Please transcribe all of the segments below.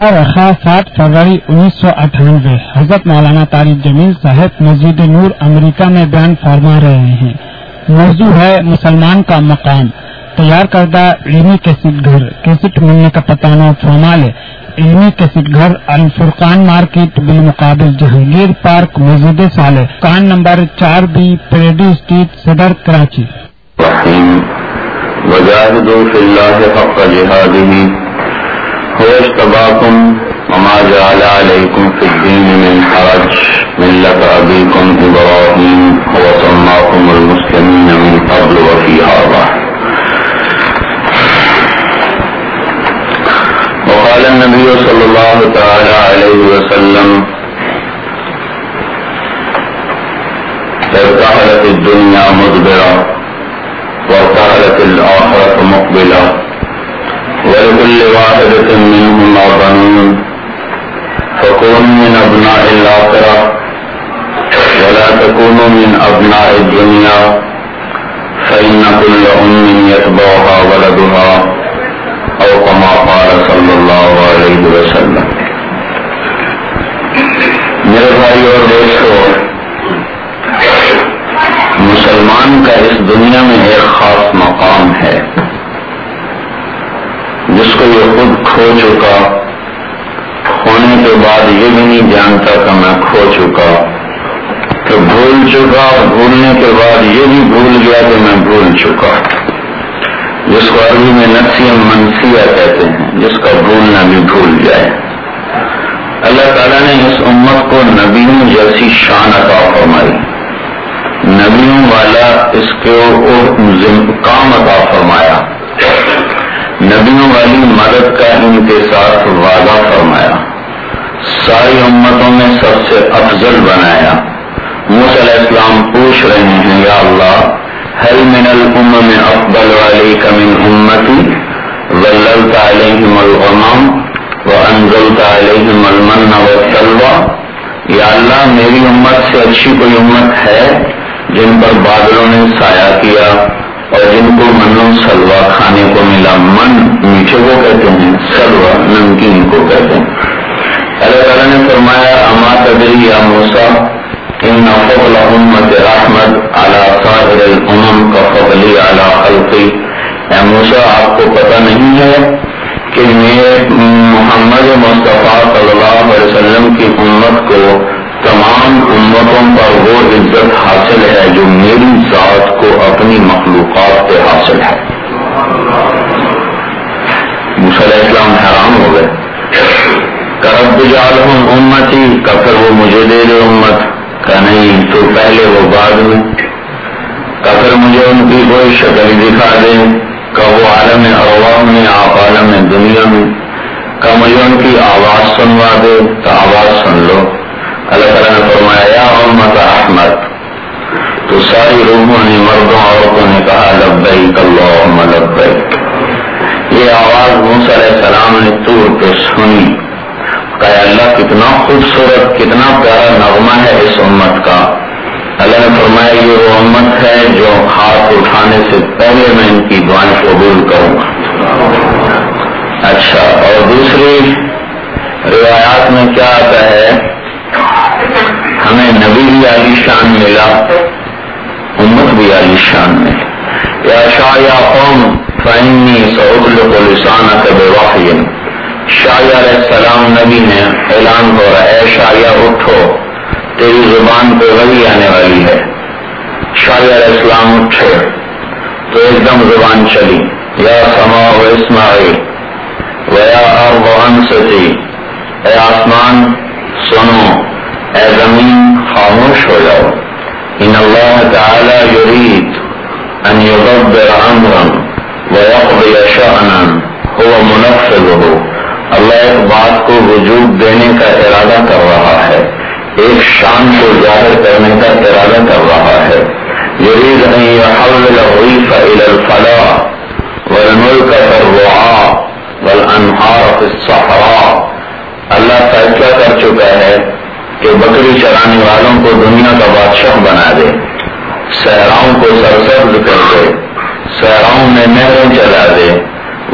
رکھا 7 فروری 1998 حضرت مولانا طارق جمیل صاحب مسجد نور امریکہ میں بیان فرما رہے ہیں۔ موضوع ہے مسلمان کا مقام۔ تیار کردہ علمی کیسٹ گھر، کیسٹ ملنے کا پتہ نوٹ فرما لے۔ علمی کیسٹ گھر الفرقان مارکیٹ بالمقابل جہانگیر پارک مسجد صالح، دکان نمبر 4B پیریڈی اسٹریٹ صدر کراچی۔ وجاہدوا فی اللہ حق جہادہ هو اجتباکم وما جعل علیکم فی الدین من حرج ملۃ ابیکم ابراہیم هو سماکم المسلمین من قبل وفی هذا۔ وقال النبی صلی اللہ تعالی علیہ وسلم ارتحلت الدنیا مدبرہ وارتحلت الآخرة مقبلة ولكل واحدة منهما بنون فكونوا من أبناء الآخرة ولا تكونوا من أبناء الدنيا فإن كل أم يتبعها ولدها أو كما قال صلى الله عليه وسلم۔ میرے بھائی اور دوستو، مسلمان کا اس دنیا میں ایک خاص مقام ہے جس کو یہ خود کھو چکا، ہونے کے بعد یہ بھی نہیں جانتا کہ میں کھو چکا، کہ بھول چکا، بھولنے کے بعد یہ بھی بھول گیا کہ میں بھول چکا، جس کو عربی میں نسیہ منسیہ کہتے ہیں، جس کا بھولنا بھی بھول جائے۔ اللہ تعالیٰ نے اس امت کو نبیوں جیسی شان عطا فرمائی، نبیوں والا اس کو کام عطا فرمایا، نبیوں والی مدد کا ان کے ساتھ وعدہ فرمایا، ساری امتوں میں سب سے افضل بنایا۔ موسیٰ علیہ السلام پوچھ رہے ہیں، یا اللہ هل من الامم افضل علیک من امتی ظللت علیہم الغمام وانزلت علیہم المن والسلوى۔ یا اللہ میری امت سے اچھی کوئی امت ہے جن پر بادلوں نے سایہ کیا اور جن کو من و سلوہ کھانے کو ملا۔ من میٹھے کو کہتے ہیں، سلوہ نمکین کو کہتے ہیں۔ اللہ تعالیٰ نے فرمایا، اما تدری یا موسیٰ ان فضل امت رحمت علی سائر الامم کا فضلی علی خلقی۔ اے موسیٰ آپ کو پتہ نہیں ہے کہ میرے محمد مصطفیٰ صلی اللہ علیہ وسلم کی امت کو تمام امتوں پر وہ عزت حاصل ہے جو میری ذات کو اپنی مخلوقات پہ حاصل ہے۔ موسیٰ علیہ السلام حیران ہو گئے، رب اجعلہم امتی، کہ پھر وہ مجھے دے دے امت، کہ نہیں تو پہلے وہ بعد میں، کہ پھر مجھے ان کی کوئی شکل دکھا دے، کہ وہ عالم ارواح میں آپ عالم دنیا میں، کہ مجھے ان کی آواز سنوا دے تو آواز سن لو۔ اللہ تعالیٰ نے فرمایا، یا امت احمد، تو ساری روحوں نے، مردوں عورتوں نے کہا لبیک اللہم لبیک۔ یہ آواز موسیٰ علیہ السلام نے طور پہ سنی، کہا اللہ کتنا خوبصورت، کتنا پیارا نغمہ ہے اس امت کا۔ اللہ نے فرمایا یہ وہ امت ہے جو ہاتھ اٹھانے سے پہلے میں ان کی دعائیں قبول کروں گا۔ اچھا، اور دوسری روایات میں کیا آتا ہے، ہمیں نبی بھی عالی شان ملا، امت بھی عالی شان ملی۔ یا شاعیا قوم فانی سأطلق لسانک بوحی، شاعیا علیہ السلام نبی نے اعلان ہو رہا ہے، اے شاعیا اٹھو، تیری زبان پہ وحی آنے والی ہے۔ شاعیا علیہ السلام اٹھے تو ایک دم زبان چلی، یا سماء اسمعی ویا ارض انصتی، اے آسمان سنو، اے زمین خاموش ہو جاؤ۔ ان اللہ تعالی یرید ان یدبر امرا ویقضی شأنا هو منفذہ۔ اللہ ایک بات کو وجود دینے کا ارادہ کر رہا ہے، ایک شان کو ظاہر کرنے کا ارادہ کر رہا ہے۔ یرید ان یحول الغیث الی الفلاح والملک فی الرعاء والانہار فی الصحراء۔ اللہ فیصلہ کر چکا ہے کہ بکری چرانے والوں کو دنیا کا بادشاہ بنا دے، صحراؤں کو سرسبز کر دے، صحراؤں میں نہریں چلا دے،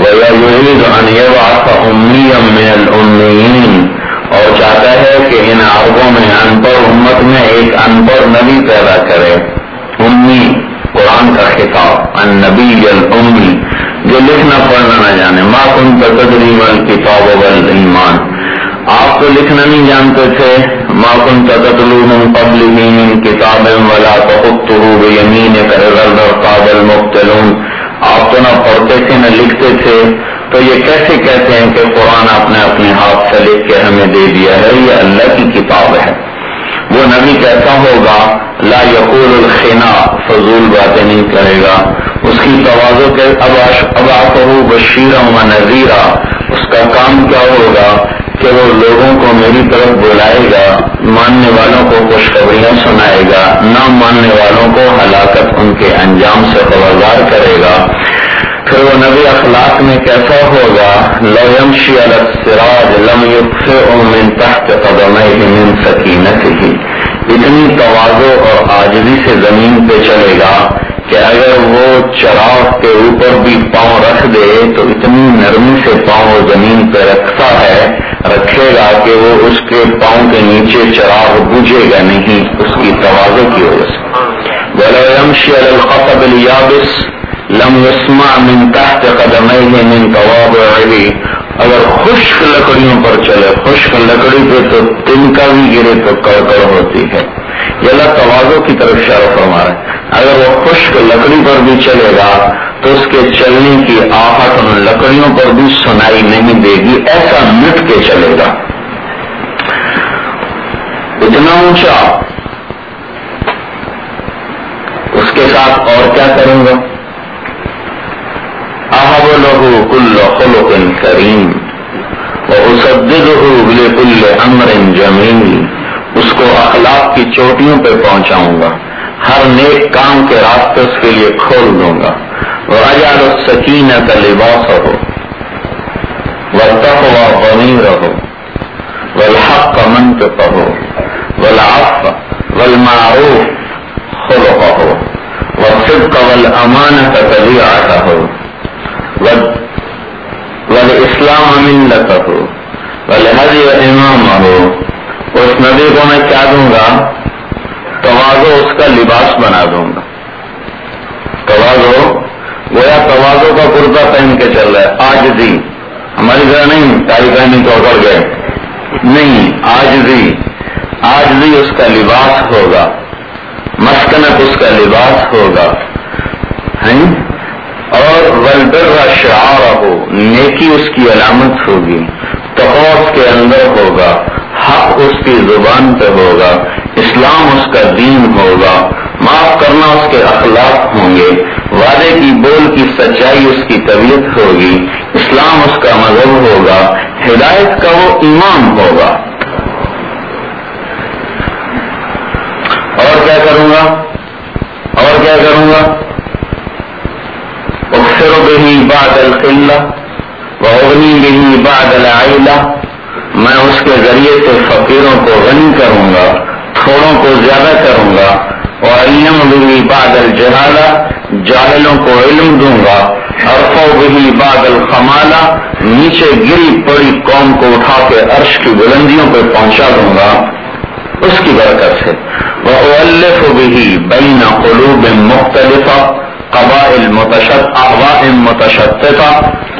وَيُرِيدُ أَنْ يَبْعَثَ أُمِّيًّا مِنَ الْأُمِّيِّينَ، اور چاہتا ہے کہ ان عربوں میں ان پڑھ امت میں ایک ان پڑھ نبی پیدا کرے. امی قرآن کا خطاب، النبی الامی، جو لکھنا پڑھنا نہ جانے. ما كنت تدری ما الکتاب والایمان، آپ تو لکھنا نہیں جانتے تھے. ما كنت تتلو من قبله من کتاب ولا تخطه بیمینک اذا لارتاب المبطلون، آپ تو نہ پڑھتے تھے نہ لکھتے تھے، تو یہ کیسے کہتے ہیں کہ قرآن آپ نے اپنے ہاتھ سے لکھ کے ہمیں دے دیا ہے؟ یہ اللہ کی کتاب ہے. وہ نبی کیسا ہوگا؟ لا یقول الخنا، فضول باتیں نہیں کرے گا. اس کی تواضع کے ابعثہ بشیرا و نذیرا، اس کا کام کیا ہوگا کہ وہ لوگوں کو میری طرف بلائے گا، ماننے والوں کو خوشخبریاں سنائے گا، نہ ماننے والوں کو ہلاکت ان کے انجام سے خبردار کرے گا. پھر وہ نبی اخلاق میں کیسا ہوگا؟ لو یمشی علی الصراط لم یطفئ من تحت قدمیہ من سکینتہ، اتنی تواضع اور عاجزی سے زمین پہ چلے گا کہ اگر وہ چراغ کے اوپر بھی پاؤں رکھ دے تو اتنی نرمی سے پاؤں زمین پہ رکھے گا کہ وہ اس کے پاؤں کے نیچے چراغ بجھے گا نہیں، اس کی تواضع کی وجہ سے. وَلَوْ يَمْشِي عَلَى الْخَطَبِ الْيَابِسِ لَمْ يَسْمَعْ مِنْ تَحْتِ قَدَمَيْهِ مِنْ تَوَاضُعِهِ، اگر خشک لکڑیوں پر چلے، خشک لکڑی پہ تو تنکا بھی گرے تو کڑکڑ ہوتی ہے. یہ اللہ تواضع کی طرف اشارہ فرما رہا ہے. اگر وہ خشک لکڑی پر بھی چلے گا تو اس کے چلنے کی آہٹ ان لکڑیوں پر بھی سنائی نہیں دے گی، ایسا مٹ کے چلے گا. اتنا اونچا. اس کے ساتھ اور کیا کروں گا؟ اَحَبُ لَهُ كُلَّ خُلُقٍ كَرِيمٍ وَأُسَدِّدُهُ لِكُلِّ أَمْرٍ جَمِيلٍ، اس کو اخلاق کی چوٹیوں پہ پہنچاؤں گا، ہر نیک کام کے راستے اس کے لیے کھول دوں گا. وَأَجْعَلُ السَّكِينَةَ لِبَاسَهُ وَالتَّقْوَى ضَمِيرَهُ وَالْحَقَّ مَنطِقَهُ وَالْعَفْوَ وَالْمَعْرُوفَ خُلُقَهُ وَالصِّدْقَ وَالْأَمَانَةَ طَبِيعَتَهُ وَالْإِسْلَامَ مِلَّتَهُ وَالْهَدْيَ إِمَامَهُ. اس نبی کو میں کیا دوں گا؟ تواضع اس کا لباس بنا دوں گا. تواضع گویا تواضع کا کرتا پہن کے چل رہا ہے. عاجزی ہماری طرح نہیں تائی پہنی تو اکڑ گئے، نہیں، عاجزی اس کا لباس ہوگا، مسکنت اس کا لباس ہوگا. اور والبر شعارہ، نیکی اس کی علامت ہوگی. تقویٰ اس کے اندر ہوگا، حق اس کی زبان پہ ہوگا، اسلام اس کا دین ہوگا، معاف کرنا اس کے اخلاق ہوں گے، وعدے کی بول کی سچائی اس کی طبیعت ہوگی، اسلام اس کا مذہب ہوگا، ہدایت کا وہ امام ہوگا. اور کیا کروں گا؟ اکثر به بعد القلہ واغنی به بعد العیلہ، میں اس کے ذریعے سے فقیروں کو غنی کروں گا، تھوڑوں کو زیادہ کروں گا. وَأَعْلِمُ بِهِ بَعْدَ الْجَهَالَةِ، جاہلوں کو علم دوں گا. ارفع بِهِ بَعْدَ الْخَمَالَةِ، نیچے گری پڑی قوم کو اٹھا کے عرش کی بلندیوں پہ پہنچا دوں گا اس کی برکت سے. وَأُؤَلِّفُ بِهِ بَيْنَ قُلُوبٍ مُخْتَلِفَةٍ قبائل احواء متشتتہ،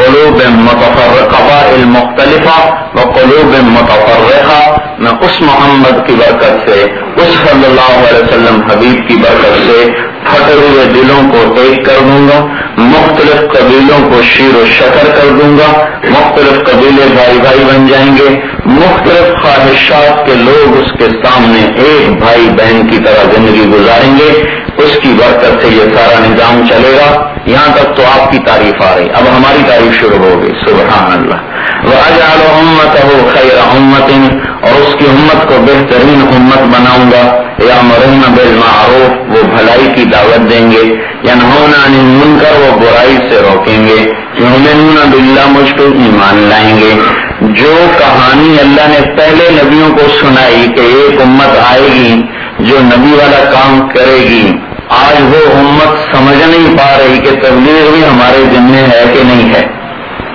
قبائل مختلفہ وقلوب متفرقہ. میں اس محمد کی برکت سے، اس صلی اللہ علیہ وسلم حبیب کی برکت سے پھٹے ہوئے دلوں کو ایک کر دوں گا، مختلف قبیلوں کو شیر و شکر کر دوں گا، مختلف قبیلے بھائی بھائی بن جائیں گے، مختلف خواہشات کے لوگ اس کے سامنے ایک بھائی بہن کی طرح زندگی گزاریں گے. اس کی برکت سے یہ سارا نظام چلے گا. یہاں تک تو آپ کی تعریف آ رہی، اب ہماری تعریف شروع ہو گئی. سبحان اللہ. وَأَجْعَلُ أُمَّتَهُ خَيْرَ أُمَّةٍ، اور اس کی امت کو بہترین امت بناؤں گا. یَأْمُرُونَ بِالْمَعْرُوفِ، وہ بھلائی کی دعوت دیں گے. يَنْهُونَ عَنِ الْمُنكَرِ، وہ برائی سے روکیں گے. يُؤْمِنُونَ بِاللَّهِ، مجھ پہ ایمان لائیں گے. جو کہانی اللہ نے پہلے نبیوں کو سنائی کہ ایک امت آئے گی جو نبی والا کام کرے گی، آج وہ امت سمجھ نہیں پا رہی کہ تبلیغ بھی ہمارے ذمہ ہے کہ نہیں ہے.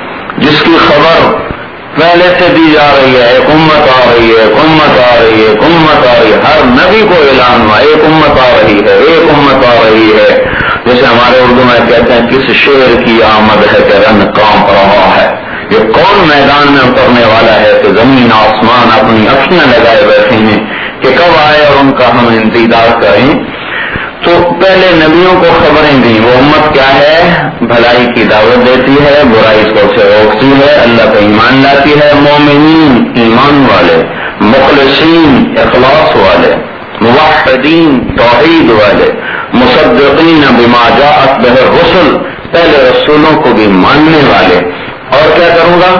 پہلے سے دی جا رہی ہے، ایک امت آ رہی ہے، ایک امت آ رہی ہے، ایک امت آ رہی ہے، ہر نبی کو اعلان ہوا ایک امت آ رہی ہے، ایک امت آ رہی ہے. جیسے ہمارے اردو میں کہتے ہیں کس شیر کی آمد ہے کہ رن کانپ رہا ہے. یہ کون میدان میں اترنے والا ہے کہ زمین آسمان اپنی اکھیاں لگائے بیٹھے ہیں کہ کب آئے اور ان کا ہم انتظار کریں. تو پہلے نبیوں کو خبریں دیں. وہ امت کیا ہے؟ بھلائی کی دعوت دیتی ہے، برائی کو سے روکتی ہے، اللہ پہ ایمان لاتی ہے. مومنین ایمان والے، مخلصین اخلاص والے، موحدین توحید والے، مصدقین بما جاءت بہ الرسل پہلے رسولوں کو بھی ماننے والے. اور کیا کروں گا؟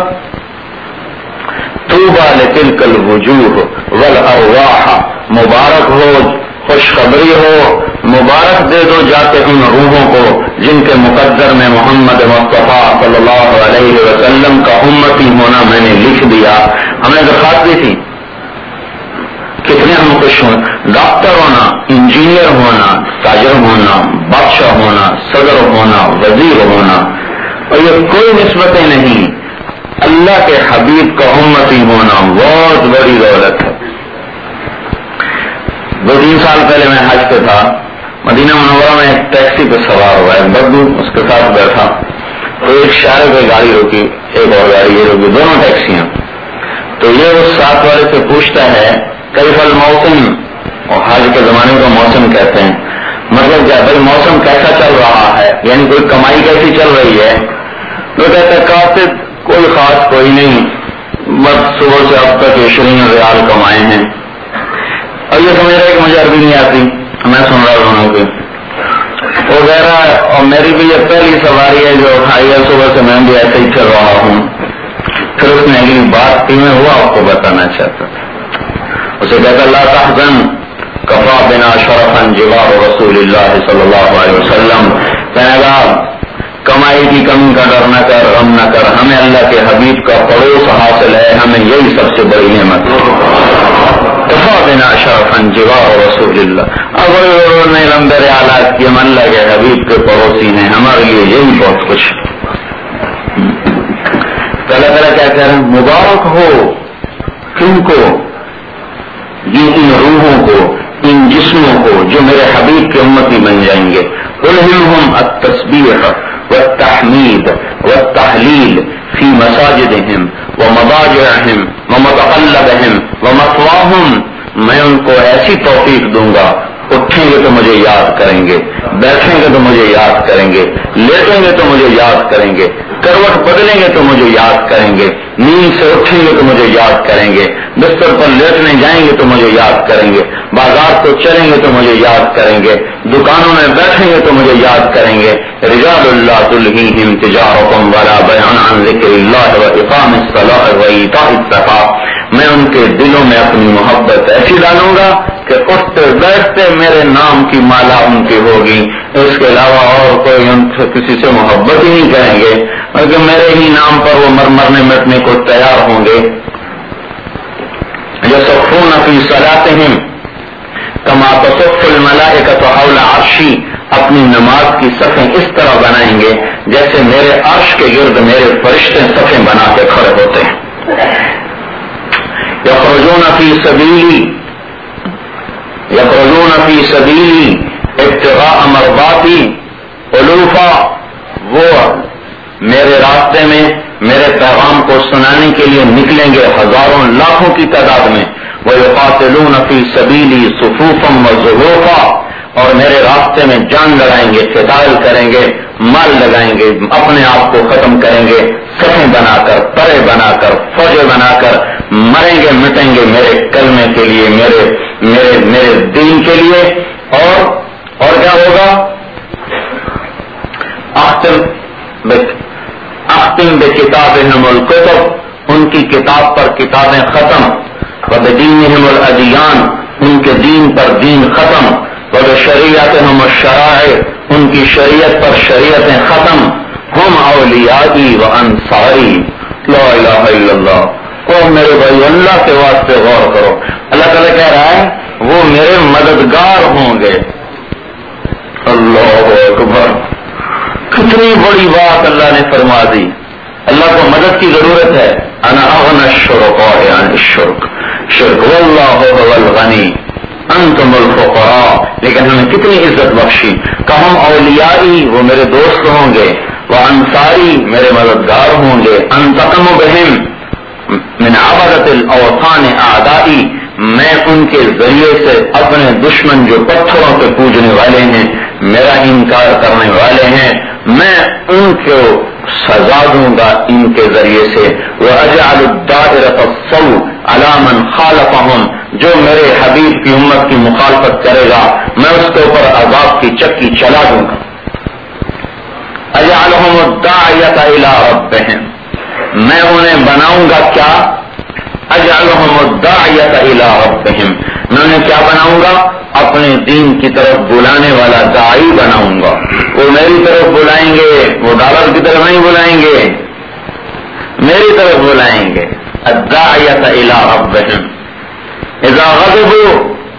طوبی لتلک الوجوہ والارواح، مبارک ہو، خوشخبری ہو، مبارک دے دو جاتے ان روحوں کو جن کے مقدر میں محمد مصطفیٰ صلی اللہ علیہ وسلم کا امتی ہونا میں نے لکھ دیا. ہم نے درخواست دی تھی کتنے ہم خوش ہوں. ڈاکٹر ہونا، انجینئر ہونا، تاجر ہونا، بادشاہ ہونا، صدر ہونا، وزیر ہونا، اور یہ کوئی نسبتیں نہیں. اللہ کے حبیب کا امتی ہونا بہت بڑی دولت ہے. 2-3 سال پہلے میں حج پہ تھا، مدینہ منورہ میں ایک ٹیکسی پہ سوار ہوا ہے، بدو اس کے ساتھ بیٹھا. تو ایک شہر پہ گاڑی روکی، ایک اور گاڑی یہ روکی، دونوں ٹیکسیاں. تو یہ اس ساتھ والے سے پوچھتا ہے کیف الموسم، اور حج کے زمانے کو موسم کہتے ہیں. مطلب کیا بھائی موسم کیسا چل رہا ہے، یعنی کوئی کمائی کیسی چل رہی ہے. تو کہتا ہے کاسب کوئی خاص کوئی نہیں، بس صبح سے اب تک 20 ریال کمائے ہیں. اور یہ سمجھ رہا ہے کہ مجھے عربی نہیں آتی، میں سن رہا دونوں کے وغیرہ. اور میری بھی یہ پہلی سواری ہے جو اٹھائی ہے صبح سے، میں بھی ایسے ہی چل رہا ہوں. پھر اس نے اگلی بات کی میں وہ آپ کو بتانا چاہتا تھا. اسے کہتا لا تحزن کفا بنا شرفا جوار رسول اللہ صلی اللہ علیہ وسلم. کہنے گا کمائی کی کمی کا ڈر نہ کر، غم نہ کر، ہمیں اللہ کے حبیب کا پڑوس حاصل ہے، ہمیں یہی سب سے بڑی نعمت. کفا بنا شرفا جوار رسول اللہ. اب انہوں نے لمبے حالات کی، ہم اللہ کے حبیب کے پڑوسی ہیں، ہمارے لیے یہی بہت کچھ. اللہ تعالیٰ کیا کہہ رہے ہیں؟ مبارک ہو کن کو؟ ان روحوں کو، ان جسموں کو جو میرے حبیب کے امتی بن جائیں گے. الہمہم التسبیح والتحمید والتحلیل فی مساجدہم ومضاجعہم ومتقلبہم ومثواہم. میں ان کو ایسی توفیق دوں گا، اٹھیں گے تو مجھے یاد کریں گے، بیٹھیں گے تو مجھے یاد کریں گے، لیٹیں گے تو مجھے یاد کریں گے، کروٹ بدلیں گے تو مجھے یاد کریں گے، نیند سے اٹھیں گے تو مجھے یاد کریں گے، بستر پر لیٹنے جائیں گے تو مجھے یاد کریں گے، بازار کو چلیں گے تو مجھے یاد کریں گے، دکانوں میں بیٹھیں گے تو مجھے یاد کریں گے. رجال اللہ تلہیہم تجارۃ ولا بیع عن ذکر اللہ واقام الصلاۃ وایتاء الزکاۃ. میں ان کے دلوں میں اپنی محبت ایسی ڈالوں گا کہ اٹھتے بیٹھتے میرے نام کی مالا ان کی ہوگی. اس کے علاوہ اور کوئی ان سے کسی سے محبت ہی نہیں کریں گے، بلکہ میرے ہی نام پر وہ مرنے مٹنے کو تیار ہوں گے. یصفون فی صلاتہم کما تصف الملائکۃ حول عرشی. اپنی نماز کی صفیں اس طرح بنائیں گے جیسے میرے عرش کے گرد میرے فرشتے صفیں بنا کے کھڑے ہوتے ہیں. یخرجون فی سبیلی، یخرجون فی سبیلی ابتغاء مرضاتی الوفا. وہ میرے راستے میں میرے پیغام کو سنانے کے لیے نکلیں گے ہزاروں لاکھوں کی تعداد میں. وَيُقَاتِلُونَ فِي سَبِيلِي صُفُوفًا وَزُحُوفًا. اور میرے راستے میں جان لڑائیں گے، قتال کریں گے، مال لگائیں گے، اپنے آپ کو ختم کریں گے، صفیں بنا کر، پرے بنا کر، فوجیں بنا کر مریں گے، مٹیں گے میرے کلمے کے لیے، میرے دین کے لیے. اور کیا ہوگا؟ اختم بکتابہم الکتب. ان کی کتاب پر کتابیں ختم. وبدینہم الادیان. ان کے دین پر دین ختم. وبشریعتہم الشرائع. ان کی شریعت پر شریعتیں ختم. ہم اولیائی و انصاری. لا الہ الا اللہ. اور میرے بھائی اللہ کے واسطے غور کرو، اللہ تعالیٰ کہہ رہا ہے وہ میرے مددگار ہوں گے. اللہ اکبر، کتنی بڑی بات اللہ نے فرما دی. اللہ کو مدد کی ضرورت ہے. انا اغنى الشركاء عن الشرك شرک واللہ هو الغنی انتم الفقراء. لیکن ہمیں کتنی عزت بخشی کہ ہم اولیائی وہ میرے دوست ہوں گے، وہ انصاری میرے مددگار ہوں گے. انتقم بہم من عبدت الاوثان اعدائی، میں ان کے ذریعے سے اپنے دشمن جو پتھروں کے پوجنے والے ہیں، میرا انکار کرنے والے ہیں، میں ان کو سزا دوں گا ان کے ذریعے سے. وَأَجْعَلُ الدَّائِرَةَ الصَّوْءَ عَلَى مَنْ خَالَفَهُمْ، جو میرے حبیب کی امت کی مخالفت کرے گا میں اس کے اوپر عذاب کی چکی چلا دوں گا. أَجْعَلُهُمُ الدَّاعِيَةَ إِلَىٰ رَبِّهِمْ، میں انہیں بناؤں گا کیا؟ أَجْعَلُهُمُ الدَّاعِيَةَ إِلَىٰ رَبِّهِمْ، میں انہیں کیا بناؤں گا؟ اپنے دین کی طرف بلانے والا داعی بناؤں گا. وہ میری طرف بلائیں گے، وہ ڈالر کی طرف نہیں بلائیں گے، میری طرف بلائیں گے. الداعیۃ الی ربہم اذا غضبوا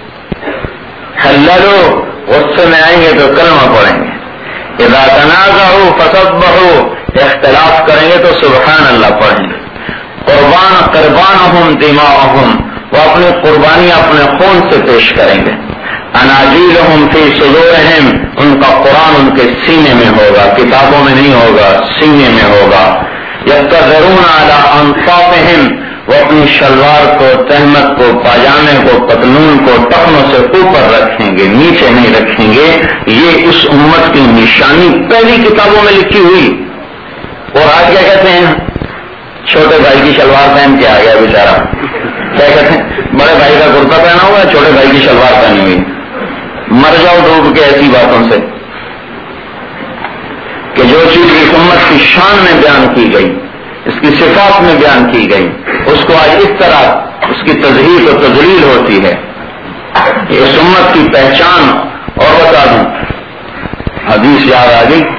حللوا، غصے میں آئیں گے تو کلمہ پڑھیں گے. اذا تنازعوا فسبحوا، اختلاف کریں گے تو سبحان اللہ پڑھیں گے. قربانہم دماءہم، وہ اپنی قربانیاں اپنے خون سے پیش کریں گے. اناجیلہم فی صدورہم، ان کا قرآن ان کے سینے میں ہوگا، کتابوں میں نہیں ہوگا، سینے میں ہوگا. یقتذرون علی انصافہم، وہ اپنی شلوار کو، تہمت کو، پاجامے کو، پتلون کو ٹخنوں سے اوپر رکھیں گے، نیچے نہیں رکھیں گے. یہ اس امت کی نشانی پہلی کتابوں میں لکھی ہوئی. اور آج کیا کہتے ہیں؟ چھوٹے بھائی کی شلوار پہن کے آ گیا بیچارہ. کیا کہتے ہیں؟ بڑے بھائی کا کرتا پہنا ہوا ہے، چھوٹے بھائی کی شلوار پہنی ہوئی. مر جاؤ ڈوب کے ایسی باتوں سے کہ جو چیز اس امت کی شان میں بیان کی گئی، اس کی صفات میں بیان کی گئی، اس کو آج اس طرح اس کی تذہیب و تذلیل ہوتی ہے. اس امت کی پہچان. اور بتا دوں حدیث یاد آ گئی،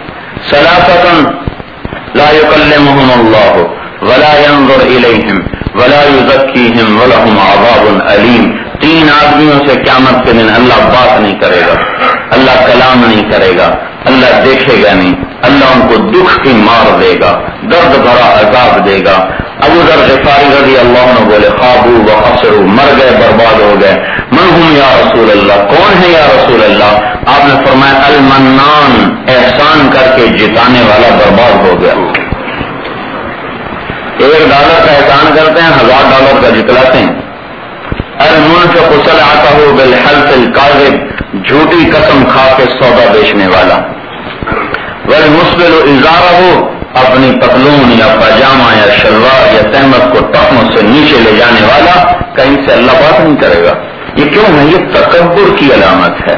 ثلاثۃ لا یکلمہم اللہ ولا ينظر الیہم ولا یزکیہم ولہم عذاب علیم. تین آدمیوں سے قیامت کے دن اللہ بات نہیں کرے گا، اللہ کلام نہیں کرے گا، اللہ دیکھے گا نہیں، اللہ ان کو دکھ کی مار دے گا، درد بھرا عذاب دے گا. ابو ذر غفاری رضی اللہ عنہ بولے خابوا وخسروا، مر گئے، برباد ہو گئے. من ہم یا رسول اللہ، کون ہے یا رسول اللہ؟ آپ نے فرمایا المنان، احسان کر کے جتانے والا برباد ہو گیا. $1 کا احسان کرتے ہیں، $1000 کا جتلاتے ہیں. المنفق صلعته بالحلف الكاذب، جھوٹی قسم کھا کے سودا بیچنے والا. والمسبل ازارہ، اپنی پتلون یا پاجامہ یا شلوار یا تہمت کو ٹخنوں سے نیچے لے جانے والا، کہیں سے اللہ بات نہیں کرے گا. یہ کیوں ہے؟ یہ تکبر کی علامت ہے.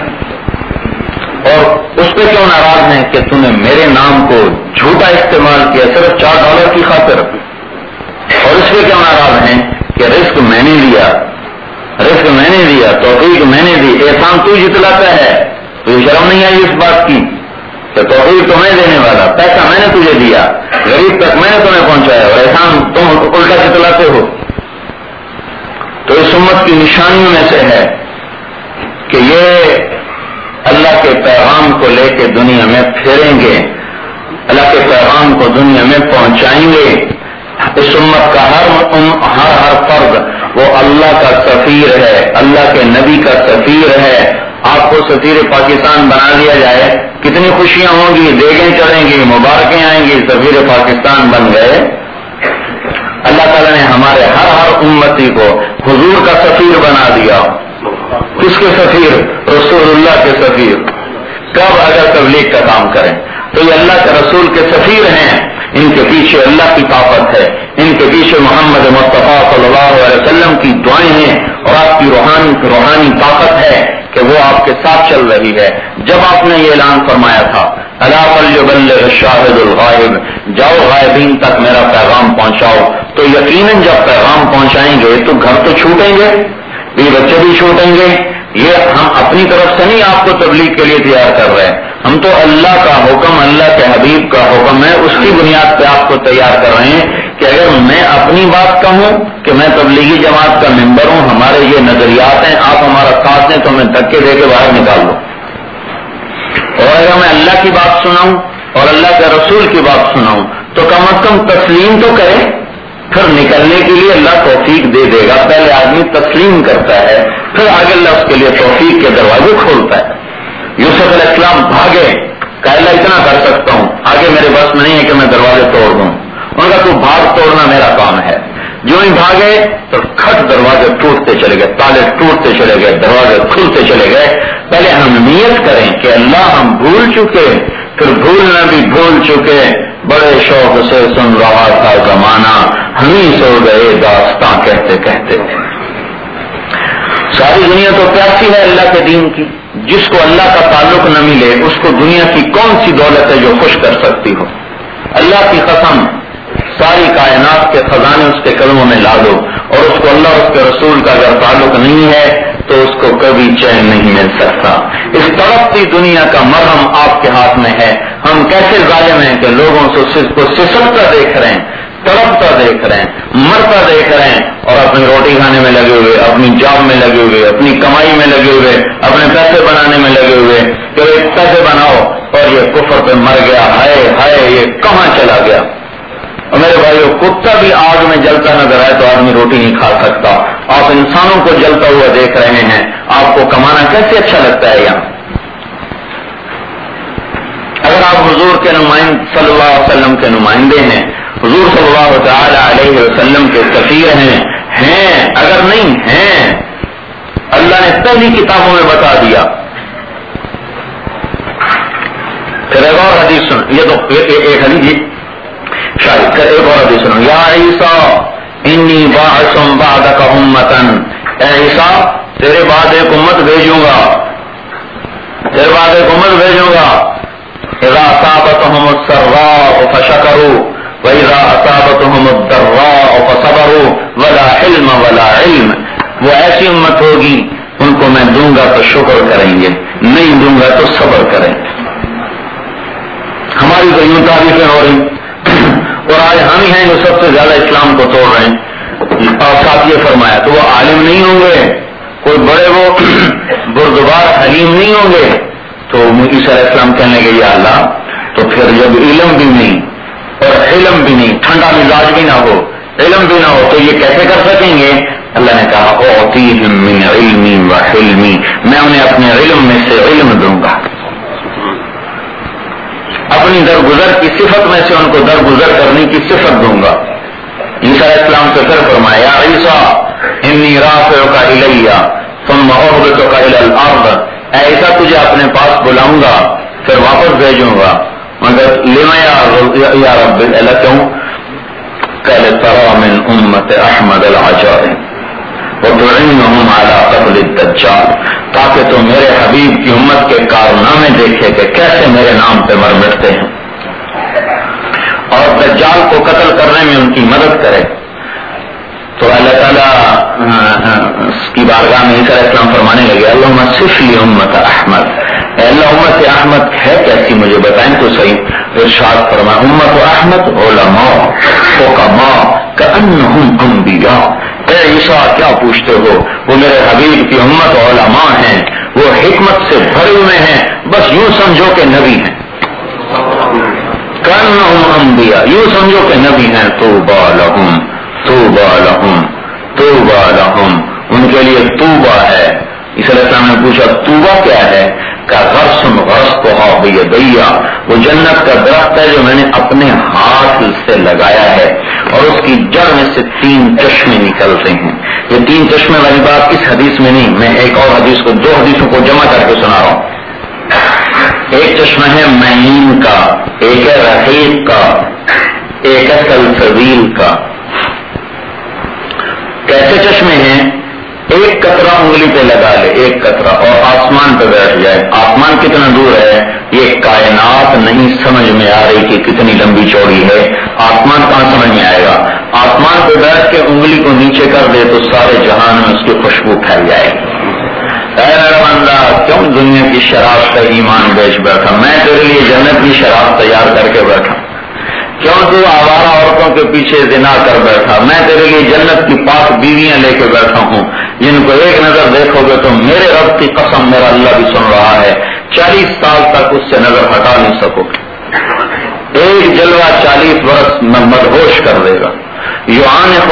اور اس پہ کیوں ناراض ہیں کہ تم نے میرے نام کو جھوٹا استعمال کیا صرف $4 کی خاطر. اور اس پہ کیوں ناراض ہیں کہ رزق میں نے لیا، رزق میں نے دیا، توفیق میں نے دی، احسان تو جتلاتا ہے. تو شرم نہیں آئی اس بات کی کہ توفیق تمہیں دینے والا، پیسہ میں نے تجھے دیا، غریب تک میں نے تمہیں پہنچایا، اور احسان تم الٹا جتلاتے ہو. تو اس امت کی نشانیوں میں سے ہے کہ یہ اللہ کے پیغام کو لے کے دنیا میں پھیریں گے، اللہ کے پیغام کو دنیا میں پہنچائیں گے. اس امت کا ہر فرد وہ اللہ کا سفیر ہے، اللہ کے نبی کا سفیر ہے. آپ کو سفیر پاکستان بنا دیا جائے، کتنی خوشیاں ہوں گی، دیگیں چڑھیں گی، مبارکیں آئیں گی، سفیر پاکستان بن گئے. اللہ تعالیٰ نے ہمارے ہر امتی کو حضور کا سفیر بنا دیا. کس کے سفیر؟ رسول اللہ کے سفیر. کب؟ اگر تبلیغ کا کام کریں تو یہ اللہ کے رسول کے سفیر ہیں. ان کے پیچھے اللہ کی طاقت ہے، ان کے پیچھے محمد مصطفیٰ صلی اللہ علیہ وسلم کی دعائیں ہیں، اور آپ کی روحانی طاقت ہے کہ وہ آپ کے ساتھ چل رہی ہے. جب آپ نے یہ اعلان فرمایا تھا الا فلیبلغ الشاہد الغائب، جاؤ غائبین تک میرا پیغام پہنچاؤ، تو یقیناً جب پیغام پہنچائیں گے تو گھر تو چھوٹیں گے، یہ بچے بھی چھوٹیں گے. یہ ہم اپنی طرف سے نہیں آپ کو تبلیغ کے لیے تیار کر رہے ہیں، ہم تو اللہ کا حکم، اللہ کے حبیب کا حکم ہے، اس کی بنیاد پہ آپ کو تیار کر رہے ہیں کہ اگر میں اپنی بات کہوں کہ میں تبلیغی جماعت کا ممبر ہوں، ہمارے یہ نظریات ہیں، آپ ہمارا ساتھ دیں تو میں دھکے دے کے باہر نکال دوں. اور اگر میں اللہ کی بات سناؤں اور اللہ کے رسول کی بات سناؤں تو کم از کم تسلیم تو کرے، پھر نکلنے کے لیے اللہ توفیق دے دے گا. پہلے آدمی تسلیم کرتا ہے، پھر آگے اللہ اس کے لیے توفیق کے دروازے کھولتا ہے. یوسف علیہ السلام بھاگے، کہ اللہ اتنا کر سکتا ہوں، آگے میرے بس میں نہیں ہے کہ میں دروازے توڑ دوں. ان کا تو بھاگ توڑنا میرا کام ہے. جو ہی بھاگے تو کھٹ دروازے ٹوٹتے چلے گئے، تالے ٹوٹتے چلے گئے، دروازے کھلتے چلے گئے. پہلے ہم نیت کریں کہ اللہ ہم بھول چکے، پھر بھولنا بھی بھول چکے، بڑے شوق سے سن رہا تھا زمانہ، ہم ہی سو گئے داستاں کہتے کہتے. ساری دنیا تو پیاسی ہے اللہ کے دین کی. جس کو اللہ کا تعلق نہ ملے اس کو دنیا کی کون سی دولت ہے جو خوش کر سکتی ہو؟ اللہ کی قسم، ساری کائنات کے خزانے اس کے قدموں میں لا دو، اور اس کو اللہ اس کے رسول کا اگر تعلق نہیں ہے تو اس کو کبھی چین نہیں مل سکتا. اس تڑپتی دنیا کا مرہم آپ کے ہاتھ میں ہے. ہم کیسے ظالم ہیں کہ لوگوں سے کو سسکتا دیکھ رہے ہیں، تڑپتا دیکھ رہے ہیں، مرتا دیکھ رہے ہیں، اور اپنی روٹی کھانے میں لگے ہوئے، اپنی جاب میں لگے ہوئے، اپنی کمائی میں لگے ہوئے، اپنے پیسے بنانے میں لگے ہوئے کہ پیسے بناؤ، اور یہ کفر پہ مر گیا. ہائے ہائے یہ کہاں چلا گیا؟ اور میرے بھائیو، کتا بھی آگ میں جلتا نظر آئے تو آدمی روٹی نہیں کھا سکتا. آپ انسانوں کو جلتا ہوا دیکھ رہے ہیں، آپ کو کمانا کیسے اچھا لگتا ہے یہاں؟ اگر آپ حضور کے نمائندے صلی اللہ علیہ وسلم کے نمائندے ہیں، حضور صلی اللہ تعالی علیہ وسلم کے سفیر ہیں اگر نہیں ہیں، اللہ نے پہلی کتابوں میں بتا دیا. پھر ایک اور حدیث سن، یہ تو ایک حدیث شاید ایک اور حدیث سنو. یا عیسیٰ انی باعث بعدک امتن، اے عیسیٰ تیرے بعد ایک امت بھیجوں گا، تیرے بعد ایک امت بھیجوں گا. اذا اصابتهم السراء فشکروا واذا اصابتهم الضراء فصبروا ولا حلم ولا علم. وہ ایسی امت ہوگی ان کو میں دوں گا تو شکر کریں گے، نہیں دوں گا تو صبر کریں گے. ہماری تو یوں تعریفیں ہو رہی، اور آج ہم ہی ہیں جو سب سے زیادہ اسلام کو توڑ رہے ہیں. اور ساتھ یہ فرمایا تو وہ عالم نہیں ہوں گے، کوئی بڑے وہ بردبار حلیم نہیں ہوں گے. تو عیسیٰ علیہ السلام کہنے لگے یا اللہ، تو پھر جب علم بھی نہیں اور علم بھی نہیں، ٹھنڈا مزاج بھی نہ ہو، علم بھی نہ ہو، تو یہ کیسے کر سکیں گے؟ اللہ نے کہا اعطیہم من علمی و حلمی، میں انہیں اپنے علم میں سے علم دوں گا، اپنی درگزر کی صفت میں سے ان کو درگزر کرنے کی صفت دوں گا. عیسیٰ علیہ السلام سے پھر فرمایا یا عیسیٰ انی رافعک الی ثم اہبطک الی الارض، اے عیسیٰ تجھے اپنے پاس بلاؤں گا پھر واپس بھیجوں گا. مگر لما یا رب، اللہ کیوں؟ قال ترى من امت احمد العجائب وتعنهم على قتل الدجال، تاکہ تو میرے حبیب کی امت کے کارنامے دیکھے کہ کیسے میرے نام پہ مر مٹتے ہیں، اور دجال کو قتل کرنے میں ان کی مدد کرے. تو اللہ تعالیٰ اس کی بارگاہ میں عیسیٰ علیہ السلام فرمانے لگے اللہم صف لی امت احمد، اے اللہ امت احمد ہے کیسی مجھے بتائیں تو صحیح. ارشاد فرمایا امت احمد علماء حکماء کأنہم انبیاء. اے عیسیٰ کیا پوچھتے ہو، وہ میرے حبیب کی امت علماء ہیں، وہ حکمت سے بھرے ہوئے ہیں، بس یوں سمجھو کہ نبی ہیں. کأنہم انبیاء، یوں سمجھو کہ نبی ہیں. طوبی لہم طوبی لہم طوبی لہم، ان کے لیے طوبہ ہے. عیسیٰ علیہ السلام نے پوچھا طوبہ کیا ہے؟ کہ غرس غرستھا بیدی، وہ جنت کا درخت ہے جو میں نے اپنے ہاتھ سے لگایا ہے، اور اس کی جڑ میں سے 3 چشمے نکلتے ہیں. یہ 3 چشمے والی بات اس حدیث میں نہیں، میں ایک اور حدیث کو 2 حدیثوں کو جمع کر کے سنا رہا ہوں. ایک چشمہ ہے معین کا، ایک ہے رحیق کا، ایک ہے سلسبیل کا. کیسے چشمے ہیں؟ ایک قطرہ انگلی پہ لگا لے، ایک قطرہ، اور آسمان پہ بیٹھ جائے. آسمان کتنا دور ہے؟ یہ کائنات نہیں سمجھ میں آ رہی کہ کتنی لمبی چوڑی ہے. آسمان کہاں سمجھ میں آئے گا؟ آسمان پہ بیٹھ کے انگلی کو نیچے کر دے تو سارے جہان میں اس کی خوشبو پھیل جائے. اے میرا بندہ، کیوں دنیا کی شراب کا ایمان بیچ بیٹھا؟ میں تیرے لیے جنت کی شراب تیار کر کے بیٹھا. کیوں تو آوارہ عورتوں کے پیچھے زنا کر بیٹھا؟ میں تیرے لیے جنت کی پاک بیویاں لے کے بیٹھا ہوں، جن کو ایک نظر دیکھو گے تو میرے رب کی قسم میرا اللہ بھی سن رہا ہے 40 سال تک اس سے نظر ہٹا نہیں سکو گے. ایک جلوہ 40 برس میں مدہوش کر دے گا. یعانق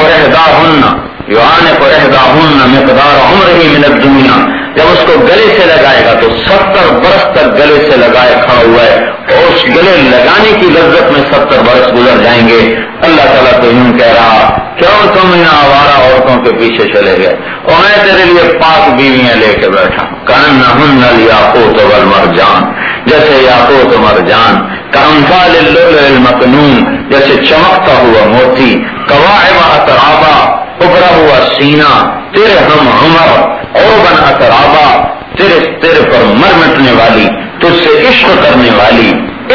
احداہن مقدار عمرہ من الدنیا، جب اس کو گلے سے لگائے گا تو 70 برس تک گلے سے لگائے کھڑا ہوا ہے، اور اس گلے لگانے کی لذت میں 70 برس گزر جائیں گے. اللہ تعالیٰ تو یوں کہہ رہا کیوں تم ان آوارہ عورتوں کے پیچھے چلے گئے، اور میں تیرے لیے پاک بیویاں لے کے بیٹھا ہوں. کأنہن الیاقوت والمرجان، جیسے یاقوت و مرجان. کأمثال اللؤلؤ المکنون، جیسے چمکتا ہوا موتی. کواعب اترابا، ابھرا ہوا سینہ. تیرے ہم عمر عربا اترابا، تیرے پر مر مٹنے والی، تجھ سے عشق کرنے والی.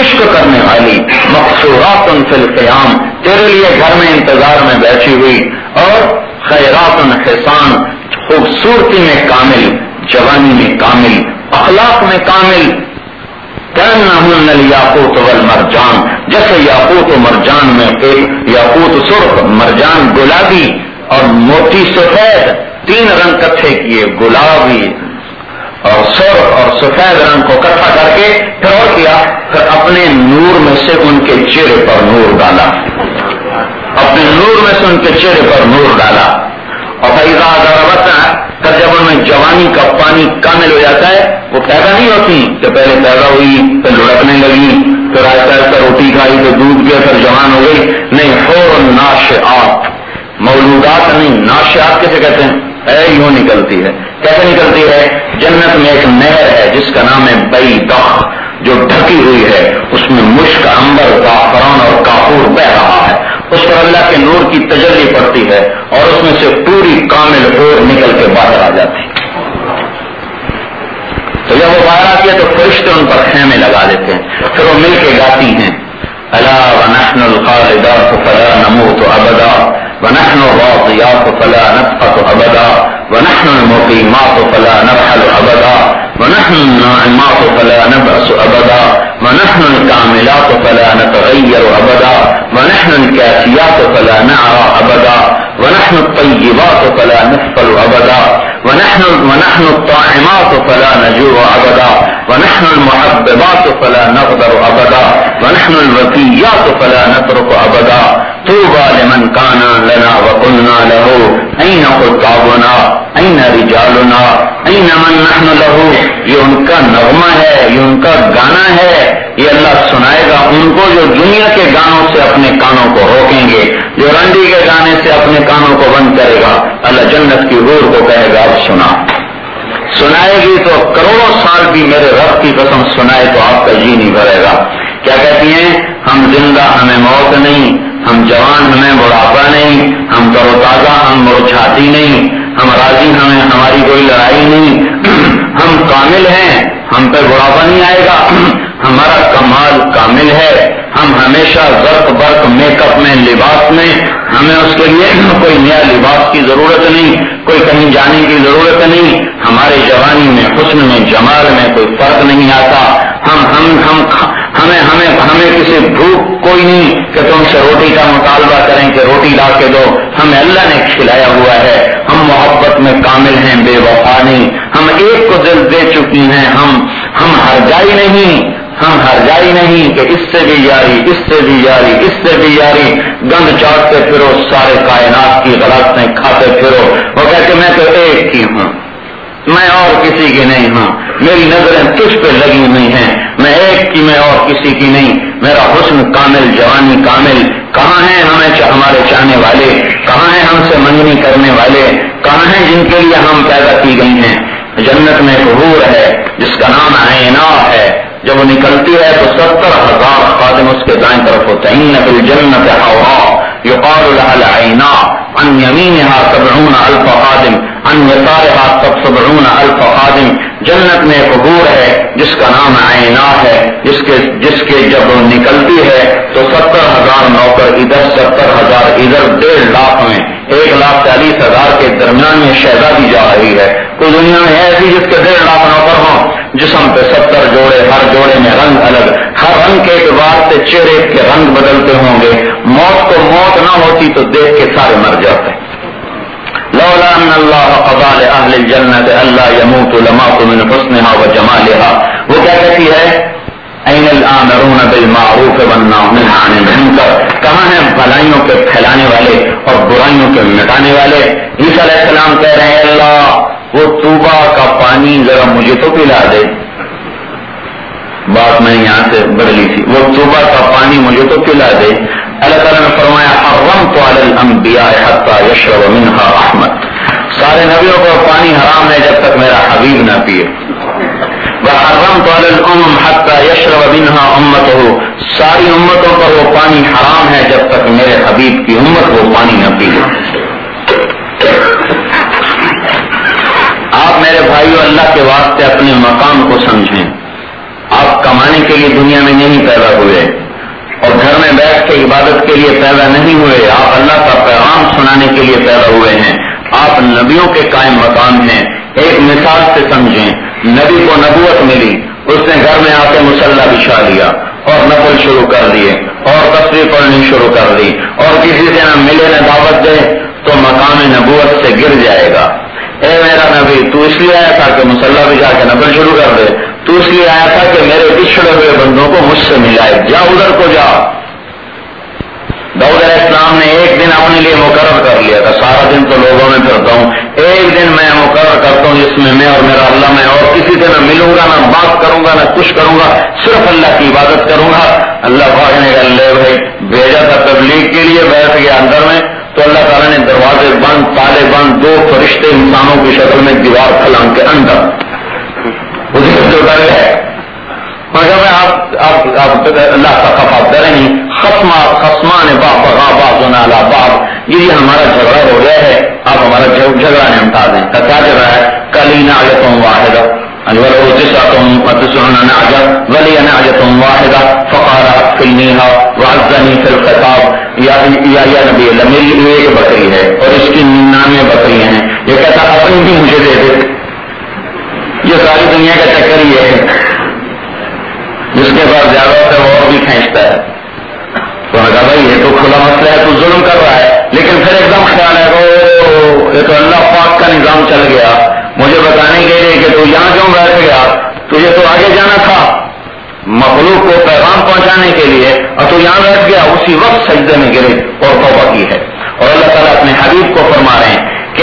مقصورات فی القیام، تیرے لیے گھر میں انتظار میں بیٹھی ہوئی. اور خیرات حسان، خوبصورتی میں کامل، جوانی میں کامل، اخلاق میں کامل. کأنہن الیاقوت والمرجان، جیسے یاقوت و مرجان میں ایک یاقوت سرخ، مرجان گلابی اور موتی سفید، 3 رنگ کٹھے کیے، گلابی اور سرخ اور سفید رنگ کو اکٹھا کر کے پھر اور کیا، پھر اپنے نور میں سے ان کے چہرے پر نور ڈالا، اپنے نور میں سے ان کے چہرے پر نور ڈالا. اور فإذا ضربت، پھر جب ان میں جوانی کا پانی کامل ہو جاتا ہے، وہ پیدا نہیں ہوتی کہ پہلے پیدا ہوئی پھر لڑکنے لگی، پھر آہستہ آہستہ روٹی کھائی تو دودھ پیا پھر جوان ہو گئی. نہیں، حور ناشئات، مولودات نہیں، ناشئات کیسے کہتے ہیں؟ یوں نکلتی ہے. کیسے نکلتی ہے؟ جنت میں ایک نہر ہے جس کا نام ہے بیضا، جو ڈھکی ہوئی ہے، اس میں مشک، عنبر، زعفران اور کافور بہ رہا ہے. اس پر اللہ کے نور کی تجلی پڑتی ہے اور اس میں سے پوری کامل حور نکل کے باہر آ جاتی. تو جب وہ باہر آتی ہے تو فرشتے ان پر خیمے لگا دیتے ہیں، پھر وہ مل کے گاتی ہیں الا ونحن الخالدات فلا نموت ابدا ونحن الراضيات فلا نسقط ابدا ونحن المقيمات فلا نرحل ابدا ونحن الناعمات فلا نبأس ابدا ونحن الكاملات فلا نتغير ابدا ونحن الكاسيات فلا نعرى ابدا ونحن الطيبات فلا نثقل ابدا ونحن الطاعمات فلا نجوع ابدا ونحن المحببات فلا نغدر ابدا ونحن الوفيات فلا نترك ابدا طوبى لمن كان لنا وقلنا له اين خطابنا اين رجالنا اين من نحن له. یہ ان کا نغمہ ہے، یہ ان کا گانا ہے، یہ اللہ سنائے گا ان کو جو دنیا کے گانوں سے اپنے کانوں کو روکیں گے، جو رنڈی کے گانے سے اپنے کانوں کو بند کرے گا. اللہ جنت کی حور کو کہے گا اب سنائے گی تو کروڑوں سال بھی میرے رب کی قسم سنائے تو آپ کا جی نہیں بھرے گا. کیا کہتی ہیں؟ ہم زندہ ہمیں موت نہیں، ہم جوان ہمیں بڑھاپا نہیں، ہم تر و تازہ ہم مرجھاتی نہیں، ہم راضی ہمیں ہماری کوئی لڑائی نہیں، ہم کامل ہیں، ہم پہ بڑھاپا نہیں آئے گا، ہمارا کمال کامل ہے، ہم ہمیشہ زرق برق میک اپ میں، لباس میں، ہمیں اس کے لیے کوئی نیا لباس کی ضرورت نہیں، کوئی کہیں جانے کی ضرورت نہیں. ہمارے جوانی میں، حسن میں، جمال میں کوئی فرق نہیں آتا. ہمیں کسی بھوک کوئی نہیں کہ تم سے روٹی کا مطالبہ کریں کہ روٹی لا کے دو. ہمیں اللہ نے کھلایا ہوا ہے. ہم محبت میں کامل ہیں، بے وفا نہیں. ہم ایک کو دل دے چکی ہیں. ہم ہر جائی نہیں کہ اس سے بھی یاری، اس سے بھی یاری، اس سے بھی یاری. گند چاٹتے پھرو، سارے کائنات کی غلطیں کھاتے پھرو. وہ کہتے میں تو ایک ہی ہوں، میں اور کسی کی نہیں ہوں. میری نظریں تجھ پہ لگی ہوئی ہیں، میں ایک کی، میں اور کسی کی نہیں. میرا حسن کامل، جوانی کامل. کہاں ہیں ہمارے چاہنے والے؟ کہاں ہیں ہم سے منگنی کرنے والے؟ کہاں ہیں جن کے لیے ہم پیدا کی گئی ہیں؟ جنت میں ایک حور ہے جس کا نام عینا ہے. جب وہ نکلتی ہے تو 70,000 خادم اس کے دائیں طرف ہوتے ہیں. ان فی الجنت حورا یقال لها العینا عن یمینها 70,000 خادم عن یسارها 70,000 خادم. جنت میں ایک حور ہے جس کا نام عینا ہے، جس کے جب نکلتی ہے تو 70,000 نوکر ادھر، 70,000 ادھر، 1.5 لاکھ میں 1,40,000 کے درمیان میں شہزادی جا رہی ہے. کوئی دنیا میں ہے ایسی جس کے 1.5 لاکھ نوکر ہوں؟ جسم پہ 70 جوڑے، ہر جوڑے میں رنگ الگ، ہر رنگ کے اعتبار سے چہرے کے رنگ بدلتے ہوں گے. موت کو موت نہ ہوتی تو دیکھ کے سارے مر جاتے. لولا ان اللہ قضى لأهل الجنة الا يموتوا لماتوا من حسنها وجمالها. وہ کیا کہتی ہے؟ این الآمرون بالمعروف والناہون عن المنکر، کہاں ہیں بھلائیوں کے پھیلانے والے اور برائیوں کے مٹانے والے؟ عیسیٰ علیہ السلام کہہ رہے ہیں اللہ وہ طوبہ کا پانی ذرا مجھے تو پلا دے. بات میں یہاں سے بدلی تھی، وہ طوبہ کا پانی مجھے تو پلا دے. اللہ تعالیٰ نے فرمایا حرمت علی الانبیاء حتی یشرب منہا احمد، سارے نبیوں کو پانی حرام ہے جب تک میرا حبیب نہ پیے. وحرمت علی الامم حتی یشرب منہا امتہ، ساری امتوں پر وہ پانی حرام ہے جب تک میرے حبیب کی امت وہ پانی نہ پیے. آپ میرے بھائیو اللہ کے واسطے اپنے مقام کو سمجھیں. آپ کمانے کے لیے دنیا میں نہیں پیدا ہوئے اور گھر میں بیٹھ کے عبادت کے لیے پیدا نہیں ہوئے. آپ اللہ کا پیغام سنانے کے لیے پیدا ہوئے ہیں. آپ نبیوں کے قائم مقام ہیں. ایک مثال سے سمجھیں، نبی کو نبوت ملی، اس نے گھر میں آ کے مصلی بچھا لیا اور نفل شروع کر دیے اور تصویر پڑھنی شروع کر دی، اور کسی سے نہ ملے نہ دعوت دے تو مقام نبوت سے گر جائے گا. اے میرا نبی تو اس لیے آیا تھا کہ مصلی بچھا کے نفل شروع کر دے، تو اس لیے آیا تھا کہ میرے پچھڑے ہوئے بندوں کو مجھ سے ملائے، جا ادھر کو جا. داؤد علیہ السلام نے ایک دن اپنے لیے مقرر کر لیا تھا، سارا دن تو لوگوں میں پھرتا ہوں، ایک دن میں مقرر کرتا ہوں جس میں اور میرا اللہ میں اور کسی سے نہ ملوں گا، نہ بات کروں گا، نہ کچھ کروں گا، صرف اللہ کی عبادت کروں گا. اللہ بھاگنے کا لے بھائی بھیجا تھا تبلیغ کے لیے، بیٹھ گیا اندر میں تو اللہ تعالیٰ نے دروازے بند، تالے بند، دو فرشتے انسانوں کی شکل میں دیوار پھلان کے اندر جو ڈر ہے مگر میں آپ اللہ کا خفا ڈرے نہیں. خصمان یہ ہمارا جھگڑا ہو گیا ہے، آپ ہمارا جھگڑا نمٹا دیں. کیا جھگڑا ہے؟ کلی نعجۃ واحدہ ولی نعجۃ واحدہ فقال اکفلنیھا وعزنی فی الخطاب. یا نبی اللہ میری ایک بکری ہے اور اس کی 99 بکریاں ہیں، یہ کہتا اپنی بھی مجھے دے دے. یہ ساری دنیا کا چکر یہ ہے، جس کے بعد زیادہ ہوتا ہے وہ اور بھی کھینچتا ہے. تو نے کہا بھائی یہ تو کھلا مسئلہ ہے، تو ظلم کر رہا ہے. لیکن پھر ایک دم خیال ہے یہ تو اللہ پاک کا نظام چل گیا مجھے بتانے کے لیے کہ تو یہاں کیوں بیٹھ گیا، تجھے تو آگے جانا تھا مخلوق کو پیغام پہنچانے کے لیے، اور تو یہاں بیٹھ گیا. اسی وقت سجدے میں گرے اور توبہ کی ہے. اور اللہ تعالیٰ اپنے حبیب کو فرما رہے ہیں کہ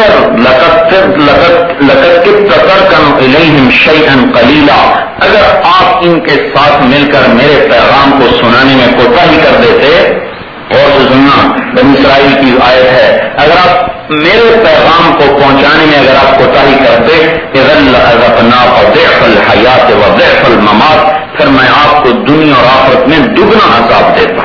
اگر آپ ان کے ساتھ مل کر میرے پیغام کو سنانے میں کوتاہی کر دیتے، اور سننا بنی اسرائیل کی آیت ہے، اگر آپ میرے پیغام کو پہنچانے میں اگر آپ کوتاہی کرتے ضعف الحیات و ضعف الممات، پھر میں آپ کو دنیا اور آخرت میں دگنا عذاب دیتا.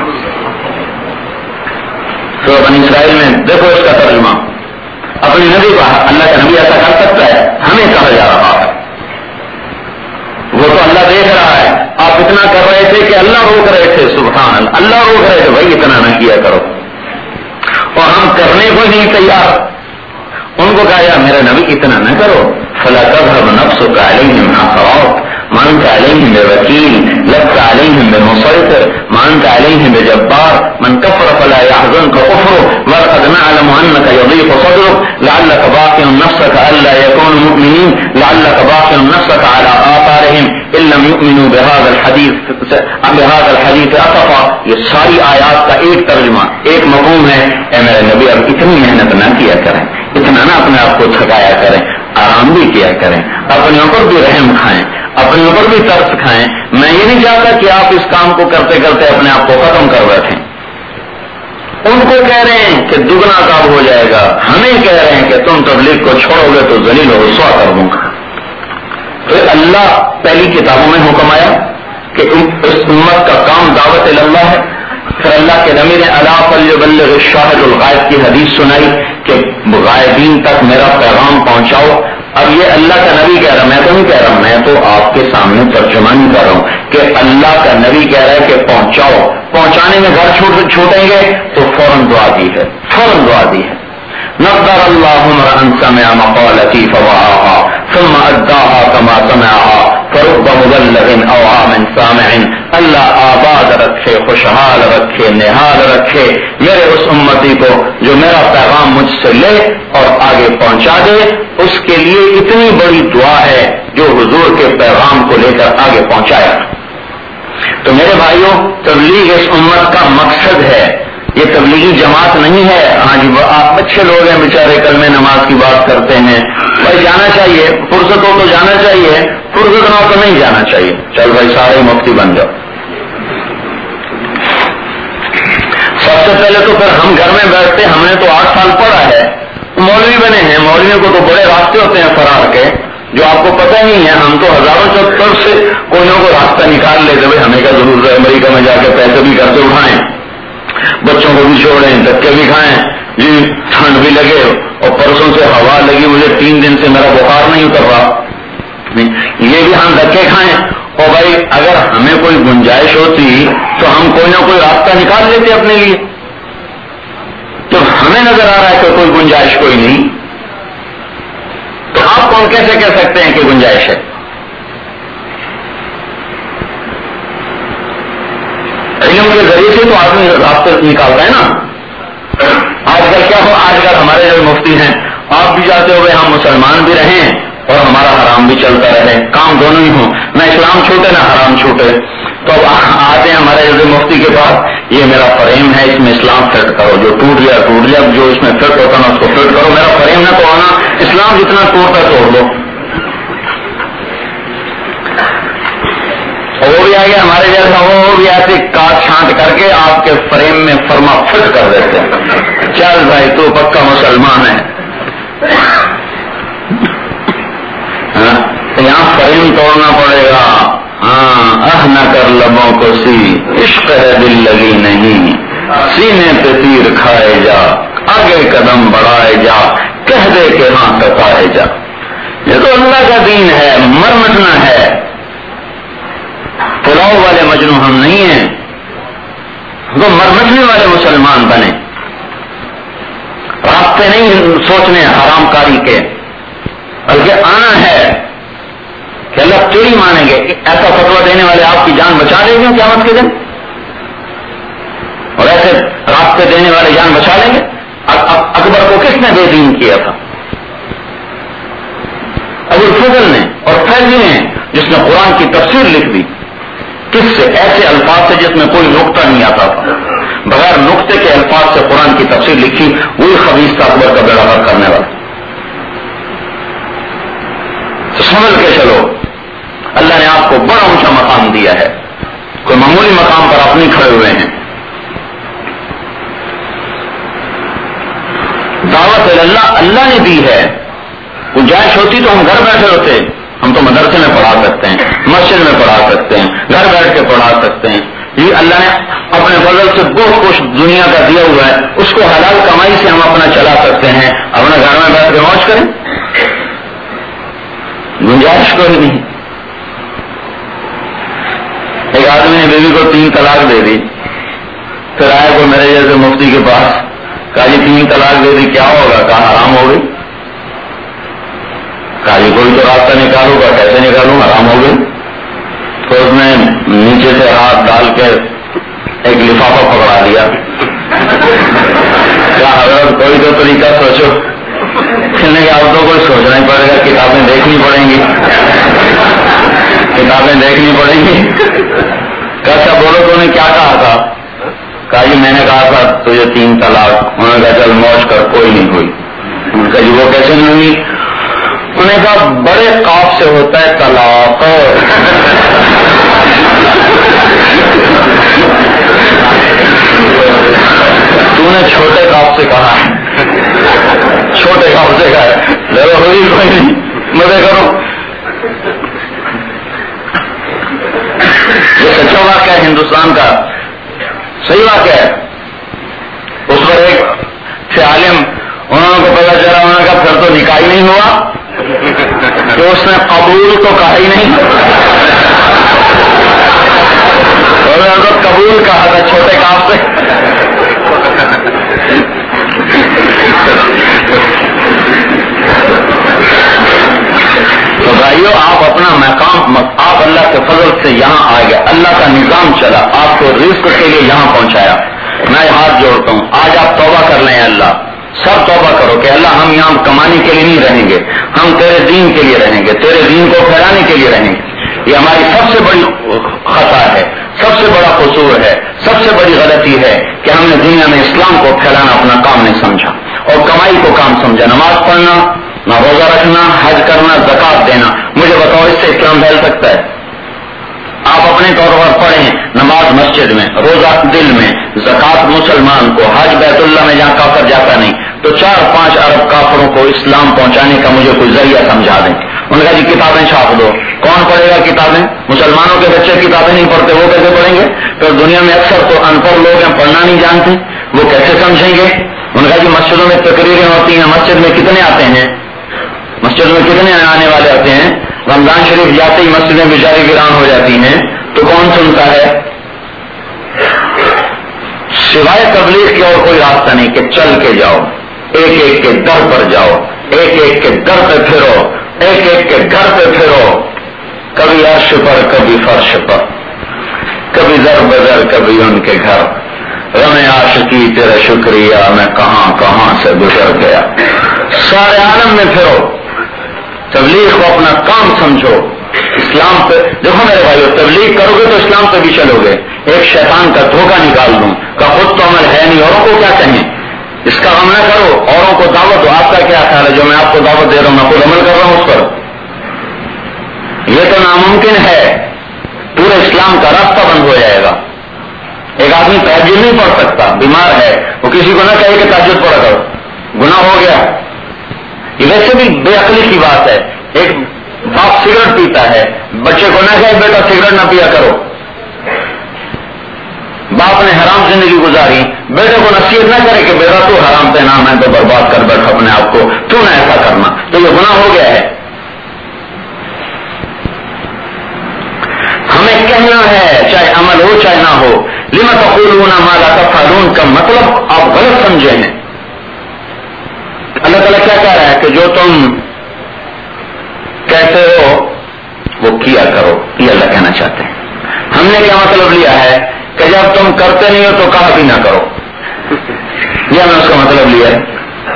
تو بنی اسرائیل میں دیکھو اس کا ترجمہ، اپنے نبی کا اللہ کا نبی ایسا کر سکتا ہے؟ ہمیں کہا جا رہا ہے، وہ تو اللہ دیکھ رہا ہے. آپ اتنا کر رہے تھے کہ اللہ روک رہے تھے، سبحان اللہ، اللہ روک رہے تھے بھائی اتنا نہ کیا کرو، اور ہم کرنے کو نہیں تیار. ان کو کہا یا میرے نبی اتنا نہ کرو. فلا تذهب نفسك عليهم حسرات ما انت عليهم بوكيل لست عليهم بمسيطر ما انت عليهم بجبار من كفر فلا يحزنك كفره ولقد نعلم انك يضيق صدرك لعلك باقي نفسك الا يكونوا مؤمنين لعلك باقي نفسك على آثارهم ان لم يؤمنوا بهذا الحديث اسفا. یہ ساری آیات کا ایک ترجمہ ایک مفہوم ہے، اے میرے نبی اب اتنی محنت نہ کیا کریں، اتنا نہ اپنے آپ کو تھکایا کریں، آرام بھی کیا کریں، اپنے اوپر بھی رحم کھائیں، اپنے اوپر بھی ترس کھائیں. میں یہ نہیں چاہتا کہ آپ اس کام کو کرتے کرتے اپنے آپ کو ختم کر بیٹھیں. ان کو کہہ رہے ہیں کہ دگنا عذاب ہو جائے گا، ہمیں کہہ رہے ہیں کہ تم تبلیغ کو چھوڑو گے تو ذلیل و رسوا کر دوں گا. تو اللہ پہلی کتابوں میں حکم آیا کہ اس امت کا کام دعوت اللہ ہے. پھر اللہ کے نبی نے الا فلیبلغ الشاہد الغائب کی حدیث سنائی کہ غائبین تک میرا پیغام پہنچاؤ. اب یہ اللہ کا نبی کہہ رہا، میں تو نہیں کہہ رہا، میں تو آپ کے سامنے ترجمانی کر رہا ہوں کہ اللہ کا نبی کہہ رہا ہے کہ پہنچاؤ. پہنچانے میں گھر چھوٹیں گے تو فوراً دعا دی ہے، فوراً دعا دی ہے. نظر اللہ امرأ سمع مقالتی فوعاها ثم اداها كما سمعها فرب مبلغ او عام سامع. اللہ آباد رکھے، خوشحال رکھے، نہال رکھے میرے اس امتی کو جو میرا پیغام مجھ سے لے اور آگے پہنچا دے. اس کے لیے اتنی بڑی دعا ہے جو حضور کے پیغام کو لے کر آگے پہنچایا. تو میرے بھائیوں، تبلیغ اس امت کا مقصد ہے، یہ تبلیغی جماعت نہیں ہے۔ ہاں جی، آپ اچھے لوگ ہیں بیچارے، کلمے نماز کی بات کرتے ہیں، بھائی جانا چاہیے، فرصت ہو تو جانا چاہیے، فرصت نہ ہو تو نہیں جانا چاہیے۔ چل بھائی سارے مفتی بن جاؤ۔ سب سے پہلے تو پھر ہم گھر میں بیٹھتے، ہم نے تو 8 سال پڑھا ہے، مولوی بنے ہیں، مولویوں کو تو بڑے راستے ہوتے ہیں فرار کے، جو آپ کو پتہ نہیں ہے۔ ہم تو ہزاروں چکر سے کوئی نہ کوئی راستہ نکال لیتے، بھائی ہمیں کیا ضرورت ہے امریکہ میں جا کے پیسے بھی گھر سے اٹھائیں، بچوں کو بھی چھوڑیں، دھکے بھی کھائیں، جی ٹھنڈ بھی لگے، اور پرسوں سے ہوا لگی مجھے 3 دن سے میرا بخار نہیں اتر رہا، یہ بھی ہم دھکے کھائیں۔ اور بھائی اگر ہمیں کوئی گنجائش ہوتی تو ہم کوئی نہ کوئی راستہ نکال لیتے اپنے لیے، تو ہمیں نظر آ رہا ہے کہ کوئی گنجائش کوئی نہیں، تو آپ کون کیسے کہہ سکتے ہیں کہ گنجائش ہے؟ علم کے ذریعے سے تو آدمی راستے نکالتا ہے نا۔ آج کل کیا ہو، آج کل ہمارے جو مفتی ہیں، آپ بھی چاہتے ہو ہم مسلمان بھی رہیں اور ہمارا حرام بھی چلتا رہے، کام دونوں ہی ہوں، نہ اسلام چھوٹے نہ حرام چھوٹے۔ تو آتے ہیں ہمارے جو مفتی کے پاس، یہ میرا فریم ہے، اس میں اسلام فٹ کرو، جو ٹوٹ گیا ٹوٹ گیا، جو اس میں فٹ ہوتا نا اس کو فٹ کرو، میرا فریم نہ توڑنا، اسلام جتنا ٹوٹتا توڑ دو۔ وہ بھی آگے ہمارے جیسا وہ بھی ایسے کاٹ چھانٹ کر کے آپ کے فریم میں فرما فٹ کر دیتے ہیں، چل بھائی تو پکا مسلمان ہے۔ یہاں فریم توڑنا پڑے گا، ہاں نہ کر لبوں کو سی، عشق ہے دل لگی نہیں، سینے پہ تیر کھائے جا، آگے قدم بڑھائے جا، کہہ دے کہ ہاں کتائے جا۔ یہ تو اللہ کا دین ہے، مر مٹنا ہے، پلاؤ والے مجنو ہم نہیں ہیں، وہ مرمٹنے والے مسلمان بنے، راستے نہیں سوچنے حرام کاری کے، بلکہ آنا ہے کہ اللہ تیری مانیں گے۔ ایسا فتویٰ دینے والے آپ کی جان بچا لیں گے قیامت کے دن، اور ایسے راستے دینے والے جان بچا لیں گے۔ اکبر کو کس نے بے دین کیا تھا؟ ابو الفضل نے اور فیضی نے، جس نے قرآن کی تفسیر لکھ دی، کس سے؟ ایسے الفاظ سے جس میں کوئی نقطہ نہیں آتا تھا، بغیر نقطے کے الفاظ سے قرآن کی تفسیر لکھی، وہی خبیث تھا اکبر کا بیڑا غرق کرنے والا۔ تو سمجھ کے چلو، اللہ نے آپ کو بڑا اونچا مقام دیا ہے، کوئی معمولی مقام پر آپ نہیں کھڑے ہوئے ہیں۔ دعوت اللہ اللہ نے دی ہے، گنجائش ہوتی تو ہم گھر بیٹھے ہوتے، ہم تو مدرسے میں پڑھا سکتے ہیں، مسجد میں پڑھا سکتے ہیں، گھر بیٹھ کے پڑھا سکتے ہیں۔ یہ اللہ نے اپنے فضل سے بہت کچھ دنیا کا دیا ہوا ہے، اس کو حلال کمائی سے ہم اپنا چلا سکتے ہیں، اپنے گھر میں بیٹھ کے موج کریں، گنجائش کوئی نہیں۔ ایک آدمی نے بیوی کو 3 طلاق دے دی، پھر آئے کوئی میرے جیسے مفتی کے پاس، کہا جی 3 طلاق دے دی کیا ہوگا؟ کہا حرام ہو گئی۔ کہا جی کوئی تو راستہ نکالو گا، کیسے نکالوں؟ حرام ہو گئی۔ تو اس نے نیچے سے ہاتھ ڈال کے ایک لفافہ پکڑا دیا، کیا حضرت کوئی تو طریقہ سوچو؟ کہنے کہ اب تو کوئی سوچنا ہی پڑے گا، کتابیں دیکھنی پڑیں گی، کتابیں دیکھنی پڑیں گی۔ کیسا بولو تو نے کیا کہا تھا؟ کہا جی میں نے کہا تھا تجھے 3 طلاق۔ انہوں نے کہا چل موج کر، کوئی نہیں ہوئی۔ انہوں نے کہا جی وہ کیسے نہیں ہوئی؟ انہوں نے کہا بڑے قاف سے ہوتا ہے طلاق، تو نے چھوٹے قاف سے کہا، چھوٹے قاف سے کہا ہے، لڑو ہوئی کوئی نہیں، مزے کرو۔ یہ سچا واقعہ ہے ہندوستان کا، صحیح واقعہ ہے۔ اس پر ایک تھے عالم، انہوں کو پتا چلا، انہوں نے کہا پھر تو نکاح ہی نہیں ہوا، تو اس نے قبول تو کہا ہی نہیں، اور تو قبول کہا تھا چھوٹے کاف سے۔ تو بھائیو آپ اپنا مقام، آپ اللہ کے فضل سے یہاں آ گئے، اللہ کا نظام چلا، آپ کو رزق کے لیے یہاں پہنچایا۔ میں ہاتھ جوڑتا ہوں، آج آپ توبہ کر لیں، اللہ سب توبہ کرو کہ اللہ ہم یہاں کمانے کے لیے نہیں رہیں گے، ہم تیرے دین کے لیے رہیں گے، تیرے دین کو پھیلانے کے لیے رہیں گے۔ یہ ہماری سب سے بڑی خطا ہے، سب سے بڑا قصور ہے، سب سے بڑی غلطی ہے کہ ہم نے دنیا میں اسلام کو پھیلانا اپنا کام نہیں سمجھا اور کمائی کو کام سمجھا. نماز پڑھنا، نہ روزہ رکھنا، حج کرنا، زکات دینا. مجھے بتاؤ اس سے اسلام پھیل سکتا ہے؟ آپ اپنے طور پر پڑھیں، نماز مسجد میں، روزہ دل میں، زکات مسلمان کو، حج بیت اللہ میں جہاں کافر جاتا نہیں، تو 4-5 ارب کافروں کو اسلام پہنچانے کا مجھے کوئی ذریعہ سمجھا دیں. ان کا جی کتابیں چھاپ دو. کون پڑھے گا کتابیں؟ مسلمانوں کے بچے کتابیں نہیں پڑھتے، وہ کیسے پڑھیں گے؟ تو دنیا میں اکثر تو ان پڑھ لوگ ہیں، پڑھنا نہیں جانتے، وہ کیسے سمجھیں گے؟ ان کا جی مسجدوں میں تقریریں ہوتی ہیں، مسجد میں کتنے آتے ہیں؟ مسجد میں کتنے آنے والے آتے ہیں؟ رمضان شریف جاتے ہی مسجدیں بیچاری ویران ہو جاتی ہیں، تو کون سنتا ہے؟ سوائے تبلیغ کے اور کوئی راستہ نہیں کہ چل کے جاؤ، ایک ایک کے در پر جاؤ، ایک ایک کے در پہ پھرو، ایک ایک کے گھر پہ پھرو، کبھی عرش پر، کبھی فرش پر، کبھی در بدر، کبھی ان کے گھر. غم عاشقی تیرا شکریہ میں کہاں کہاں سے گزر گیا. سارے عالم میں پھرو، تبلیغ کو اپنا کام سمجھو. اسلام پہ دیکھو میرے بھائیو، تبلیغ کرو گے تو اسلام پہ بھی چلو گے. ایک شیطان کا دھوکہ نکال دوں کہ خود تو عمل ہے نہیں، اوروں کو کیا کہیں، اس کا غم نہ کرو، اوروں کو دعوت دو. آپ کا کیا خیال ہے جو میں آپ کو دعوت دے رہا ہوں میں خود عمل کر رہا ہوں اس پر؟ یہ تو ناممکن ہے. پورے اسلام کا راستہ بند ہو جائے گا. ایک آدمی تہجد نہیں پڑھ سکتا، بیمار ہے، وہ کسی کو نہ کہے کہ تہجد پڑھا کرو، گناہ ہو گیا. یہ ویسے بھی بے عقلی کی بات ہے. ایک باپ سگریٹ پیتا ہے، بچے کو نہ کہے بیٹا سگریٹ نہ پیا کرو. باپ نے حرام زندگی گزاری، بیٹے کو نصیحت نہ کرے کہ بیٹا تو حرام پہ نام ہے تو برباد کر بیٹھ اپنے آپ کو، تو نہ ایسا کرنا، تو یہ گناہ ہو گیا ہے. ہمیں کہنا ہے چاہے عمل ہو چاہے نہ ہو. لما تقولون ما لا تفعلون کا مطلب آپ غلط سمجھے ہیں. اللہ تعالیٰ کیا کہہ رہا ہے کہ جو تم کہتے ہو وہ کیا کرو، یہ اللہ کہنا چاہتے ہیں. ہم نے کیا مطلب لیا ہے کہ جب تم کرتے نہیں ہو تو کہا بھی نہ کرو، یہ ہم نے اس کا مطلب لیا ہے.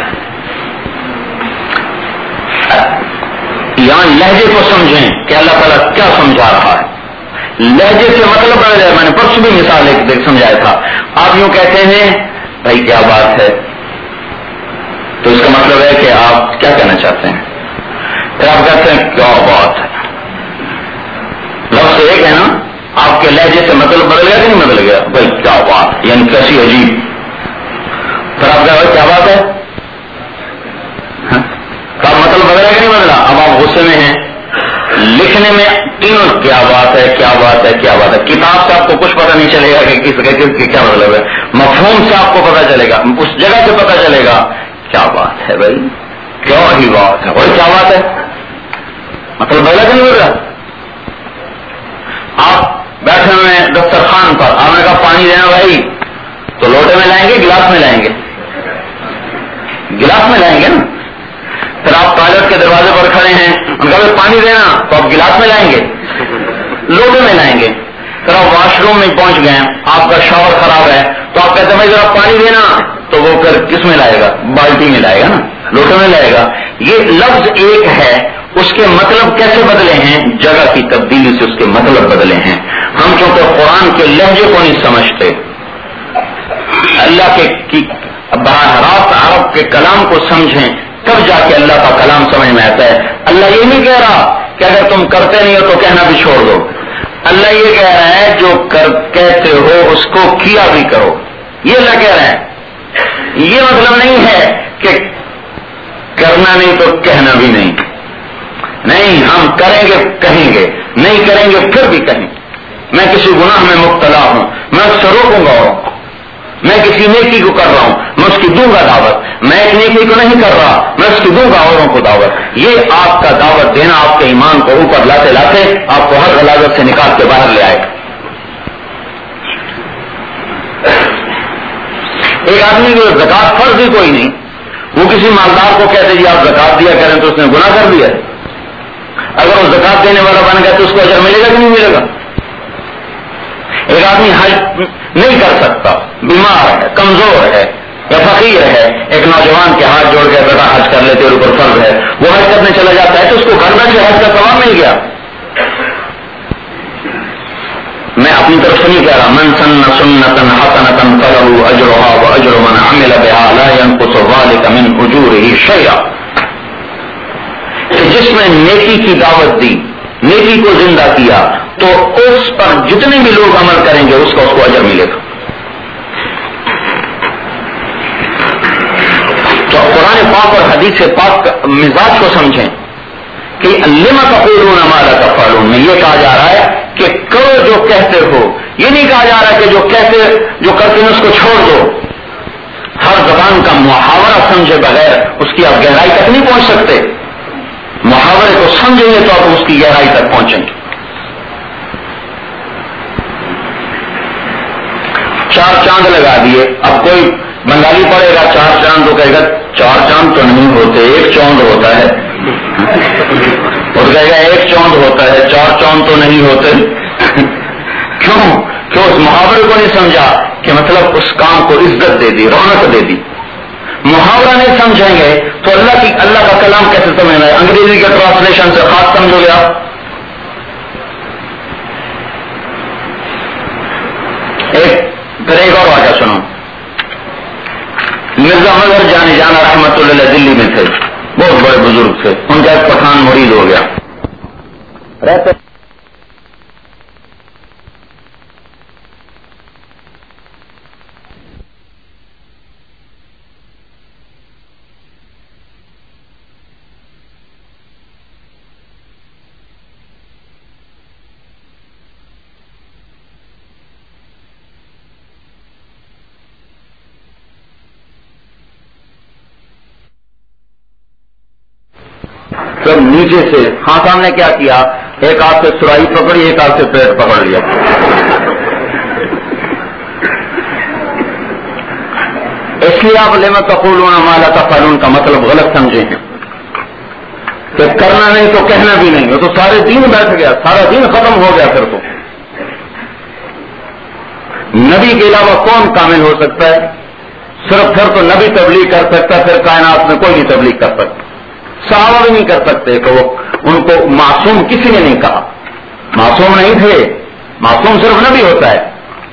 یہاں لہجے کو سمجھیں کہ اللہ تعالیٰ کیا سمجھا رہا ہے. لہجے سے مطلب بڑھ جائے. میں نے پرسوں بھی مثال ایک سمجھایا تھا. آپ یوں کہتے ہیں بھائی کیا بات ہے، تو اس کا مطلب ہے کہ آپ کیا کہنا چاہتے ہیں. پھر آپ کہتے ہیں کیا بات ہے، لفظ ایک ہے نا، آپ کے لہجے سے مطلب بدل گیا کہ نہیں بدل گیا؟ بھائی کیا بات، یعنی کیسی عجیب. پھر آپ کہتے ہیں کیا بات ہے، کا مطلب بدلا کہ نہیں بدلا؟ اب آپ غصے میں ہیں. لکھنے میں تینوں کیا بات ہے کیا بات ہے کیا بات ہے. کتاب سے آپ کو کچھ پتہ نہیں چلے گا کہ کس کیا مطلب ہے. مفہوم سے آپ کو پتہ چلے گا، اس جگہ سے پتہ چلے گا کیا بات ہے. بھائی کیا ہی بات ہے، اور کیا بات ہے، مطلب بدلا کہ نہیں بدلا. آپ بیٹھے ہوئے دسترخوان پر، آپ نے کہا پانی دینا بھائی، تو لوٹے میں لائیں گے گلاس میں لائیں گے؟ گلاس میں لائیں گے نا. پھر آپ ٹوائلٹ کے دروازے پر کھڑے ہیں، ان کا پانی دینا، تو آپ گلاس میں لائیں گے لوٹے میں لائیں گے. پھر آپ واش روم میں پہنچ گئے، آپ کا شاور خراب ہے، تو آپ کہتے ہیں بھائی ذرا پانی دینا، تو وہ پھر کس میں لائے گا؟ بالٹی میں لائے گا نا، لوٹے میں لائے گا. یہ لفظ ایک ہے، اس کے مطلب کیسے بدلے ہیں؟ جگہ کی تبدیلی سے اس کے مطلب بدلے ہیں. ہم چونکہ قرآن کے لہجے کو نہیں سمجھتے، اللہ کے براہ راست عرب کے کلام کو سمجھیں تب جا کے اللہ کا کلام سمجھ میں آتا ہے. اللہ یہ نہیں کہہ رہا کہ اگر تم کرتے نہیں ہو تو کہنا بھی چھوڑ دو. اللہ یہ کہہ رہا ہے جو کہتے ہو اس کو کیا بھی کرو، یہ اللہ کہہ رہا ہے. یہ مطلب نہیں ہے کہ کرنا نہیں تو کہنا بھی نہیں. نہیں، ہم کریں گے کہیں گے، نہیں کریں گے پھر بھی کہیں. میں کسی گناہ میں مبتلا ہوں، میں اس سے روکوں گا اوروں کو. میں کسی نیکی کو کر رہا ہوں، میں اس کی دوں گا دعوت. میں ایک نیکی کو نہیں کر رہا، میں اس کی دوں گا اوروں کو دعوت. یہ آپ کا دعوت دینا آپ کے ایمان کو اوپر لاتے لاتے آپ کو ہر غلاظت سے نکال کے باہر لے آئے. ایک آدمی کو زکات فرض ہی کوئی نہیں، وہ کسی مالدار کو کہتے جی آپ زکات دیا کریں تو اس نے گناہ کر دیا. اگر وہ زکات دینے والا بن گیا تو اس کو اجر ملے گا کہ نہیں ملے گا؟ ایک آدمی حج نہیں کر سکتا، بیمار ہے، کمزور ہے یا فقیر ہے، ایک نوجوان کے ہاتھ جوڑ کے بیٹا حج کر لیتے اوپر فرض ہے، وہ حج کرنے چلا جاتا ہے تو اس کو گھر میں سے حج کا ثواب مل گیا. میں اپنی طرف سے نہیں کہہ رہا، من سن سنتا حسنتا فله اجرها واجر من عمل بها لا ينقص ذلك من اجوره شيئا، کہ جس نے نیکی کی دعوت دی، نیکی کو زندہ کیا، تو اس پر جتنے بھی لوگ عمل کریں گے اس کو اجر ملے گا۔ تو قرآن پاک اور حدیث پاک کا مزاج کو سمجھیں کہ لما تقولون ما لا تفعلون میں یہ کہا جا رہا ہے کہ کرو جو کہتے ہو، یہ نہیں کہا جا رہا کہ جو کرتے ہیں اس کو چھوڑ دو۔ ہر زبان کا محاورہ سمجھے بغیر اس کی آپ گہرائی تک نہیں پہنچ سکتے، محاورے کو سمجھیں گے تو آپ اس کی گہرائی تک پہنچیں گے۔ 4 چاند لگا دیے، اب کوئی بنگالی پڑھے گا 4 چاند تو کہے گا 4 چاند تو نہیں ہوتے، 1 چاند ہوتا ہے، اور کہے گا 1 چاند ہوتا ہے، 4 چاند تو نہیں ہوتے۔ کیوں اس محاورے کو نہیں سمجھا کہ مطلب اس کام کو عزت دے دی، رونق دے دی۔ محاورہ نہیں سمجھیں گے تو اللہ کا کلام کیسے سمجھنا ہے؟ انگریزی کے ٹرانسلیشن سے خاص سمجھو گے آپ۔ ایک اور واقعہ سنو، مرزا مظہر جانا رحمت اللہ دلی میں تھے، بہت بڑے بزرگ تھے، ان کا ایک پٹھان مرید ہو گیا، رہتے سب نیچے سے ہاتھ نے کیا کیا، ایک ہاتھ سے سرائی پکڑی، ایک ہاتھ سے پیٹ پکڑ لیا۔ اس لیے آپ لما تقولون ما لا تفعلون کا مطلب غلط سمجھے ہیں کہ کرنا نہیں تو کہنا بھی نہیں، وہ تو سارے دین بیٹھ گیا، سارا دین ختم ہو گیا۔ پھر تو نبی کے علاوہ کون کامل ہو سکتا ہے؟ صرف پھر تو نبی تبلیغ کر سکتا، پھر کائنات میں کوئی نہیں تبلیغ کر سکتا، صحابہ بھی نہیں کر سکتے کہ وہ ان کو معصوم کسی نے نہیں کہا، معصوم نہیں تھے، معصوم صرف نبی ہوتا ہے۔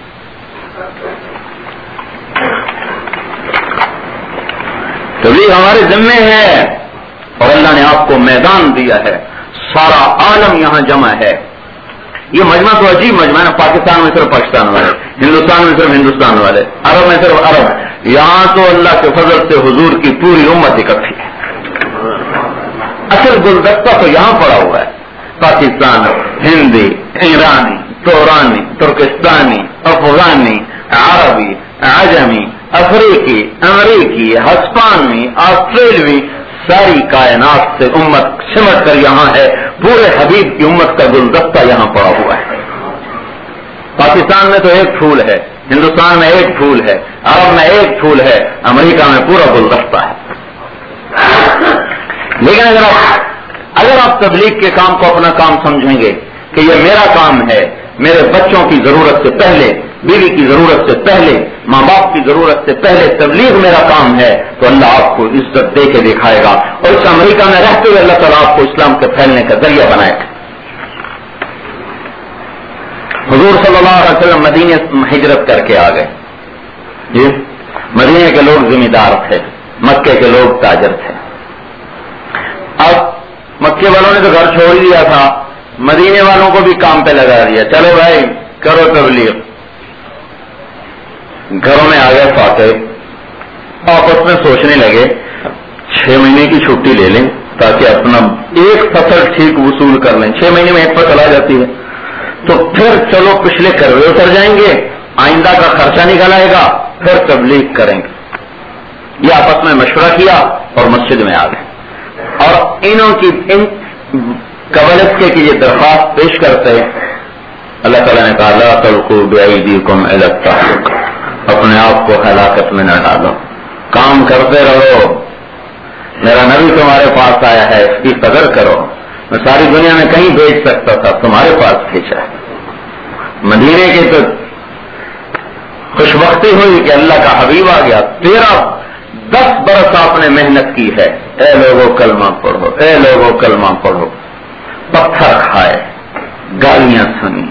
تبلیغ ہمارے ذمے ہے اور اللہ نے آپ کو میدان دیا ہے، سارا عالم یہاں جمع ہے۔ یہ مجمع تو عجیب مجمع ہے، پاکستان میں صرف پاکستان والے، ہندوستان میں صرف ہندوستان والے، عرب میں صرف عرب، یہاں تو اللہ کے فضل سے حضور کی پوری امت اکٹھی ہے۔ اصل گلدستہ تو یہاں پڑا ہوا ہے، پاکستان، ہندی، ایرانی، تورانی، ترکستانی، افغانی، عربی، عجمی، افریقی، امریکی، ہسپانوی، آسٹریلوی، ساری کائنات سے امت سمٹ کر یہاں ہے، پورے حبیب کی امت کا گلدستہ یہاں پڑا ہوا ہے۔ پاکستان میں تو ایک پھول ہے، ہندوستان میں ایک پھول ہے، عرب میں ایک پھول ہے، امریکہ میں پورا گلدستہ ہے۔ لیکن اگر آپ تبلیغ کے کام کو اپنا کام سمجھیں گے کہ یہ میرا کام ہے، میرے بچوں کی ضرورت سے پہلے، بیوی کی ضرورت سے پہلے، ماں باپ کی ضرورت سے پہلے تبلیغ میرا کام ہے، تو اللہ آپ کو عزت دے کے دکھائے گا، اور اس امریکہ میں رہتے ہوئے اللہ تعالیٰ آپ کو اسلام کے پھیلنے کا ذریعہ بنائے گا۔ حضور صلی اللہ علیہ وسلم مدینے ہجرت کر کے آ گئے، جی مدینے کے لوگ ذمہ دار تھے، مکے کے لوگ تاجر تھے۔ اب مکے والوں نے تو گھر چھوڑ دیا تھا، مدینے والوں کو بھی کام پہ لگا دیا، چلو بھائی کرو تبلیغ۔ گھروں میں آ گئے فاتح، آپس میں سوچنے لگے 6 مہینے کی چھٹی لے لیں تاکہ اپنا ایک فصل ٹھیک وصول کر لیں، 6 مہینے میں ایک فصل آ جاتی ہے، تو پھر چلو پچھلے کروے اتر جائیں گے، آئندہ کا خرچہ نکل آئے گا، پھر تبلیغ کریں گے۔ یہ آپس میں مشورہ کیا اور مسجد میں آ گئے، اور انہوں کی قبل اس کے یہ درخواست پیش کرتے، اللہ تعالیٰ نے کہا لا تلقوا بأیدیکم الی التہلکہ، اپنے آپ کو ہلاکت میں نہ ڈالو، کام کرتے رہو، میرا نبی تمہارے پاس آیا ہے، اس کی قدر کرو، میں ساری دنیا میں کہیں بھیج سکتا تھا، تمہارے پاس بھیجا ہے۔ مدینے کی تو خوشبختی ہوئی کہ اللہ کا حبیب آ گیا، 10 برس آپ نے محنت کی ہے، اے لوگوں کلمہ پڑھو، اے لوگوں کلمہ پڑھو، پتھر کھائے، گالیاں سنی،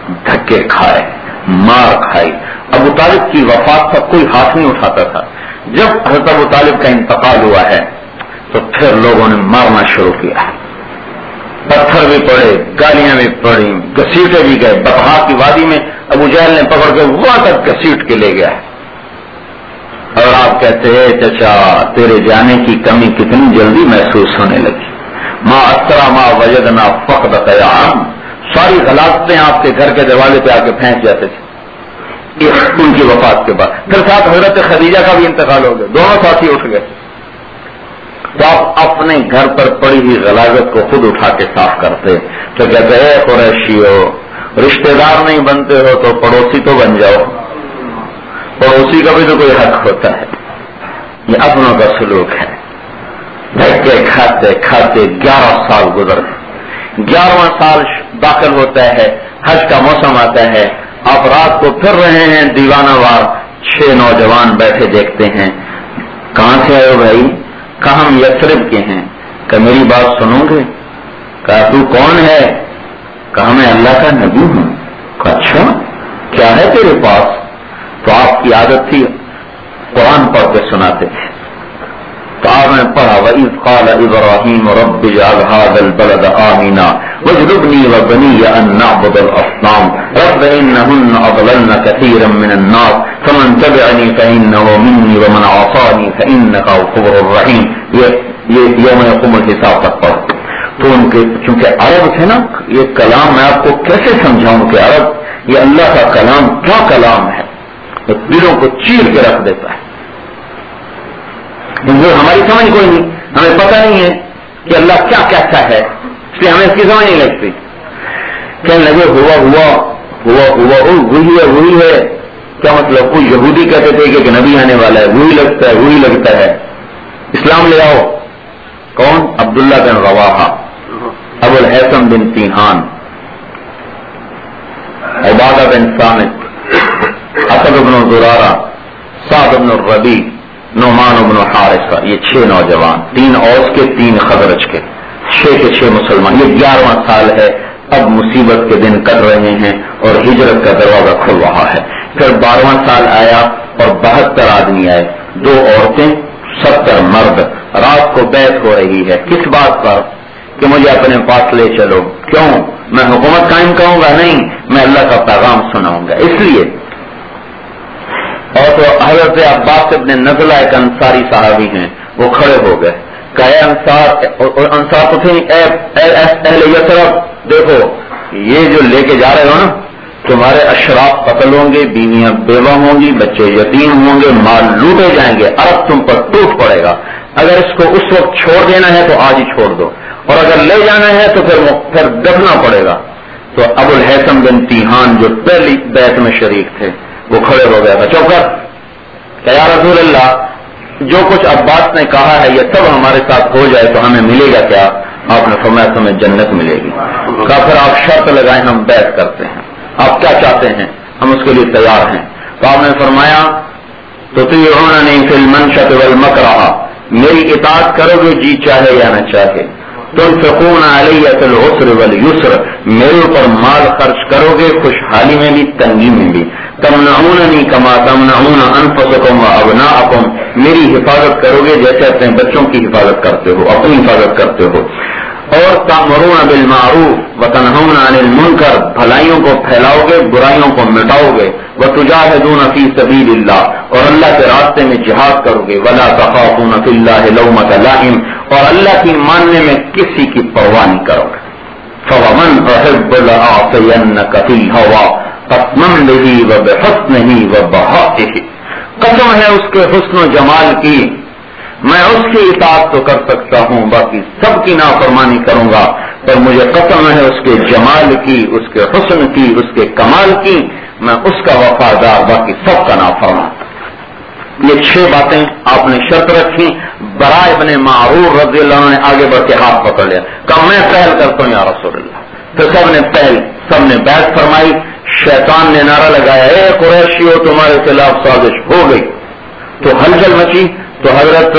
دھکے کھائے، مار کھائی. ابو طالب کی وفات پر کوئی ہاتھ نہیں اٹھاتا تھا. جب حضرت ابو طالب کا انتقال ہوا ہے تو پھر لوگوں نے مارنا شروع کیا. پتھر بھی پڑے، گالیاں بھی پڑی، گھسیٹے بھی گئے. بقحا کی وادی میں ابو جہل نے پکڑ کے وہاں تک گھسیٹ کے لے گیا. اور آپ کہتے ہیں چچا تیرے جانے کی کمی کتنی جلدی محسوس ہونے لگی. ما اسرا ما وجدنا فقد قیام، ساری غلاظتیں آپ کے گھر کے دروازے پہ آ کے پھینک جاتے تھے ان کی وفات کے بعد. پھر ساتھ حضرت خدیجہ کا بھی انتقال ہو گیا، دونوں ساتھی اٹھ گئے. تو آپ اپنے گھر پر پڑی ہوئی غلاظت کو خود اٹھا کے صاف کرتے. تو کہتے ہیں قریشی ہو، رشتے دار نہیں بنتے ہو تو پڑوسی تو بن جاؤ، پڑوسی کا بھی تو کوئی حق ہوتا ہے. یہ اپنوں کا سلوک ہے. دھکے کھاتے کھاتے 11 سال گزر گئے. 11واں سال داخل ہوتا ہے، حج کا موسم آتا ہے. آپ رات کو پھر رہے ہیں دیوانہ وار. 6 نوجوان بیٹھے دیکھتے ہیں. کہاں سے آئے ہو بھائی؟ کہا ہم یثرب کے ہیں. کہ میری بات سنو گے؟ کہا تو کون ہے؟ کہا میں اللہ کا نبی ہوں. کہا اچھا کیا ہے تیرے پاس؟ تو آپ کی عادت تھی قرآن پڑھ کے سناتے تھے. تو آپ نے پڑھا وَإِذْ قَالَ إِبْرَاهِيمُ رَبِّ اجْعَلْ هَٰذَا الْبَلَدَ آمِنًا وَاجْنُبْنِي وَبَنِيَّ أَن نَّعْبُدَ الْأَصْنَامَ رَبِّ إِنَّهُنَّ أَضْلَلْنَ كَثِيرًا مِّنَ النَّاسِ فَمَن تَبِعَنِي فَإِنَّهُ مِنِّي وَمَنْ عَصَانِي فَإِنَّكَ غَفُورٌ رَّحِيمٌ. یہ یوم یقوم الحساب تک پڑھو. تو ان کے چونکہ عرب تھے نا، یہ کلام میں آپ کو کیسے سمجھاؤں کہ عرب یہ اللہ کا کلام کیا کلام ہے، دلوں کو چیر کے رکھ دیتا ہے. ہماری سمجھ کوئی نہیں، ہمیں پتہ نہیں ہے کہ اللہ کیا کہتا ہے، اس لیے ہمیں اس کی سمجھ نہیں لگتی. کہنے لگے ہوا ہوا ہوا ہوا وہی ہے. کیا مطلب؟ وہ یہودی کہتے تھے کہ نبی آنے والا ہے، وہی لگتا ہے وہی لگتا ہے. اسلام لے آؤ. کون؟ عبداللہ بن رواحہ، ابو الحسن بن تیہان، عبادہ بن صامت، اسد بن زرارہ، سعد بن الربیع، نعمان بن حارثہ. یہ 6 نوجوان، 3 اوس کے 3 خزرج کے، 6 کے 6 مسلمان. یہ 11واں سال ہے. اب مصیبت کے دن کٹ رہے ہیں اور ہجرت کا دروازہ کھل رہا ہے. پھر 12واں سال آیا اور 72 آدمی آئے، 2 عورتیں، 70 مرد. رات کو بیعت ہو رہی ہے. کس بات پر؟ کہ مجھے اپنے پاس لے چلو. کیوں؟ میں حکومت قائم کروں گا؟ نہیں، میں اللہ کا پیغام سناؤں گا. اس لیے. اور تو حضرت عباس ابن نزلہ ایک انصاری صحابی ہیں، وہ کھڑے ہو گئے. کہ انصار تو تھے، اہل یثرب دیکھو یہ جو لے کے جا رہے ہو نا، تمہارے اشراف قتل ہوں گے، بیویاں بیوہ ہوں گی، بچے یتیم ہوں گے، مال لوٹے جائیں گے، عرب تم پر ٹوٹ پڑے گا. اگر اس کو اس وقت چھوڑ دینا ہے تو آج ہی چھوڑ دو، اور اگر لے جانا ہے تو پھر دبنا پڑے گا. تو ابو الحسن بن تیہان جو پہلی بیعت میں شریک تھے وہ کھڑے ہو گئے. چوکر کہ یا رسول اللہ جو کچھ عباس نے کہا ہے یہ سب ہمارے ساتھ ہو جائے تو ہمیں ملے گا کیا؟ آپ نے فرمایا تمہیں جنت ملے گی. کہا پھر آپ شرط لگائیں، ہم بیعت کرتے ہیں، آپ کیا چاہتے ہیں ہم اس کے لیے تیار ہیں. تو آپ نے فرمایا تطیعوننی فی المنشط والمکرہ، میری اطاعت کرو گے جی چاہے یا نہ چاہے. تنفقون علی فی العسر والیسر، میرے اوپر مال خرچ کرو گے خوشحالی میں بھی تنگی میں بھی. تمنعوننی کما تمنعون انفسکم وابناءکم، میری حفاظت کرو گے جیسے اپنے بچوں کی حفاظت کرتے ہو، اپنی حفاظت کرتے ہو. اور تأمرون بالمعروف وتنہون عن المنکر، بھلائیوں کو پھیلاؤ گے برائیوں کو مٹاؤ گے. وتجاہدون فی سبیل اللہ، اور اللہ کے راستے میں جہاد کرو گے. ولا تخافون فی اللہ لومۃ لائم، اور اللہ کی ماننے میں کسی کی پرواہ نہیں کرو گے. فَوَمَنْ أَحِبُّ لَأَعْصِيَنَّكَ فِي الْهَوَىٰ قَسْمًا بِهِ وَبِحُسْنِهِ وَبَهَائِهِ، قسم ہے اس کے حسن و جمال کی، میں اس کی اطاعت تو کر سکتا ہوں، باقی سب کی نافرمانی کروں گا. پر مجھے قسم ہے اس کے جمال کی، اس کے حسن کی، اس کے کمال کی، میں اس کا وفادار، باقی سب کا نافرمان. یہ 6 باتیں آپ نے شرط رکھی. برا ابن معرور رضی اللہ عنہ نے آگے بڑھ کے ہاتھ پکڑ لیا، کہا میں پہل کرتا ہوں یا رسول اللہ. تو سب نے بیعت فرمائی. شیطان نے نعرہ لگایا اے قریشیو تمہارے خلاف سازش ہو گئی. تو ہلچل مچی. تو حضرت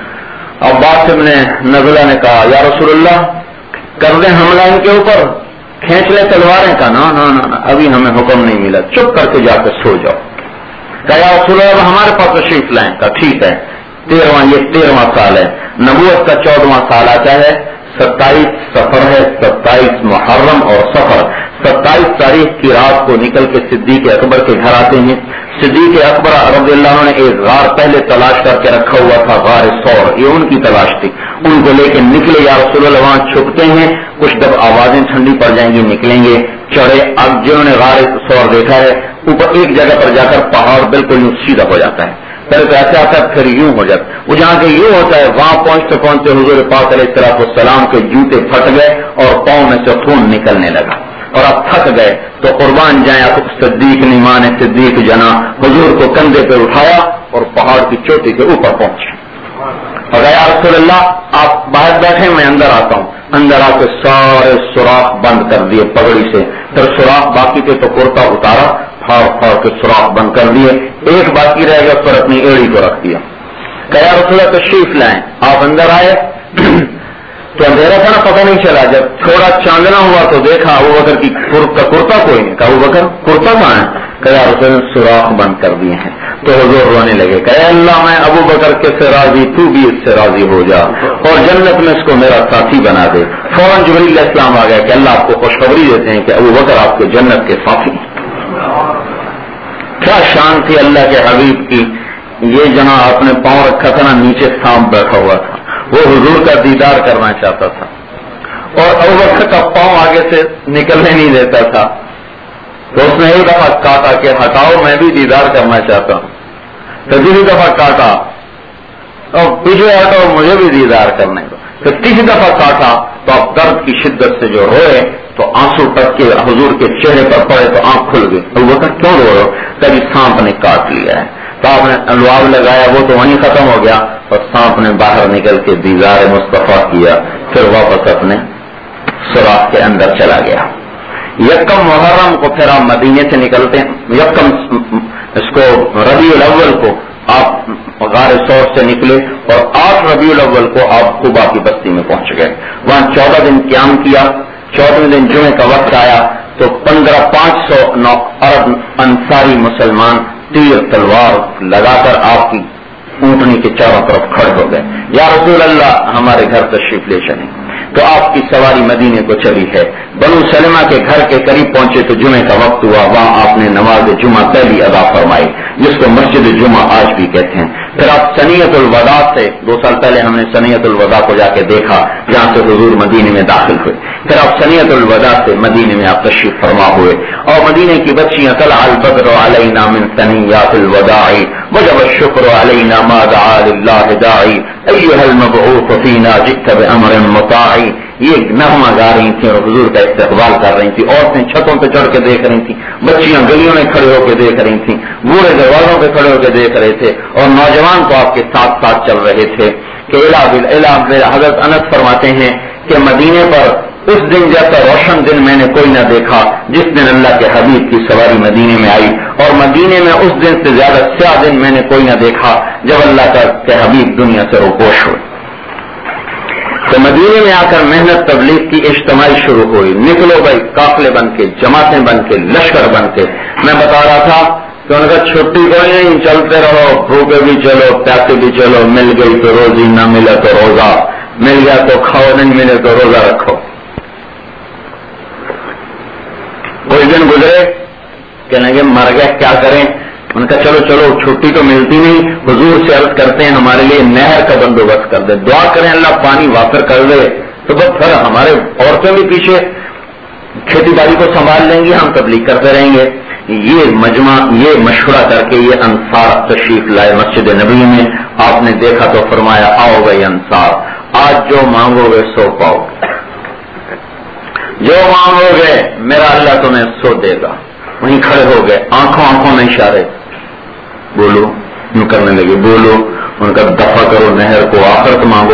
عباس ابن نزلہ نے کہا یا رسول اللہ کر دیں حملہ ان کے اوپر. کھینچ لے تلواریں کا نا نا نا ابھی ہمیں حکم نہیں ملا, چپ کر کے جا کے سو جاؤ. کہا رسول اللہ ہمارے پاس تشریف لائیں. کا ٹھیک ہے, 13واں سال ہے, نبوت کا 14واں سال آتا ہے, 27 سفر ہے, 27 محرم اور سفر. 27 تاریخ کی رات کو نکل کے صدیق اکبر کے گھر آتے ہیں. صدیق اکبر رضی اللہ عنہ نے ایک غار پہلے تلاش کر کے رکھا ہوا تھا, غار ثور, یہ ان کی تلاش تھی. ان کو لے کے نکلے, یا رسول اللہ وہاں چھپتے ہیں, کچھ جب آوازیں ٹھنڈی پڑ جائیں گی نکلیں گے. چڑھے, اب جنہوں نے غار ثور دیکھا ہے, اوپر ایک جگہ پر جا کر پہاڑ بالکل یوں سیدھا ہو جاتا ہے, پہلے تو ایسا آتا ہے پھر یوں ہو جاتا ہے. وہ جہاں سے یوں ہوتا ہے وہاں پہنچتے پہنچتے حضور پاک علیہ السلام کے جوتے پھٹ گئے اور پاؤں میں سے خون نکلنے لگا, اور اب تھک گئے تو قربان جائیں آپ. صدیق نے ماں نے صدیق جنا حضور کو کندھے پہ اٹھایا اور پہاڑ کی چوٹی کے اوپر پہنچے. اور یا رسول اللہ آپ باہر بیٹھے, میں اندر آتا ہوں. اندر آ کے سارے سوراخ بند کر دیے پگڑی سے, پھر سوراخ باقی تھے تو کرتا اتارا, پھاڑ پھاڑ کے سوراخ بند کر دیے, ایک باقی رہ گیا پر اپنی ایڑی کو رکھ دیا. کہ یا رسول اللہ تشریف لائیں. آپ اندر آئے تو اندھیرا تھا نا, پتہ نہیں چلا. جب تھوڑا چاندنا ہوا تو دیکھا ابو بکر کی کرتا کوئی نہیں. ابو بکر کرتا کہاں ہے؟ کہ یا رسول اللہ سوراخ بند کر دیے ہیں. تو حضور رونے لگے, کہ اللہ میں ابو بکر کے سے راضی, تو بھی اس سے راضی ہو جا اور جنت میں اس کو میرا ساتھی بنا دے. فوراً جبریل علیہ السلام آ گیا کہ اللہ آپ کو خوشخبری دیتے ہیں کہ ابو بکر آپ کے جنت کے ساتھی. کیا شان تھی اللہ کے حبیب کی. یہ جہاں اپنے پاؤں رکھا تھا نا, نیچے سانپ بیٹھا ہوا تھا, وہ حضور کا دیدار کرنا چاہتا تھا, اور ابو بکر کا پاؤں آگے سے نکلنے نہیں دیتا تھا. تو اس نے ایک دفعہ کاٹا کہ ہٹاؤ میں بھی دیدار کرنا چاہتا ہوں. تو دوسری دفعہ کاٹا اور پیچھے ہٹاؤ مجھے بھی دیدار کرنے کو. تو تیسری دفعہ کاٹا تو اب درد کی شدت سے جو روئے تو آنسو ٹپ کے حضور کے چہرے پر پڑے تو آنکھ کھل گئی. ابو بکر کیوں رو رہے ہو؟ کبھی سانپ نے کاٹ لیا ہے. تو آپ نے الواب لگایا, وہ تو وہیں ختم ہو گیا, اور سانپ نے باہر نکل کے دیدار مصطفیٰ کیا, پھر واپس اپنے سوراخ کے اندر چلا گیا. یکم محرم کو پھر آپ مدینے سے نکلتے ہیں. یکم اس کو ربیع الاول کو آپ غار ثور سے نکلے, اور 8 ربیع الاول کو آپ قبا کی بستی میں پہنچ گئے. وہاں 14 دن قیام کیا. 14ویں دن جمعے کا وقت آیا تو 500 عرب انصاری مسلمان تیر تلوار لگا کر آپ کی اونٹنی کے چاروں طرف کھڑے ہو گئے. یا رسول اللہ ہمارے گھر تشریف لے چلیں. تو آپ کی سواری مدینے کو چلی ہے. بنو سلمہ کے گھر کے قریب پہنچے تو جمعے کا وقت ہوا. وہاں آپ نے نماز جمعہ پہلی ادا فرمائی, جس کو مسجد جمعہ آج بھی کہتے ہیں. پھر آپ سنیت الوداع سے, 2 سال پہلے ہم نے سنیت الوداع کو جا کے دیکھا جہاں سے حضور مدینے میں داخل ہوئے. پھر آپ سنیت الوداع سے مدینے میں آپ تشریف فرما ہوئے, اور مدینے کی بچیاں طلع البدر علینا من ثنیات الوداع وجب الشکر علینا ما دعا للہ داعی ایھا المبعوث فینا جئت بامر مطاع. یہ نغمہ گا رہی تھیں اور حضور کا استقبال کر رہی تھی. عورتیں چھتوں پہ چڑھ کے دیکھ رہی تھیں, بچیاں گلیوں میں کھڑے ہو کے دیکھ رہی تھیں, بوڑھے دروازوں پہ کھڑے ہو کے دیکھ رہے تھے, اور نوجوان تو آپ کے ساتھ ساتھ چل رہے تھے. کہ حضرت انس فرماتے ہیں کہ مدینے پر اس دن جیسا روشن دن میں نے کوئی نہ دیکھا جس دن اللہ کے حبیب کی سواری مدینے میں آئی, اور مدینے میں اس دن سے زیادہ سیاہ دن میں نے کوئی نہ دیکھا جب اللہ کے حبیب دنیا سے روپوش ہوئے. تو مدینے میں آ کر محنت تبلیغ کی اجتماعی شروع ہوئی. نکلو بھائی, قافلے بن کے, جماعتیں بن کے, لشکر بن کے. میں بتا رہا تھا کہ ان کا چھٹی کوئی نہیں, چلتے رہو, بھوکے بھی چلو, پیاسے بھی چلو, مل گئی تو روزی, نہ ملے تو روزہ, مل گیا تو کھاؤ, نہیں ملے تو روزہ رکھو. کوئی دن گزرے, کہنے لگے مر گئے کیا کریں. ان کا چلو چلو چھٹی تو ملتی نہیں, حضور سے عرض کرتے ہیں ہمارے لیے نہر کا بندوبست کر دے, دعا کریں اللہ پانی وافر کر دے. تو بس پھر ہمارے عورتیں بھی پیچھے کھیتی باڑی کو سنبھال لیں گی, ہم تبلیغ کرتے رہیں گے. یہ مجمع, یہ مشورہ کر کے یہ انصار تشریف لائے مسجد نبی میں. آپ نے دیکھا تو فرمایا آؤ گئے انصار, آج جو مانگو گے سو پاؤ گے, جو مانگو گے میرا اللہ تمہیں سو دے گا. وہیں کھڑے ہو گئے, آنکھوں میں اشارے, بولو, یوں کرنے لگے, بولو. ان کا دفع کرو نہر کو, آخرت مانگو,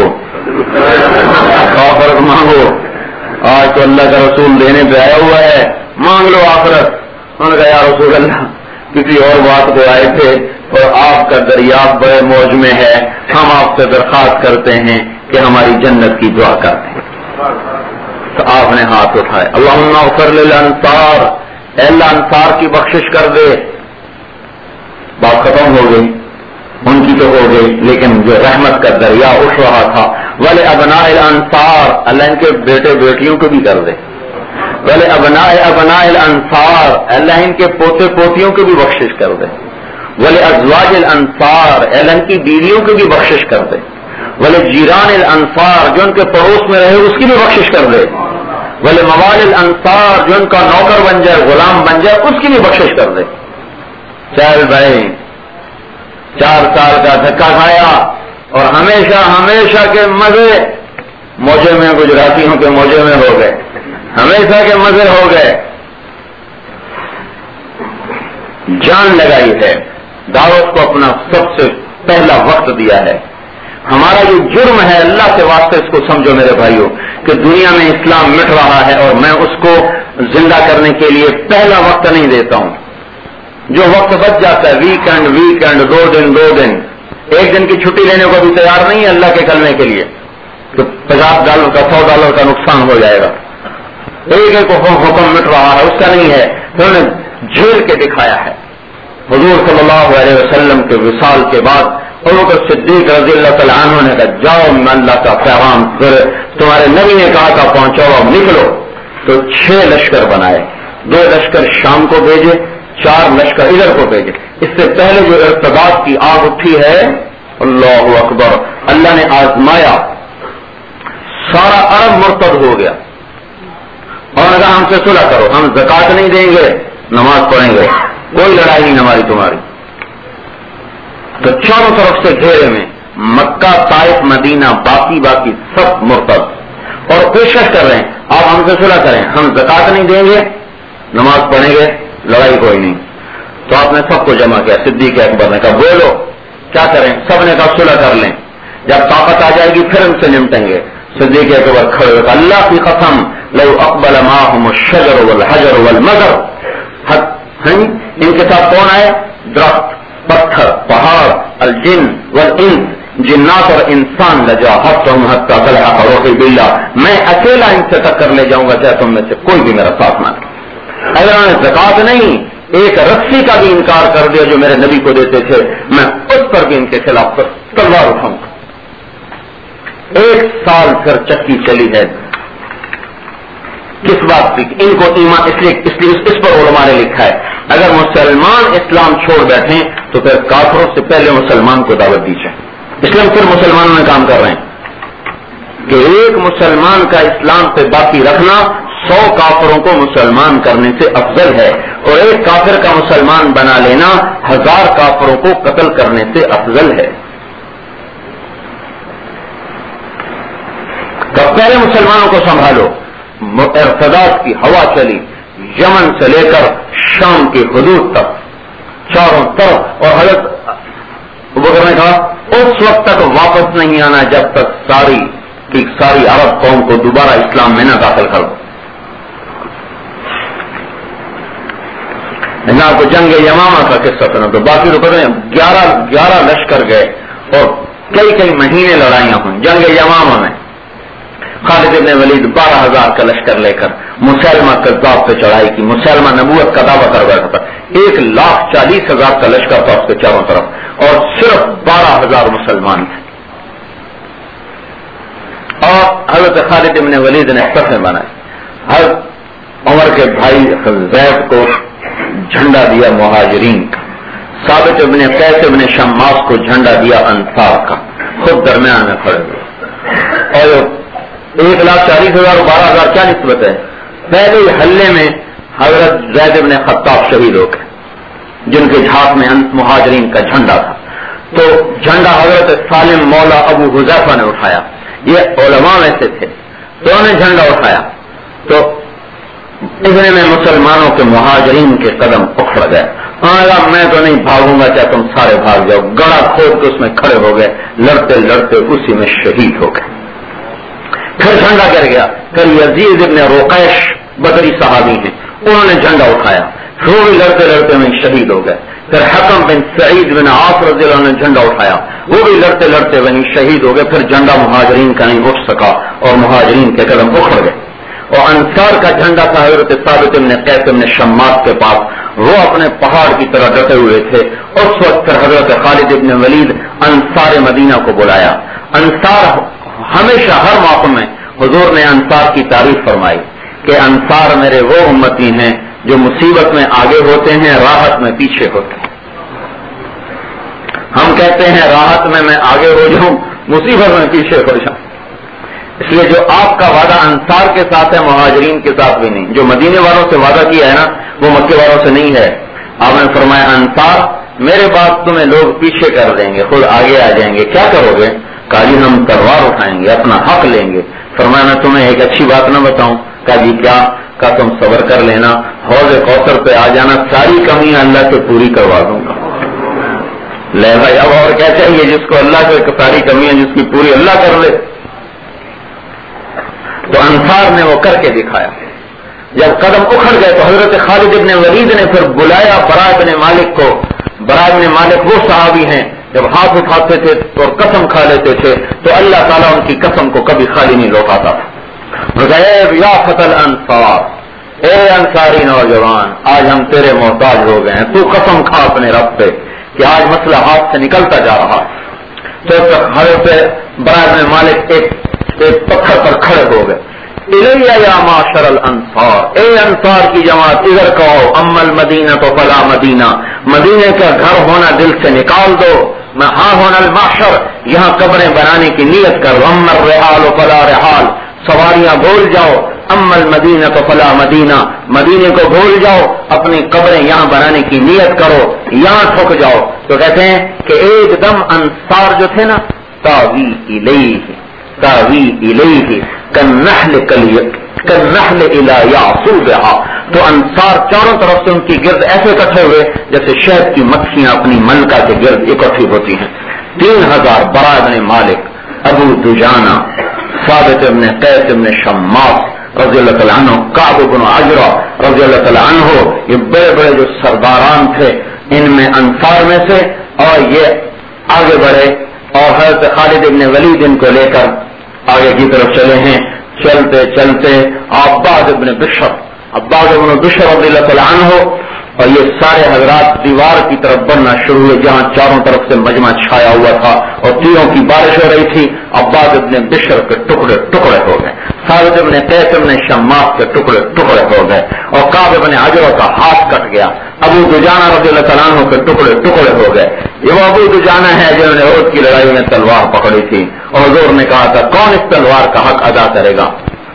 آخرت مانگو. آج تو اللہ کا رسول دینے پہ آیا ہوا ہے, مانگ لو آخرت. انہوں نے کہا یا رسول اللہ کسی اور بات کو آئے تھے اور آپ کا دریافت بڑے موج میں ہے, ہم آپ سے درخواست کرتے ہیں کہ ہماری جنت کی دعا کرتے ہیں. تو آپ نے ہاتھ اٹھائے، اللہم اغفر للانصار، اے اللہ انصار کی بخشش کر دے. بات ختم ہو گئی، ان کی تو ہو گئی، لیکن جو رحمت کا دریا اٹھ رہا تھا، وَلِ أَبْنَاءِ الْأَنصَارِ، اللہ ان کے بیٹے بیٹیوں کو بھی کر دے. وَلِ أَبْنَاءِ الْأَنصَارِ، اللہ ان کے پوتے پوتیوں کو بھی بخشش کر دے. وَلِأَزْوَاجِ الْأَنصَارِ، اللہ ان کی بیویوں کو بھی بخشش کر دے. وَلِجِيرَانِ الْأَنصَارِ، جو ان کے پڑوس میں رہے اس کی بھی بخشش کر دے. وَلِمَوَالِ الْأَنصَارِ، جو ان کا نوکر بن جائے غلام بن جائے اس کی بھی بخشش کر دے. چل بھائی 4 سال کا دھکا کھایا اور ہمیشہ ہمیشہ کے مزے موجے میں، گجراتیوں کے موجے میں ہو گئے، ہمیشہ کے مزے ہو گئے. جان لگائی ہے، دعوت کو اپنا سب سے پہلا وقت دیا ہے. ہمارا جو جرم ہے اللہ کے واسطے اس کو سمجھو میرے بھائیوں کہ دنیا میں اسلام مٹ رہا ہے اور میں اس کو زندہ کرنے کے لیے پہلا وقت نہیں دیتا ہوں. جو وقت بچ جاتا ہے ویکینڈ 2 دن 1 دن کی چھٹی لینے کو بھی تیار نہیں ہے اللہ کے کلمے کے لیے، تو $50 کا $100 کا نقصان ہو جائے گا. ایک حکم مٹ رہا ہے اس کا نہیں ہے، انہوں نے جھیل کے دکھایا ہے. حضور صلی اللہ علیہ وسلم کے وصال کے بعد ابوبکر صدیق رضی اللہ تعالیٰ عنہ نے کہا جاؤ میں اللہ کا پیغام تمہارے نبی نے کہا تھا پہنچاؤ، اب نکلو. تو 6 لشکر بنائے، 2 لشکر شام کو بھیجے، 4 لشکر ادھر کو بھیجے. اس سے پہلے جو ارتداد کی آگ اٹھی ہے، اللہ اکبر، اللہ نے آزمایا، سارا عرب مرتد ہو گیا اور اگر ہم سے صلح کرو، ہم زکات نہیں دیں گے، نماز پڑھیں گے، کوئی لڑائی نہیں ہماری تمہاری. تو چاروں طرف سے گھیرے میں مکہ، طائف، مدینہ، باقی سب مرتد اور کوشش کر رہے ہیں آپ ہم سے صلح کریں، ہم زکات نہیں دیں گے، نماز پڑھیں گے، لڑائی کوئی نہیں. تو آپ نے سب کو جمع کیا. صدیق اکبر نے کہا بولو کیا کریں؟ سب نے کہا صلح کر لیں، جب طاقت آ جائے گی پھر ہم سے نمٹیں گے. صدیق اکبر کھڑے ہوئے اللہ کی قسم لو اقبل معهم الشجر والحجر والمدر، ان کے ساتھ کون آئے؟ درخت، پتھر، پہاڑ، الجن والانس، جنات اور انسان، لجاہدتهم حتى تلحق روحي بالله، میں اکیلا ان سے ٹکر لے جاؤں گا چاہے تم میں سے کوئی بھی میرا ساتھ نہ دے. اگر انہوں نے زکات نہیں، ایک رسی کا بھی انکار کر دیا جو میرے نبی کو دیتے تھے، میں اس پر بھی ان کے خلاف تلوار اٹھاؤں گا. 1 سال پھر چکی چلی ہے. کس بات کی؟ ان کو ایمان اس لیے اس پر علماء نے لکھا ہے اگر مسلمان اسلام چھوڑ بیٹھیں تو پھر کافروں سے پہلے مسلمان کو دعوت دی جائے. اسلام پھر مسلمانوں میں کام کر رہے ہیں کہ ایک مسلمان کا اسلام پہ باقی رکھنا 100 کافروں کو مسلمان کرنے سے افضل ہے، اور ایک کافر کا مسلمان بنا لینا 1000 کافروں کو قتل کرنے سے افضل ہے. تو پہلے مسلمانوں کو سنبھالو. ارتداد کی ہوا چلی یمن سے لے کر شام کی حدود تک چاروں طرف، اور حضرت ابوبکر نے کہا اس وقت تک واپس نہیں آنا جب تک ساری عرب قوم کو دوبارہ اسلام میں نہ داخل کر دو. آپ کو جنگ یمامہ کا قصہ سنا تو باقی تو پتہ نہیں 11 لشکر گئے اور کئی مہینے لڑائیاں ہوئی. جنگ یمامہ میں خالد ابن ولید 12,000 کا لشکر لے کر مسلمہ کذاب پہ چڑھائی کی. مسلمہ نبوت کا دعویٰ کر بیٹھا تھا. 1,40,000 کا لشکر تھا اس کے چاروں طرف اور صرف 12,000 مسلمان تھے. اور حضرت خالد ابن ولید نے صفیں بنائے. حضرت عمر کے بھائی زید کو جھنڈا دیا مہاجرین کا، ثابت ابن قیس ابن شماس کو جھنڈا دیا انصار کا، خود درمیان میں کھڑے ہوئے. اور 1,40,000 12,000 کیا نسبت ہے؟ پہلے حلے میں حضرت زید ابن خطاب شہید ہو گئے جن کے ہاتھ میں مہاجرین کا جھنڈا تھا. تو جھنڈا حضرت سالم مولا ابو حذیفہ نے اٹھایا، یہ علماء میں سے تھے، تو انہوں نے جھنڈا اٹھایا. تو اتنے میں مسلمانوں کے مہاجرین کے قدم اکھڑ گئے. میں تو نہیں بھاگوں گا چاہے تم سارے بھاگ جاؤ. گڑا کھود کے اس میں کھڑے ہو گئے، لڑتے لڑتے اسی میں شہید ہو گئے. پھر جھنڈا گر گیا. پھر یزید ابن روقیش بدری صحابی ہیں، انہوں نے جھنڈا اٹھایا، وہ بھی لڑتے لڑتے میں شہید ہو گئے. پھر حکم بن سعید بن عاص رضی اللہ عنہ نے جھنڈا اٹھایا، وہ بھی لڑتے لڑتے وہیں شہید ہو گئے. پھر جھنڈا مہاجرین کا نہیں اٹھ سکا اور مہاجرین کے قدم اکھڑ گئے. اور انصار کا جھنڈا تھا حضرت ثابت بن قیس بن شماس کے پاس، وہ اپنے پہاڑ کی طرح ڈٹے ہوئے تھے۔ اس وقت پھر حضرت خالد بن ولید انصار مدینہ کو بلایا۔ انصار ہمیشہ ہر موقع میں حضور نے انصار کی تعریف فرمائی کہ انصار میرے وہ امتی ہیں جو مصیبت میں آگے ہوتے ہیں، راحت میں پیچھے ہوتے ہیں۔ ہم کہتے ہیں راحت میں آگے ہو جاؤں، مصیبت میں پیچھے ہو جاؤں۔ اس لیے جو آپ کا وعدہ انصار کے ساتھ ہے مہاجرین کے ساتھ بھی نہیں، جو مدینے والوں سے وعدہ کیا ہے نا وہ مکے والوں سے نہیں ہے۔ آپ نے فرمایا انصار میرے بعد تمہیں لوگ پیچھے کر دیں گے، خود آگے آ جائیں گے، کیا کرو گے؟ کہا جی ہم تلوار اٹھائیں گے، اپنا حق لیں گے۔ فرمایا میں تمہیں ایک اچھی بات نہ بتاؤں؟ کہا جی کیا؟ کہا تم صبر کر لینا، حوض کوثر پہ آ جانا، ساری کمیاں اللہ سے پوری کروا دوں گا۔ لے بھائی اب اور کیا چاہیے؟ جس کو اللہ سے ساری کمیاں جس کی پوری اللہ کر لے۔ تو انصار نے وہ کر کے دکھایا۔ جب قدم اکھڑ گئے تو حضرت خالد بن ولید نے پھر بلایا براء بن مالک کو۔ براء بن مالک وہ صحابی ہیں جب ہاتھ اٹھاتے تھے اور قسم کھا لیتے تھے تو اللہ تعالیٰ ان کی قسم کو کبھی خالی نہیں لوٹاتا تھا۔ یا فتل انصار، اے انصاری نوجوان، آج ہم تیرے محتاج ہو گئے ہیں، تو قسم کھا اپنے رب پہ کہ آج مسئلہ ہاتھ سے نکلتا جا رہا ہے۔ تو حضرت براء بن مالک ایک پتھر پر کھڑے ہو گئے۔ الیہ یا معاشر الانصار، اے انصار کی جماعت ادھر کہو، اما المدینہ تو فلا مدینہ، مدینے کا گھر ہونا دل سے نکال دو، میں ہاں ہونا المحشر، یہاں قبریں بنانے کی نیت کر، اما الرحال فلا رحال، سواریاں بھول جاؤ، اما المدینہ تو فلا مدینہ، مدینے کو بھول جاؤ، اپنی قبریں یہاں بنانے کی نیت کرو، یہاں ٹھک جاؤ۔ تو کہتے ہیں کہ ایک دم انصار جو تھے نا تاوی الیہ کالنحل الی یعصوبہا، تو انصار چاروں طرف سے ان کی گرد ایسے اکٹھے ہوئے جیسے شہد کی مکھیاں اپنی ملکہ کے گرد اکٹھی ہوتی ہیں۔ 3000 براء بن مالک، ابو دجانہ، ثابت بن قیس بن شماس رضی اللہ تعالیٰ عنہ، کعب بن عجرہ رضی اللہ تعالیٰ عنہ، یہ بڑے بڑے جو سرداران تھے ان میں انصار میں سے، اور یہ آگے بڑھے اور حضرت خالد بن ولید ان کو لے کر آگے کی طرف چلے ہیں۔ چلتے چلتے عباد بن بشر رضی اللہ تعالیٰ عنہ اور یہ سارے حضرات دیوار کی طرف بڑھنا شروع ہوئے جہاں چاروں طرف سے مجمع چھایا ہوا تھا اور تیروں کی بارش ہو رہی تھی۔ عباد بن بشر کے ٹکڑے ٹکڑے ہو گئے، ثابت بن قیس بن شماس کے ٹکڑے ٹکڑے ہو گئے، اور کعب بن عجرہ کا ہاتھ کٹ گیا۔ ابو دجانہ رضی اللہ تعالیٰ عنہ کے ٹکڑے ٹکڑے ہو گئے۔ یہ وہ ابو دجانہ ہے جنہوں نے احد کی لڑائی میں تلوار پکڑی تھی اور حضور نے کہا تھا کون اس تلوار کا حق ادا کرے گا؟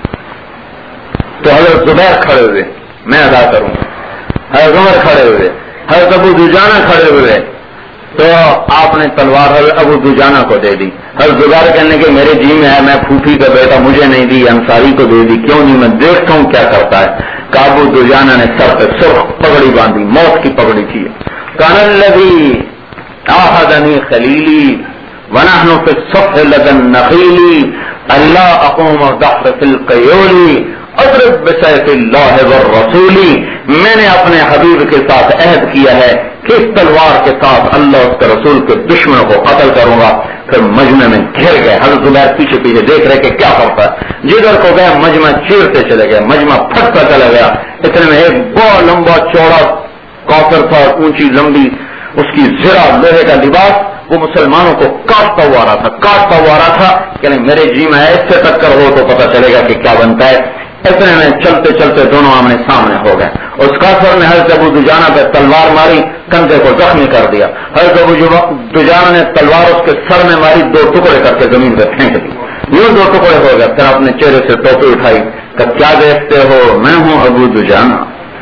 تو حضرت زبیر کھڑے ہوئے، میں ادا کروں گا۔ حضرت عمر کھڑے ہوئے، حضرت ابو دجانہ کھڑے ہوئے، تو آپ نے تلوار حضرت ابو دجانہ کو دے دی۔ حضرت زبیر کہنے کے میرے جی میں ہے، میں پھوپھی کا بیٹا، مجھے نہیں دی، انصاری کو دے دی۔ کیوں نہیں؟ میں دیکھتا ہوں کیا کرتا ہے۔ ابو دجانہ نے سر پہ سرخ پگڑی باندھی، موت کی پگڑی تھی۔ کان الذی عاہدنی خلیلی ونحن فی الصف لدى النخیل اللہ اقوم الدهر فی القیول اضرب بسیف اللہ والرسول، میں نے اپنے حبیب کے ساتھ عہد کیا ہے کہ اس تلوار کے ساتھ اللہ اس کے رسول کے دشمنوں کو قتل کروں گا۔ پھر مجمع میں گھر گئے، حضرت زبیر پیچھے پیچھے دیکھ رہے کہ کیا کرتا ہے۔ جدھر کو گئے مجمع چیرتے چلے گئے، مجمع پھٹتا چلا گیا۔ اتنے میں ایک بہت لمبا چوڑا کوثر تھا، اونچی لمبی اس کی زرہ لوہے کا لباس، وہ مسلمانوں کو کاٹتا ہوا رہا تھا کہ میرے جی میں اس سے ٹکر ہو تو پتہ چلے گا کہ کیا بنتا ہے۔ اتنے میں چلتے چلتے دونوں آمنے سامنے ہو گئے۔ اس کافر نے حضرت ابو دجانہ پہ تلوار ماری، کندھے کو زخمی کر دیا۔ حضرت ابو دجانہ نے تلوار اس کے سر میں ماری، 2 ٹکڑے کر کے زمین پہ پھینک دی۔ یوں 2 ٹکڑے ہو گئے۔ پھر اپنے چہرے سے ٹوپی اٹھائی کہ کیا دیکھتے ہو، میں ہوں ابو دجانہ،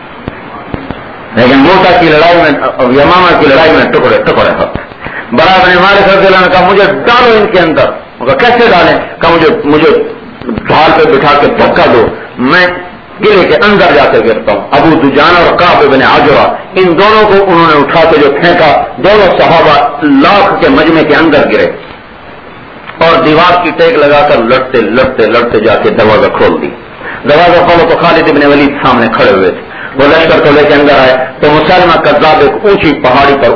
لیکن موٹا کی لڑائی میں، یمامہ کی لڑائی میں ٹکڑے ٹکڑے ہوتے۔ براء بن مالک رضی اللہ عنہ کہا مجھے ڈالو ان کے اندر۔ کیسے ڈالیں؟ کہا مجھے ڈھال پہ بٹھا کے دھکا دو، میں قلعے کے اندر جا کے گرتا ہوں۔ ابو دجانہ اور کعب بن عجرہ ان دونوں کو انہوں نے اٹھا کے جو پھینکا، دونوں صحابہ لاکھ کے مجمع کے اندر گرے اور دیوار کی ٹیک لگا کر لڑتے جا کے دروازہ کھول دی۔ دروازہ کھولو تو خالد بن ولید سامنے کھڑے ہوئے تھے۔ وہ لشکر کو لے کے اندر آئے تو مسلمہ کذاب ایک اونچی پہاڑی پر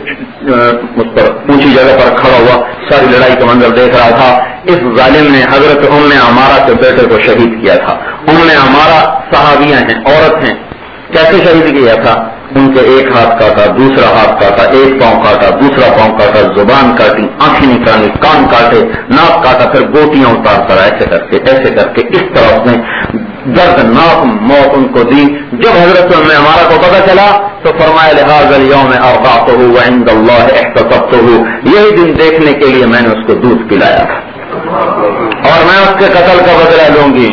اونچی جگہ پر کھڑا ہوا ساری لڑائی کا منظر دیکھ رہا تھا۔ اس ظالم نے حضرت ام عمارہ کے بیٹے کو شہید کیا تھا ہمارا صحابیاں ہیں، عورت ہیں، کیسے شہید کیا تھا؟ ان کے ایک ہاتھ کاٹا، دوسرا ہاتھ کاٹا، ایک پاؤں کاٹا، دوسرا پاؤں کاٹا، زبان کاٹی، آنکھیں نکالی، کان کاٹے، ناک کاٹا، پھر گوٹیاں اتار کر ایسے کر کے اس طرح اس نے دردناک موت ان کو دی. جب حضرت ہمارا کو پتہ چلا تو فرمایا لہذا اليوم ارضعته وعند الله احتسبته، یہی دن دیکھنے کے لیے میں نے اس کو دودھ پلایا تھا اور میں اس کے قتل کا بدلہ لوں گی،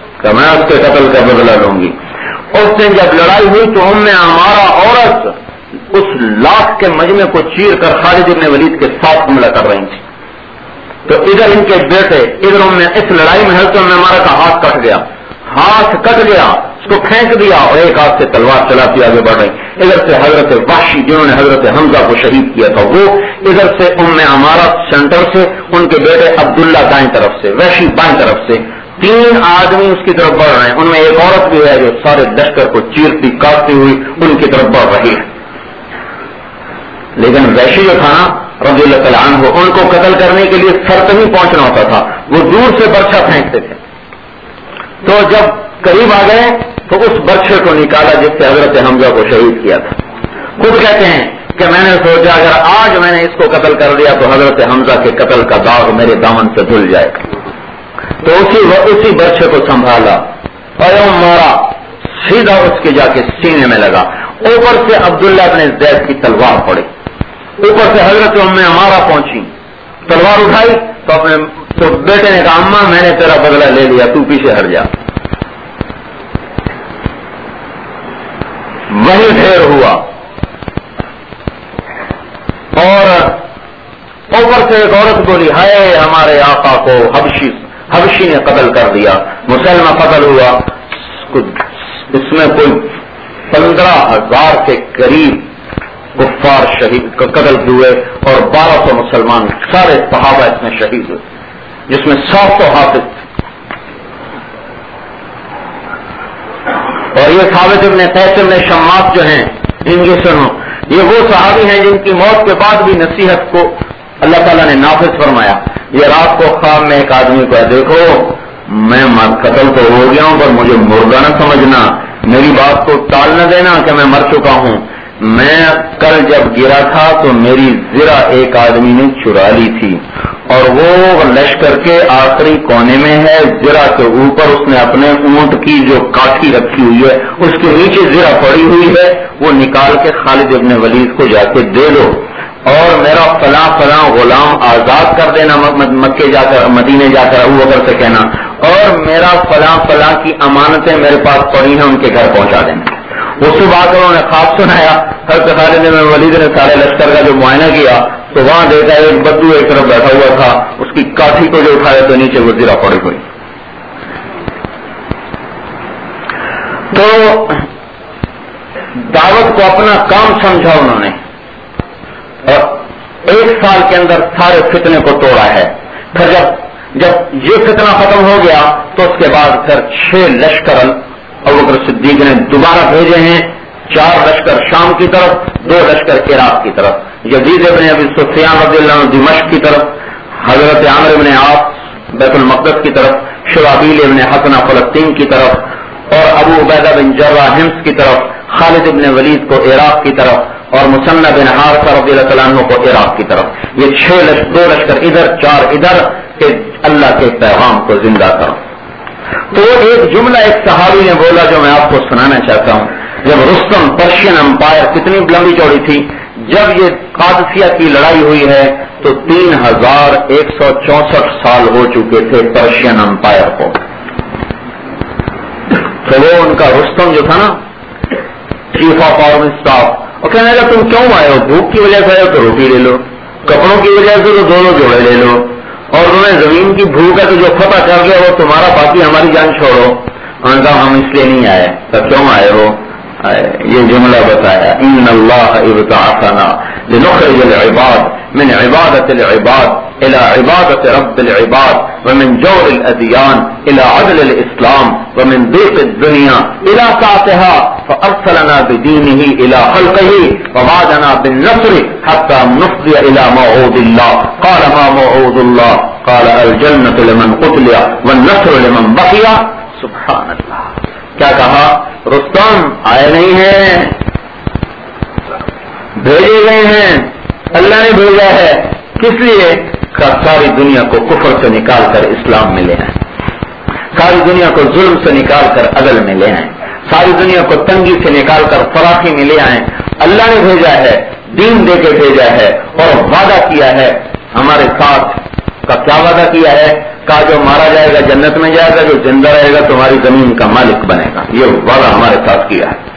اس دن جب لڑائی ہوئی تو ہمارا عورت اس لاکھ کے مجمع کو چیر کر خالد بن ولید کے ساتھ حملہ کر رہی تھی. تو ادھر ان کے بیٹے، ادھر اس لڑائی میں حضرت ہمارا کا ہاتھ کٹ گیا، اس کو پھینک دیا اور ایک ہاتھ سے تلوار چلاتی آگے بڑھ رہی. ادھر سے حضرت وحشی جنہوں نے حضرت حمزہ کو شہید کیا تھا وہ، ادھر سے ہمارا سینٹر سے ان کے بیٹے عبداللہ دائیں طرف سے، وحشی بائیں طرف سے، 3 آدمی اس کی طرف بڑھ رہے ہیں. ان میں ایک عورت بھی ہے جو سارے لشکر کو چیرتی کاٹتی ہوئی ان کی طرف بڑھ رہی ہے. لیکن وحشی جو تھا نا رضی اللہ تعالیٰ عنہ، ان کو قتل کرنے کے لیے سر تک نہیں پہنچنا ہوتا تھا، وہ دور سے برچھا پھینکتے تھے. تو جب قریب آ گئے تو اس برچھے کو نکالا جس سے حضرت حمزہ کو شہید کیا تھا. خود کہتے ہیں کہ میں نے سوچا اگر آج میں نے اس کو قتل کر دیا تو حضرت حمزہ کے قتل کا داغ میرے دامن سے دھل جائے. تو اسی برچھے کو سنبھالا اور مارا، سیدھا اس کے جا کے سینے میں لگا. اوپر سے عبداللہ بن زید کی تلوار پڑی، اوپر سے حضرت ہمارا پہنچی، تلوار اٹھائی تو بیٹے نے کہا اماں میں نے تیرا بدلہ لے لیا، تو پیچھے ہٹ جا. وہی ڈھیر ہوا اور اوپر سے ایک عورت بولی ہائے ہمارے آقا کو حبشی نے قتل کر دیا. مسلمہ قتل ہوا، اس میں کوئی 15,000 کے قریب کفار شہید قتل ہوئے اور 1200 مسلمان سارے صحابہ اس میں شہید ہوئے، جس میں 700 حافظ. اور یہ ثابت ابن قیس ابن شماس جو ہیں ان کی سنو، یہ وہ صحابی ہیں جن کی موت کے بعد بھی نصیحت کو اللہ تعالیٰ نے نافذ فرمایا. یہ رات کو خواب میں ایک آدمی کو دیکھو میں قتل تو ہو گیا ہوں پر مجھے مردہ نہ سمجھنا، میری بات کو ٹال نہ دینا کہ میں مر چکا ہوں. میں کل جب گرا تھا تو میری زرہ ایک آدمی نے چرا لی تھی اور وہ لشکر کے آخری کونے میں ہے، زرہ کے اوپر اس نے اپنے اونٹ کی جو کاٹھی رکھی ہوئی ہے اس کے نیچے زرہ پڑی ہوئی ہے، وہ نکال کے خالد ابن ولید کو جا کے دے دو اور میرا فلاں فلاں غلام آزاد کر دینا، مکے جا کر مدینے جا کر ابو بکر سے کہنا، اور میرا فلاں فلاں کی امانتیں میرے پاس پڑی ہیں ان کے گھر پہنچا دینا. وہ صبح کر انہوں نے خواب سنایا، حضرت خالد بن ولید نے سارے لشکر کا جو معائنہ کیا تو وہاں دیکھا ایک بدو ایک طرف بیٹھا ہوا تھا، اس کی کاٹھی کو جو اٹھایا تو نیچے وہ زرہ پڑی ہوئی. تو دعوت کو اپنا کام سمجھا انہوں نے اور 1 سال کے اندر سارے فتنے کو توڑا ہے. پھر جب یہ فتنہ ختم ہو گیا تو اس کے بعد پھر 6 لشکر ابوبکر صدیق نے دوبارہ بھیجے ہیں، 4 لشکر شام کی طرف، 2 لشکر عراق کی طرف، یزید ابن ابی سفیان رضی اللہ عنہ دمشق کی طرف، حضرت عامر ابن عاص بیت المقدس کی طرف، شرابیل ابن حسنہ فلسطین کی طرف اور ابو عبیدہ بن جراح حمص کی طرف، خالد ابن ولید کو عراق کی طرف اور مصنع بن حارثہ رضی اللہ تعالیٰ عنہ کو عراق کی طرف. یہ 2 لشکر ادھر 4 ادھر کہ اللہ کے پیغام کو زندہ کرو. تو ایک جملہ ایک صحابی نے بولا جو میں آپ کو سنانا چاہتا ہوں. جب رستم پرشین امپائر کتنی لمبی چوڑی تھی، جب یہ قادسیہ کی لڑائی ہوئی ہے تو 3164 سال ہو چکے تھے پرشین امپائر کو. تو وہ ان کا رستم جو تھا نا چیف آف آرمی اسٹاف، اور کہنے لگا تم کیوں آئے ہو؟ بھوک کی وجہ سے آئے ہو تو روٹی لے لو، کپڑوں کی وجہ سے تو 2 جوڑے لے لو، اور تمہیں زمین کی بھوک ہے تو جو فتح کر گیا وہ تمہارا، باقی ہماری جان چھوڑو. انہوں نے کہا ہم اس لیے نہیں آئے. تو کیوں آئے ہو؟ یہ جملہ بتایا ان اللہ ابتعثنا لنخرج العباد من عبادة العباد الى عبادة رب العباد ومن جور الادیان الى عدل الاسلام ومن ضيق الدنيا الى سعتها فارسلنا بدينه الى خلقه ووعدنا بالنصر حتى نفضي الى موعود الله. قال ما موعود الله؟ قال الجنة لمن قتل والنصر لمن بقي. سبحان سبحان اللہ. کیا کہا؟ رستم آئے نہیں ہیں، بھیجے گئے ہیں، اللہ نے بھیجا ہے. کس لیے؟ کہ ساری دنیا کو کفر سے نکال کر اسلام میں لے آئیں، ساری دنیا کو ظلم سے نکال کر عدل میں لے آئیں، ساری دنیا کو تنگی سے نکال کر فراخی میں لے آئیں. اللہ نے بھیجا ہے، دین دے کے بھیجا ہے، اور وعدہ کیا ہے ہمارے ساتھ. کا کیا وعدہ کیا ہے؟ کہا جو مارا جائے گا جنت میں جائے گا، جو زندہ رہے گا تمہاری زمین کا مالک بنے گا. یہ وعدہ ہمارے ساتھ کیا ہے.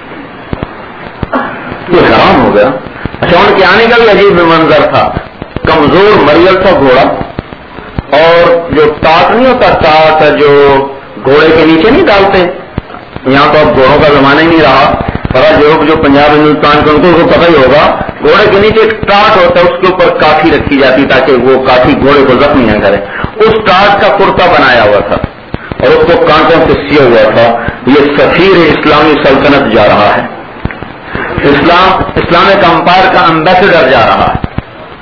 یہ حرام ہو گیا. اچھا، ان کے آنے کا بھی عجیب منظر تھا. کمزور مریل تھا گھوڑا، اور جو ٹاٹ نہیں ہوتا، ٹاٹ جو گھوڑے کے نیچے نہیں ڈالتے، یہاں تو اب گھوڑوں کا زمانہ ہی نہیں رہا، پر جو پنجاب ہندوستان کے ان کو پتہ ہی ہوگا، گھوڑے کے نیچے ایک ٹاٹ ہوتا ہے، اس کے اوپر کافی رکھی جاتی تاکہ وہ کافی گھوڑے کو زخمی نہ کرے. اس ٹاٹ کا کرتا بنایا ہوا تھا اور اس کو کانٹوں سے سیا ہوا تھا. یہ سفیر اسلامی سلطنت جا رہا ہے، اسلامک امپائر کا امبیسڈر جا رہا ہے.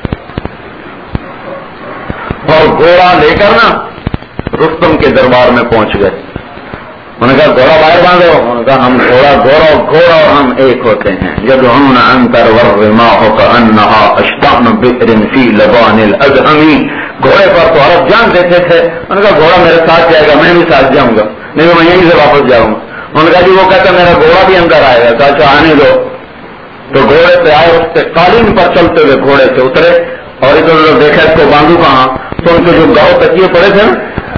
اور گھوڑا لے کر نا رستم کے دربار میں پہنچ گئے. انہوں نے کہا گھوڑا باہر باندھو. انہوں نے کہا ہم گھوڑا اور ہم ایک ہوتے ہیں. جب ہم انتر ورما ہو کر انہا اشتان بکرن فی لبان الازہمی. گھوڑے پر تو عرب جان دیتے تھے. انہوں نے کہا گھوڑا میرے ساتھ جائے گا، میں بھی ساتھ جاؤں گا، نہیں میں یہیں سے واپس جاؤں گا. انہوں نے کہا جی وہ کہتا میرا گھوڑا بھی اندر آئے گا. کہا اچھا آنے دو. تو گھوڑے پہ آئے، اس سے قالین پر چلتے ہوئے گھوڑے سے اترے اور ادھر ادھر دیکھا اس کو باندھو کہاں. تو ان کے جو گاؤں تکیے پڑے تھے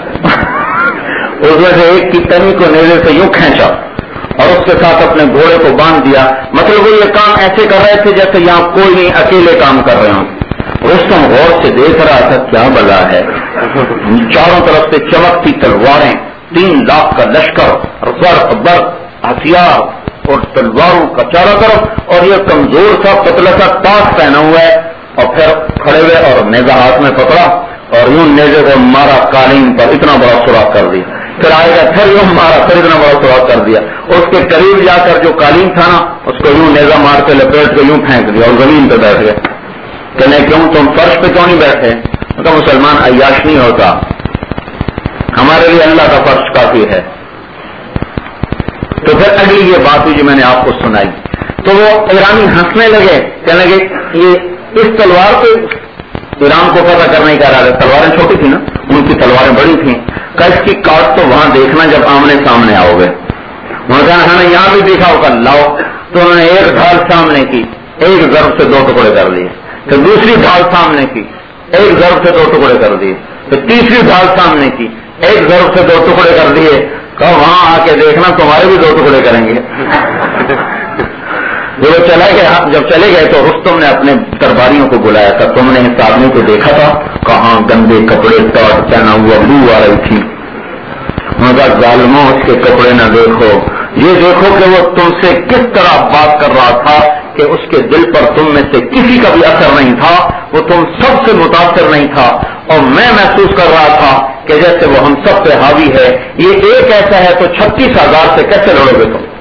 اس میں سے ایک کی تنی کو نیزے سے یوں کھینچا اور اس کے ساتھ اپنے گھوڑے کو باندھ دیا. مطلب وہ یہ کام ایسے کر رہے تھے جیسے یہاں کوئی نہیں، اکیلے کام کر رہے ہوں. رستم غور سے دیکھ رہا تھا کیا بلا ہے. چاروں طرف سے چمکتی تلواریں، 3 لاکھ کا لشکر، زر ہتھیار اور تلواروں کا چاروں طرف، اور یہ کمزور سا پتلا سا ٹاٹ پہنا ہوا ہے. اور پھر کھڑے ہوئے اور نیزہ ہاتھ میں پکڑا اور یوں نیزے کو مارا قالین پر، اتنا بڑا سوراخ کر دیا. پھر آئے گا پھر یوں مارا، پھر اتنا بڑا سوراخ کر دیا. اس کے قریب جا کر جو قالین تھا نا اس کو یوں نیزہ مار کے لپیٹ کے یوں پھینک دیا اور زمین پہ بیٹھ گئے. کہنے کیوں تم فرش پہ کیوں نہیں بیٹھے؟ تو مسلمان عیاش نہیں ہوتا، ہمارے لیے اللہ کا فرش کافی ہے. تو پھر اگلی یہ بات ہوئی جو میں نے آپ کو سنائی. تو وہ ایرانی ہنسنے لگے، کہنے لگے یہ اس تلوار کو ایران کو فتح کرنے کا ارادہ. تلواریں چھوٹی تھی نا، ان کی تلواریں بڑی تھیں. کہ اس کی کاٹ تو وہاں دیکھنا جب آمنے سامنے آؤ گے. انہوں نے کہا ہمیں یہاں بھی دیکھا ہوگا، لاؤ. تو انہوں نے ایک ڈھال سامنے کی، ایک ضرب سے 2 ٹکڑے کر دیے. پھر دوسری ڈھال سامنے کی، ایک ضرب سے 2 ٹکڑے کر دیے. پھر تیسری ڈھال سامنے کی، ایک ضرب سے 2 ٹکڑے کر دیے. کہا وہاں آ کے دیکھنا تمہارے بھی 2 ٹکڑے کریں گے. وہ چلا گیا. جب چلے گئے تو رستم نے اپنے درباریوں کو بلایا تھا. تم نے اس آدمی کو دیکھا تھا؟ کہاں گندے کپڑے ٹاٹ پہنا ہوا، بو آ رہی تھی. انہوں نے کہا ظالموں اس کے کپڑے نہ دیکھو، یہ دیکھو کہ وہ تم سے کس طرح بات کر رہا تھا کہ اس کے دل پر تم میں سے کسی کا بھی اثر نہیں تھا، وہ تم سب سے متاثر نہیں تھا. اور میں محسوس کر رہا تھا کہ جیسے وہ ہم سب پہ حاوی ہے. یہ ایک ایسا ہے تو 36,000 سے کیسے لڑو گے تم؟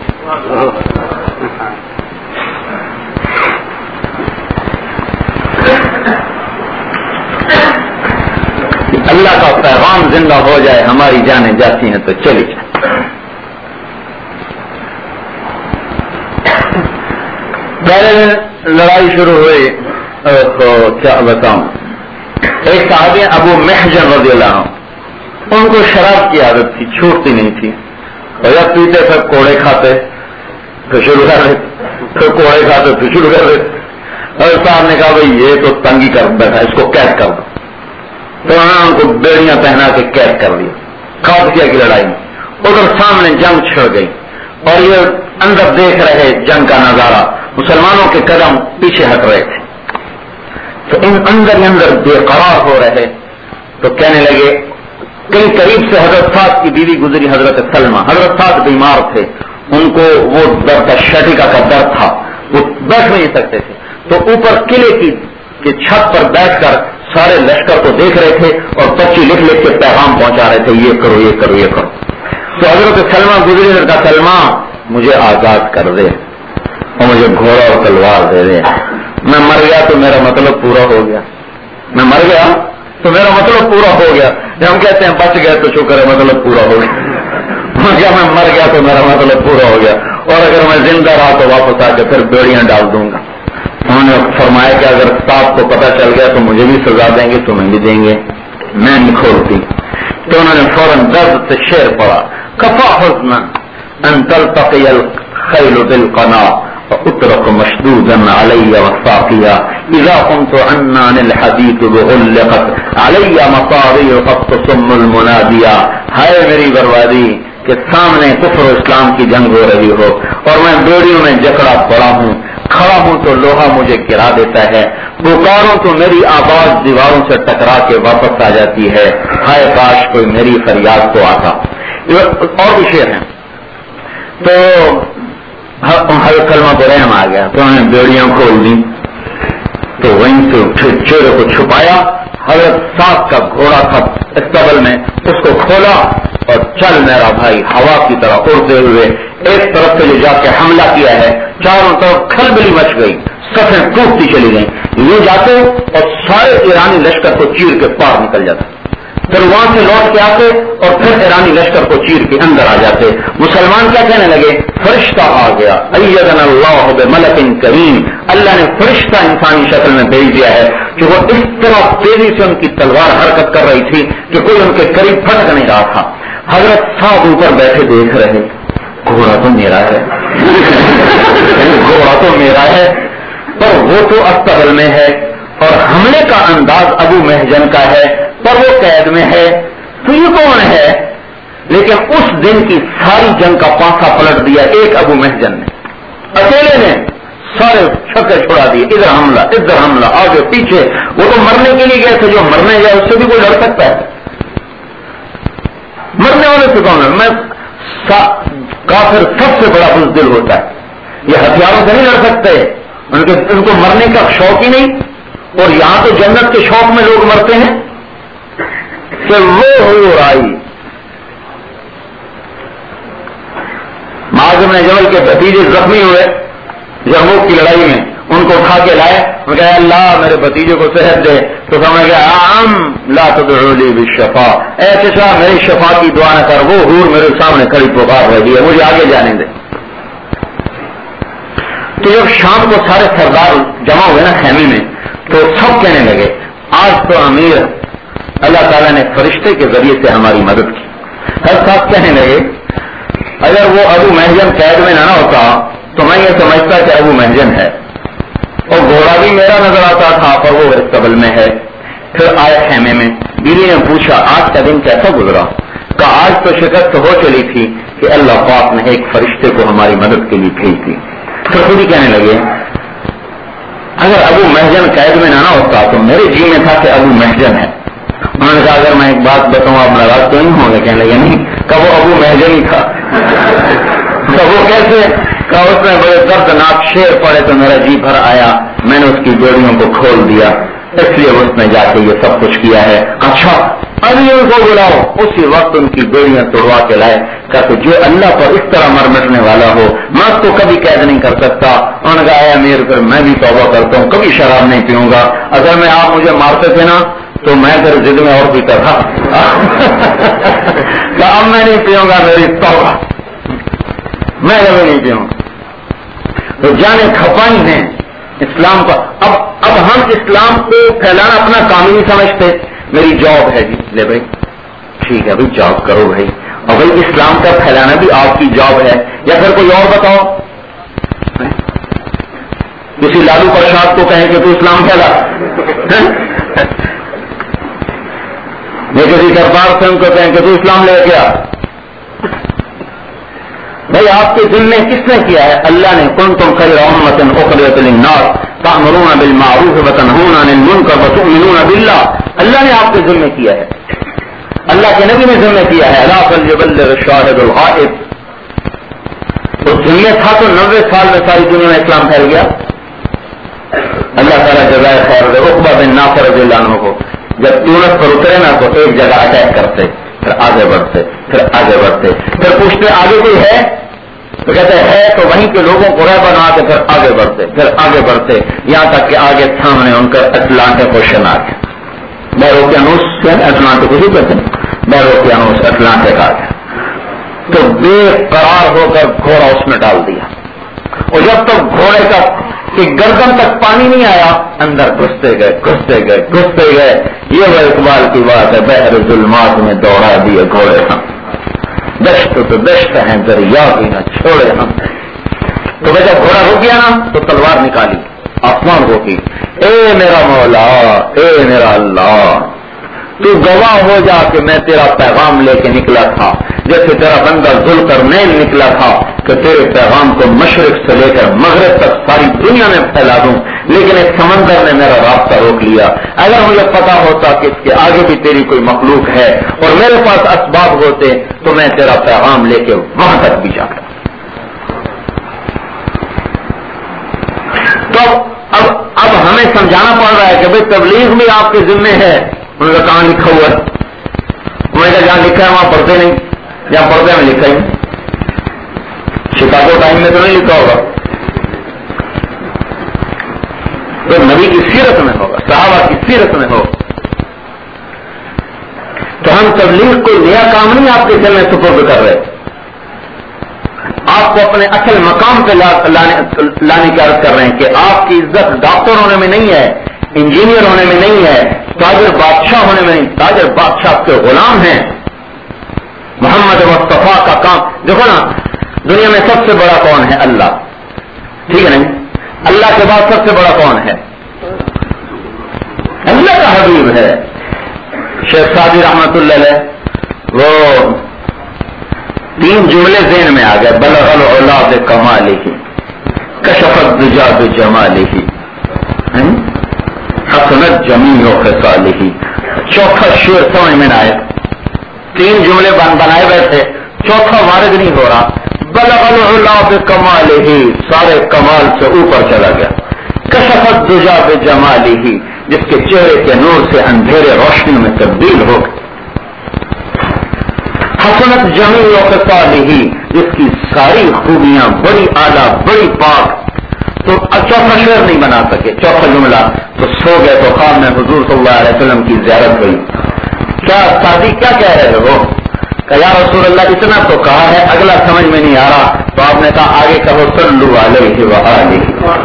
اللہ کا پیغام زندہ ہو جائے، ہماری جانیں جاتی ہیں تو چلی جائیں. پہلے لڑائی شروع ہوئی تو کیا بتاؤں، ایک صحابی ابو محجن رضی اللہ عنہ، ان کو شراب کی عادت تھی، چھوٹتی نہیں تھی. اور جب پیتے پھر کوڑے کھاتے پھر شروع کر دیتے، پھر کوڑے کھاتے پھر شروع کر دیتے. اور صاحب نے کہا بھائی یہ تو تنگی کر بیٹھا، اس کو قید کر دو. تو ان کو بیڑیاں پہنا کے قید کر دیا. قادسیہ کی لڑائی میں ادھر سامنے جنگ چھڑ گئی اور یہ اندر دیکھ رہے جنگ کا نظارہ. مسلمانوں کے قدم پیچھے ہٹ رہے تھے تو ان اندر ہی اندر بے قرار ہو رہے. تو کہنے لگے، کئی قریب سے حضرت سعد کی بیوی گزری، حضرت سلمہ. حضرت سعد بیمار تھے، ان کو وہ درد شٹیکا کا درد تھا، وہ بیٹھ نہیں سکتے تھے. تو اوپر قلعے کی چھت پر بیٹھ کر سارے لشکر کو دیکھ رہے تھے اور پرچی لکھ لکھ کے پیغام پہنچا رہے تھے، یہ کرو یہ کرو یہ کرو. تو حضرت سلمہ گزری نے کہا سلمہ مجھے آزاد کر دے اور مجھے گھوڑا اور تلوار دے دے. میں مر گیا تو میرا مطلب پورا ہو گیا، میں مر گیا تو میرا مطلب پورا ہو گیا. جب ہم کہتے ہیں بچ گئے تو شکر ہے مطلب پورا ہو گیا. کیا میں مر گیا تو میرا مطلب پورا ہو گیا، اور اگر میں زندہ رہا تو واپس آ کے پھر بیڑیاں ڈال دوں گا۔ انہوں نے فرمایا کہ اگر صاحب کو پتہ چل گیا تو مجھے بھی سزا دیں گے، تمہیں بھی دیں گے، میں نہیں کھولتی۔ تو انہوں نے فوراً درد سے شعر پڑھا، کفا حزنا ان تلتقی الخیل بالقنا واترك مشدودا علي وصافيا اذا قمت عنان الحديث بغلقت علي مصاري قد تصم المناديا۔ ہائے میری بربادی کہ سامنے کفر و اسلام کی جنگ ہو رہی ہو اور میں بیڑیوں میں جکڑا پڑا ہوں، کھڑا ہوں تو لوہا مجھے گرا دیتا ہے، پکاروں تو میری آواز دیواروں سے ٹکرا کے واپس آ جاتی ہے، ہائے کاش کوئی میری فریاد کو آتا۔ اور بھی شعر ہیں۔ تو کلمہ برہم آ گیا تو انہوں نے بیڑیاں کھول دی، تو وہیں سے پھر چہرے کو چھپایا، حضرت صاحب کا گھوڑا تھا استبل میں، اس کو کھولا اور چل میرا بھائی ہوا کی طرح اڑتے ہوئے ایک طرف سے جا کے حملہ کیا ہے، چاروں طرف کھلبلی مچ گئی، صفیں ٹوٹتی چلی گئیں، یہ جاتے اور سارے ایرانی لشکر کو چیر کے پار نکل جاتے، پھر وہاں سے لوٹ کے آتے اور پھر ایرانی لشکر کو چیر کے اندر آ جاتے۔ مسلمان کیا کہنے لگے؟ فرشتہ آ گیا، ایدنا اللہ بملک کریم، اللہ نے فرشتہ انسانی شکل میں بھیج دیا ہے کہ وہ اس طرح تیزی سے ان کی تلوار حرکت کر رہی تھی کہ کوئی ان کے قریب پھٹک نہیں رہا تھا۔ حضرت صاحب اوپر بیٹھے دیکھ رہے، گھوڑا تو میرا ہے گھوڑا تو میرا ہے، پر وہ تو استبل میں ہے اور حملے کا انداز ابو محجن کا ہے، پر وہ قید میں ہے، تو یہ کون ہے؟ لیکن اس دن کی ساری جنگ کا پانسا پلٹ دیا ایک ابو محجن نے، اکیلے نے سارے چھکے چھڑا دیے، ادھر حملہ آگے پیچھے۔ وہ تو مرنے کے لیے گئے تھے، جو مرنے گیا اس سے بھی کوئی لڑ سکتا ہے؟ مرنے والے سے کون ہے؟ میں کافر سب سے بڑا بزدل ہوتا ہے، یہ ہتھیاروں سے نہیں لڑ سکتے، ان کو مرنے کا شوق ہی نہیں، اور یہاں تو جنت کے شوق میں لوگ مرتے ہیں کہ وہ حضور آئی۔ معاذ بن جبل کے بھتیجے زخمی ہوئے یرموک کی لڑائی میں، ان کو اٹھا کے لائے، وہ کہا اللہ میرے بھتیجے کو صحت دے، تو سمجھ گیا عام لا تدعو لی بالشفا، اے چچا میری شفا کی دعا نہ کر، وہ حور میرے سامنے کھڑی پکار رہی ہے، مجھے آگے جانے دے۔ تو جب شام کو سارے سردار جمع ہوئے نا خیمے میں، تو سب کہنے لگے آج تو امیر اللہ تعالیٰ نے فرشتے کے ذریعے سے ہماری مدد کی۔ ہر صاحب کہنے لگے اگر وہ ابو محجن قید میں نہ ہوتا تو میں یہ سمجھتا کہ ابو محجن ہے، اور گھوڑا بھی میرا نظر آتا تھا پر وہ استبل میں ہے۔ پھر آئے خیمے میں، بیوی نے پوچھا آج کا دن کیسا گزرا؟ کہا آج تو شکست ہو چلی تھی کہ اللہ پاک نے ایک فرشتے کو ہماری مدد کے لیے بھیج دی۔ پھر خود ہی کہنے لگے اگر ابو محجن قید میں نہ ہوتا تو میرے جی میں تھا کہ ابو محجن ہے۔ انہوں نے کہا اگر میں ایک بات بتاؤں آپ ناراض تو نہیں ہوں گے؟ کہنے لگے نہیں، کہ وہ ابو محجن ہی تھا۔ تو وہ کیسے؟ کہ اس نے بڑے دردناک شعر پڑے تو میرا جی بھر آیا، میں نے اس کی بیڑیوں کو کھول دیا، اس لیے اس نے جا کے یہ سب کچھ کیا ہے۔ اچھا ابھی ان کو بلاؤ، اسی وقت ان کی بیڑیاں توڑوا کے لائے، کہ جو اللہ پر اس طرح مر مٹنے والا ہو میں اس کو کبھی قید نہیں کر سکتا۔ انہوں نے کہا اے امیر پھر میں بھی توبہ کرتا ہوں، کبھی شراب نہیں پیوں گا، اگر میں آپ مجھے مارتے تھے نا تو میں پھر ضد میں اور پیتا تھا کہ اب میں نہیں پیوں گا، میری توبہ، میں کبھی نہیں پیوں گا۔ تو جانے کھپائی ہیں اسلام کا۔ اب ہم اسلام کو پھیلانا اپنا کام ہی نہیں سمجھتے، میری جاب ہے جی، لے بھائی ٹھیک ہے بھائی جاب کرو بھائی، اور بھائی اسلام کا پھیلانا بھی آپ کی جاب ہے، یا پھر کوئی اور بتاؤ، کسی لالو پرساد کو کہیں کہ تو اسلام پھیلا، یا کسی کرتار سنگھ کو کہیں کہ تو اسلام لے کے آ۔ بھائی آپ کے ذمے کس نے کیا ہے؟ اللہ نے کنتم خیر امۃ اخرجت للناس تأمرون بالمعروف وتنہون عن المنکر وتؤمنون باللہ، اللہ نے آپ کے ذمے کیا ہے، اللہ کے نبی نے ذمہ کیا ہے الا فلیبلغ الشاہد الغائب۔ تو ذمہ تھا تو 90 سال میں ساری دنیا میں اسلام پھیل گیا۔ اللہ تعالیٰ جزائے خیر دے عقبہ بن نافر رضی اللہ عنہ کو جب تونس پر اترے نا تو ایک جگہ اٹیک کرتے، پھر آگے بڑھتے، پھر آگے بڑھتے، پھر پوچھتے آگے کوئی ہے تو کہتے ہے، تو وہیں کے لوگوں کو رہ بنا کے پھر آگے بڑھتے، پھر آگے بڑھتے، یہاں تک کہ آگے سامنے ان کا اٹلانٹک اوشن آ گیا، بیروکیانوس اٹلانٹک کو کہتے ہیں، بیروکیانوس اٹلانٹک آ گیا۔ تو بے قرار ہو کر گھوڑا اس میں ڈال دیا، اور جب تک گھوڑے کا کہ گردن تک پانی نہیں آیا اندر گھستے گئے. یہ وہ اقبال کی بات ہے، بحر ظلمات میں دوڑا دیے گھوڑے ہم، دشت تو دشت ہیں دریا بھی نہ چھوڑے ہم. تو جب گھوڑا ہو گیا نا تو تلوار نکالی، آسمان ہو گئی، اے میرا مولا، اے میرا اللہ، تو گواہ ہو جا کہ میں تیرا پیغام لے کے نکلا تھا، جیسے تیرا بندہ ذوالقرنین نکلا تھا کہ تیرے پیغام کو مشرق سے لے کر مغرب تک ساری دنیا میں پھیلا دوں، لیکن ایک سمندر نے میرا رابطہ روک لیا. اگر مجھے پتا ہوتا کہ اس کے آگے بھی تیری کوئی مخلوق ہے اور میرے پاس اسباب ہوتے تو میں تیرا پیغام لے کے وہاں تک بھی جاتا. تو اب ہمیں سمجھانا پڑ رہا ہے کہ بھائی تبلیغ بھی آپ کے ذمے ہے. انہوں نے کہاں لکھا ہوا ہے؟ انہوں نے جہاں لکھا ہے وہاں پڑھتے نہیں، جہاں پڑھتے میں لکھا ہی. شکایت ٹائم میں تو نہیں لکھا ہوگا، تو نبی کی سیرت میں ہوگا، صحابہ کی سیرت میں ہوگا. تو ہم تبلیغ کو نیا کام نہیں آپ کے ذمہ سپرد کر رہے، آپ کو اپنے اصل مقام پہ لانے کی عرض کر رہے ہیں کہ آپ کی عزت ڈاکٹر ہونے میں نہیں ہے، انجینئر ہونے میں نہیں ہے، تاجر بادشاہ ہونے میں نہیں. تاجر بادشاہ کے غلام ہیں. محمد مصطفیٰ کا کام دیکھو نا، دنیا میں سب سے بڑا کون ہے؟ اللہ، ٹھیک ہے نہیں؟ اللہ کے بعد سب سے بڑا کون ہے؟ اللہ کا حبیب ہے. شیخ سعدی رحمت اللہ علیہ وہ 3 جملے ذہن میں آ گئے، بلغ العلا بکمالہ، کشف الدجا بجمالہ، حسنت جمیع خصالہ. چوتھا شعر سمجھ میں نہ آئے، 3 جملے بنائے بیٹھے، چوتھا وارد نہیں ہو رہا. بلغ العلا بکمالہ، سارے کمال سے اوپر چلا گیا. کشف الدجا بجمالہ، جس کے چہرے کے نور سے اندھیرے روشنی میں تبدیل ہو گئے. حسنت جمیع خصالہ، جس کی ساری خوبیاں بڑی اعلیٰ بڑی پاک. تو چوتھا شعر نہیں بنا سکے، چوتھا جملہ تو سو گئے. تو خواب میں حضور صلی اللہ علیہ وسلم کی زیارت ہوئی. کیا سعدی کیا کہہ رہے ہو؟ کہ یا رسول اللہ اتنا تو کہا ہے، اگلا سمجھ میں نہیں آ رہا. تو آپ نے کہا آگے کہو صلو علیہ وآلہ.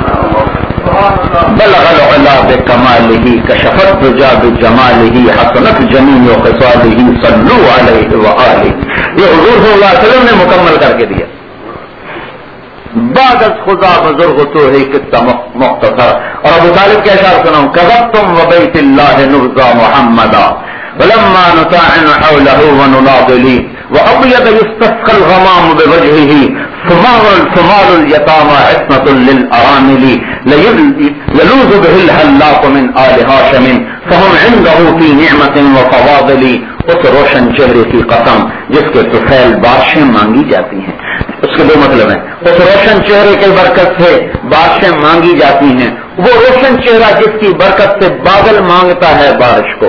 بلغ العلا بکمالہ، کشف الدجا بجمالہ، حسنت جمیع خصالہ، صلو علیہ وآلہ. یہ حضور صلی اللہ علیہ وسلم نے مکمل کر کے دیا. بعد از خدا بزرگ تو ہے قصہ مختصر. اور ابو طالب کے اشعار سناؤں، کذبتم وبیت اللہ نبذا محمدا ولما نطاعن حوله ونناضلی وابید یستسقى الغمام بوجهه ثمار اليتامى عصمة للارامل يلوذ به الحلاق من آل هاشم فهم عنده في نعمة وفواضل. اس روشن چہرے کی قسم جس کے طفیل بارشیں مانگی جاتی ہیں. اس کے 2 مطلب ہیں. اس روشن چہرے کی برکت سے بارشیں مانگی جاتی ہیں. وہ روشن چہرہ جس کی برکت سے بادل مانگتا ہے بارش کو،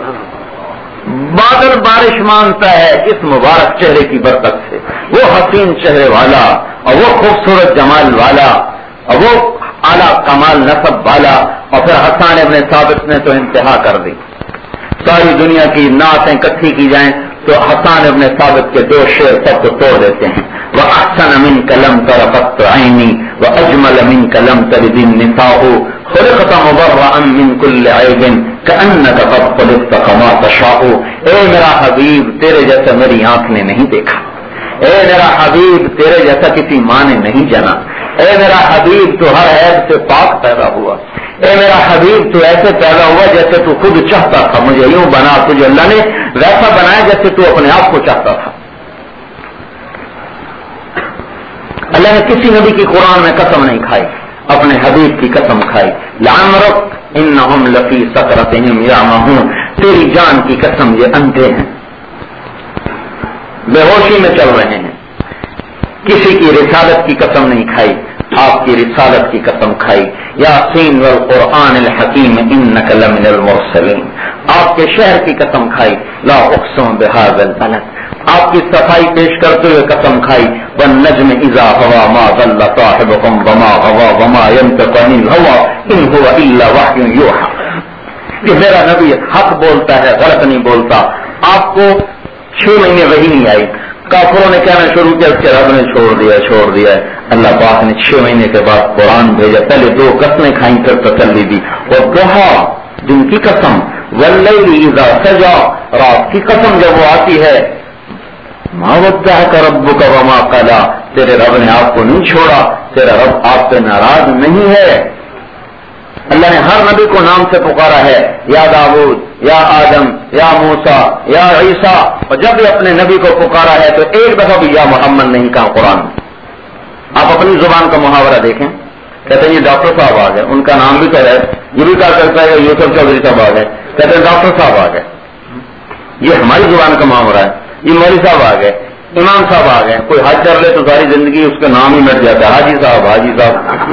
بادل بارش مانگتا ہے اس مبارک چہرے کی برکت سے. وہ حسین چہرے والا اور وہ خوبصورت جمال والا اور وہ اعلیٰ کمال نسب والا. اور پھر حسان ابن ثابت نے تو انتہا کر دی. ساری دنیا کی نعتیں اکٹھی کی جائیں تو حسان ابن ثابت کے 2 شعر سب کو توڑ دیتے ہیں. وَأَحْسَنَ مِنْكَ لَمْ تَرَ قَطُّ عَيْنِي وَأَجْمَلَ مِنْكَ لَمْ تَلِدِ النِّسَاءُ خُلِقْتَ مُبَرَّأً مِنْ كُلِّ عَيْبٍ كَأَنَّكَ قَدْ خُلِقْتَ كَمَا تَشَاءُ. اے میرا حبیب تیرے جیسا میری آنکھ نے نہیں دیکھا. اے میرا حبیب تیرے جیسا کسی ماں نے نہیں جنا. اے میرا حبیب تو ہر عیب سے پاک پیدا ہوا. اے میرا حبیب تو ایسے پیدا ہوا جیسے تو خود چاہتا تھا. مجھے یوں بنا، تجھے اللہ نے ویسا بنایا جیسے تو اپنے آپ کو چاہتا تھا. اللہ نے کسی نبی کی قرآن میں قسم نہیں کھائی، اپنے حبیب کی قسم کھائی. لعمرک انہم لفی سکرتہم یعمہون. تیری جان کی قسم یہ اندھے ہیں، بے ہوشی میں چل رہے ہیں. کسی کی رسالت کی قسم نہیں کھائی، آپ کی رسالت کی قسم کھائی. یاسین والقرآن الحکیم انک لمن المرسلین. آپ کے شہر کی قسم کھائی. لا اقسم بہذا البلد. آپ کی صفائی پیش کرتے ہوئے قسم کھائی. والنجم اذا هوى ما ضل صاحبكم وما غوى وما ينطق عن الهوى ان هو الا وحی یوحى. کہ میرا نبی حق بولتا ہے، غلط نہیں بولتا. آپ کو 6 مہینے وحی نہیں آئی. کافروں نے کہنا شروع کیا اس کے رب نے چھوڑ دیا ہے. اللہ پاک نے 6 مہینے کے بعد قرآن بھیجا. پہلے 2 قسمیں کھائیں پھر تسلی دی. اور کہا دن کی قسم واللیل اذا سجا، رات کی قسم جب وہ آتی ہے، ما ودعک ربک وما قلی، تیرے رب نے آپ کو نہیں چھوڑا، تیرا رب آپ پہ ناراض نہیں ہے. اللہ نے ہر نبی کو نام سے پکارا ہے، یا داؤد، یا آدم، یا موسیٰ، یا عیسیٰ. اور جب بھی اپنے نبی کو پکارا ہے تو ایک دفعہ بھی یا محمد نہیں کہا قرآن. آپ اپنی زبان کا محاورہ دیکھیں. کہتے ہیں یہ ڈاکٹر صاحب آ گئے، ان کا نام بھی کہہ رہے، یہ بھی کہا کرتا ہے یوسف چودھری صاحب آ گئے، کہتے ہیں ڈاکٹر صاحب آ گئے. یہ ہماری زبان کا محاورہ ہے. یہ مولوی صاحب آ گئے، امام صاحب آ گئے. کوئی حج کر لے تو ساری زندگی اس کا نام ہی مٹ جاتا ہے، حاجی صاحب، حاجی صاحب.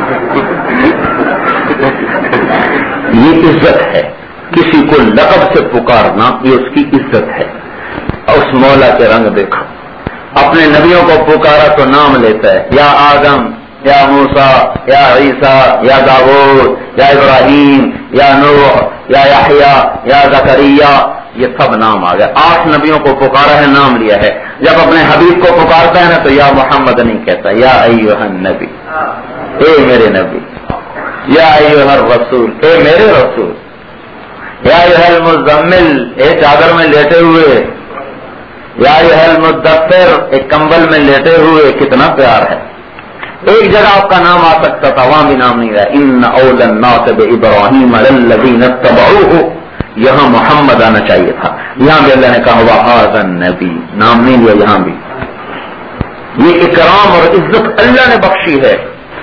یہ عزت ہے. کسی کو لقب سے پکارنا یہ اس کی عزت ہے. اور اس مولا کے رنگ دیکھو، اپنے نبیوں کو پکارا تو نام لیتا ہے، یا آدم، یا موسیٰ، یا عیسیٰ، یا داؤد، یا ابراہیم، یا نوح، یا یحییٰ، یا زکریا. یہ سب نام آ گئے. 8 نبیوں کو پکارا ہے، نام لیا ہے. جب اپنے حبیب کو پکارتا ہے نا تو یا محمد نہیں کہتا، یا ایھا النبی، اے میرے نبی، یا ایھا الرسول، اے میرے رسول، یا ایھا المزمل، اے چادر میں لیٹے ہوئے، یا ایھا المدثر، ایک کمبل میں لیٹے ہوئے. کتنا پیار ہے. ایک جگہ آپ کا نام آ سکتا تھا، وہاں بھی نام نہیں رہا. ان اولى الناس بابراہیم للذین اتبعوه، یہاں محمد آنا چاہیے تھا. یہاں بھی اللہ نے کہا وہذا النبی، نام نہیں لیا یہاں بھی. یہ اکرام اور عزت اللہ نے بخشی ہے.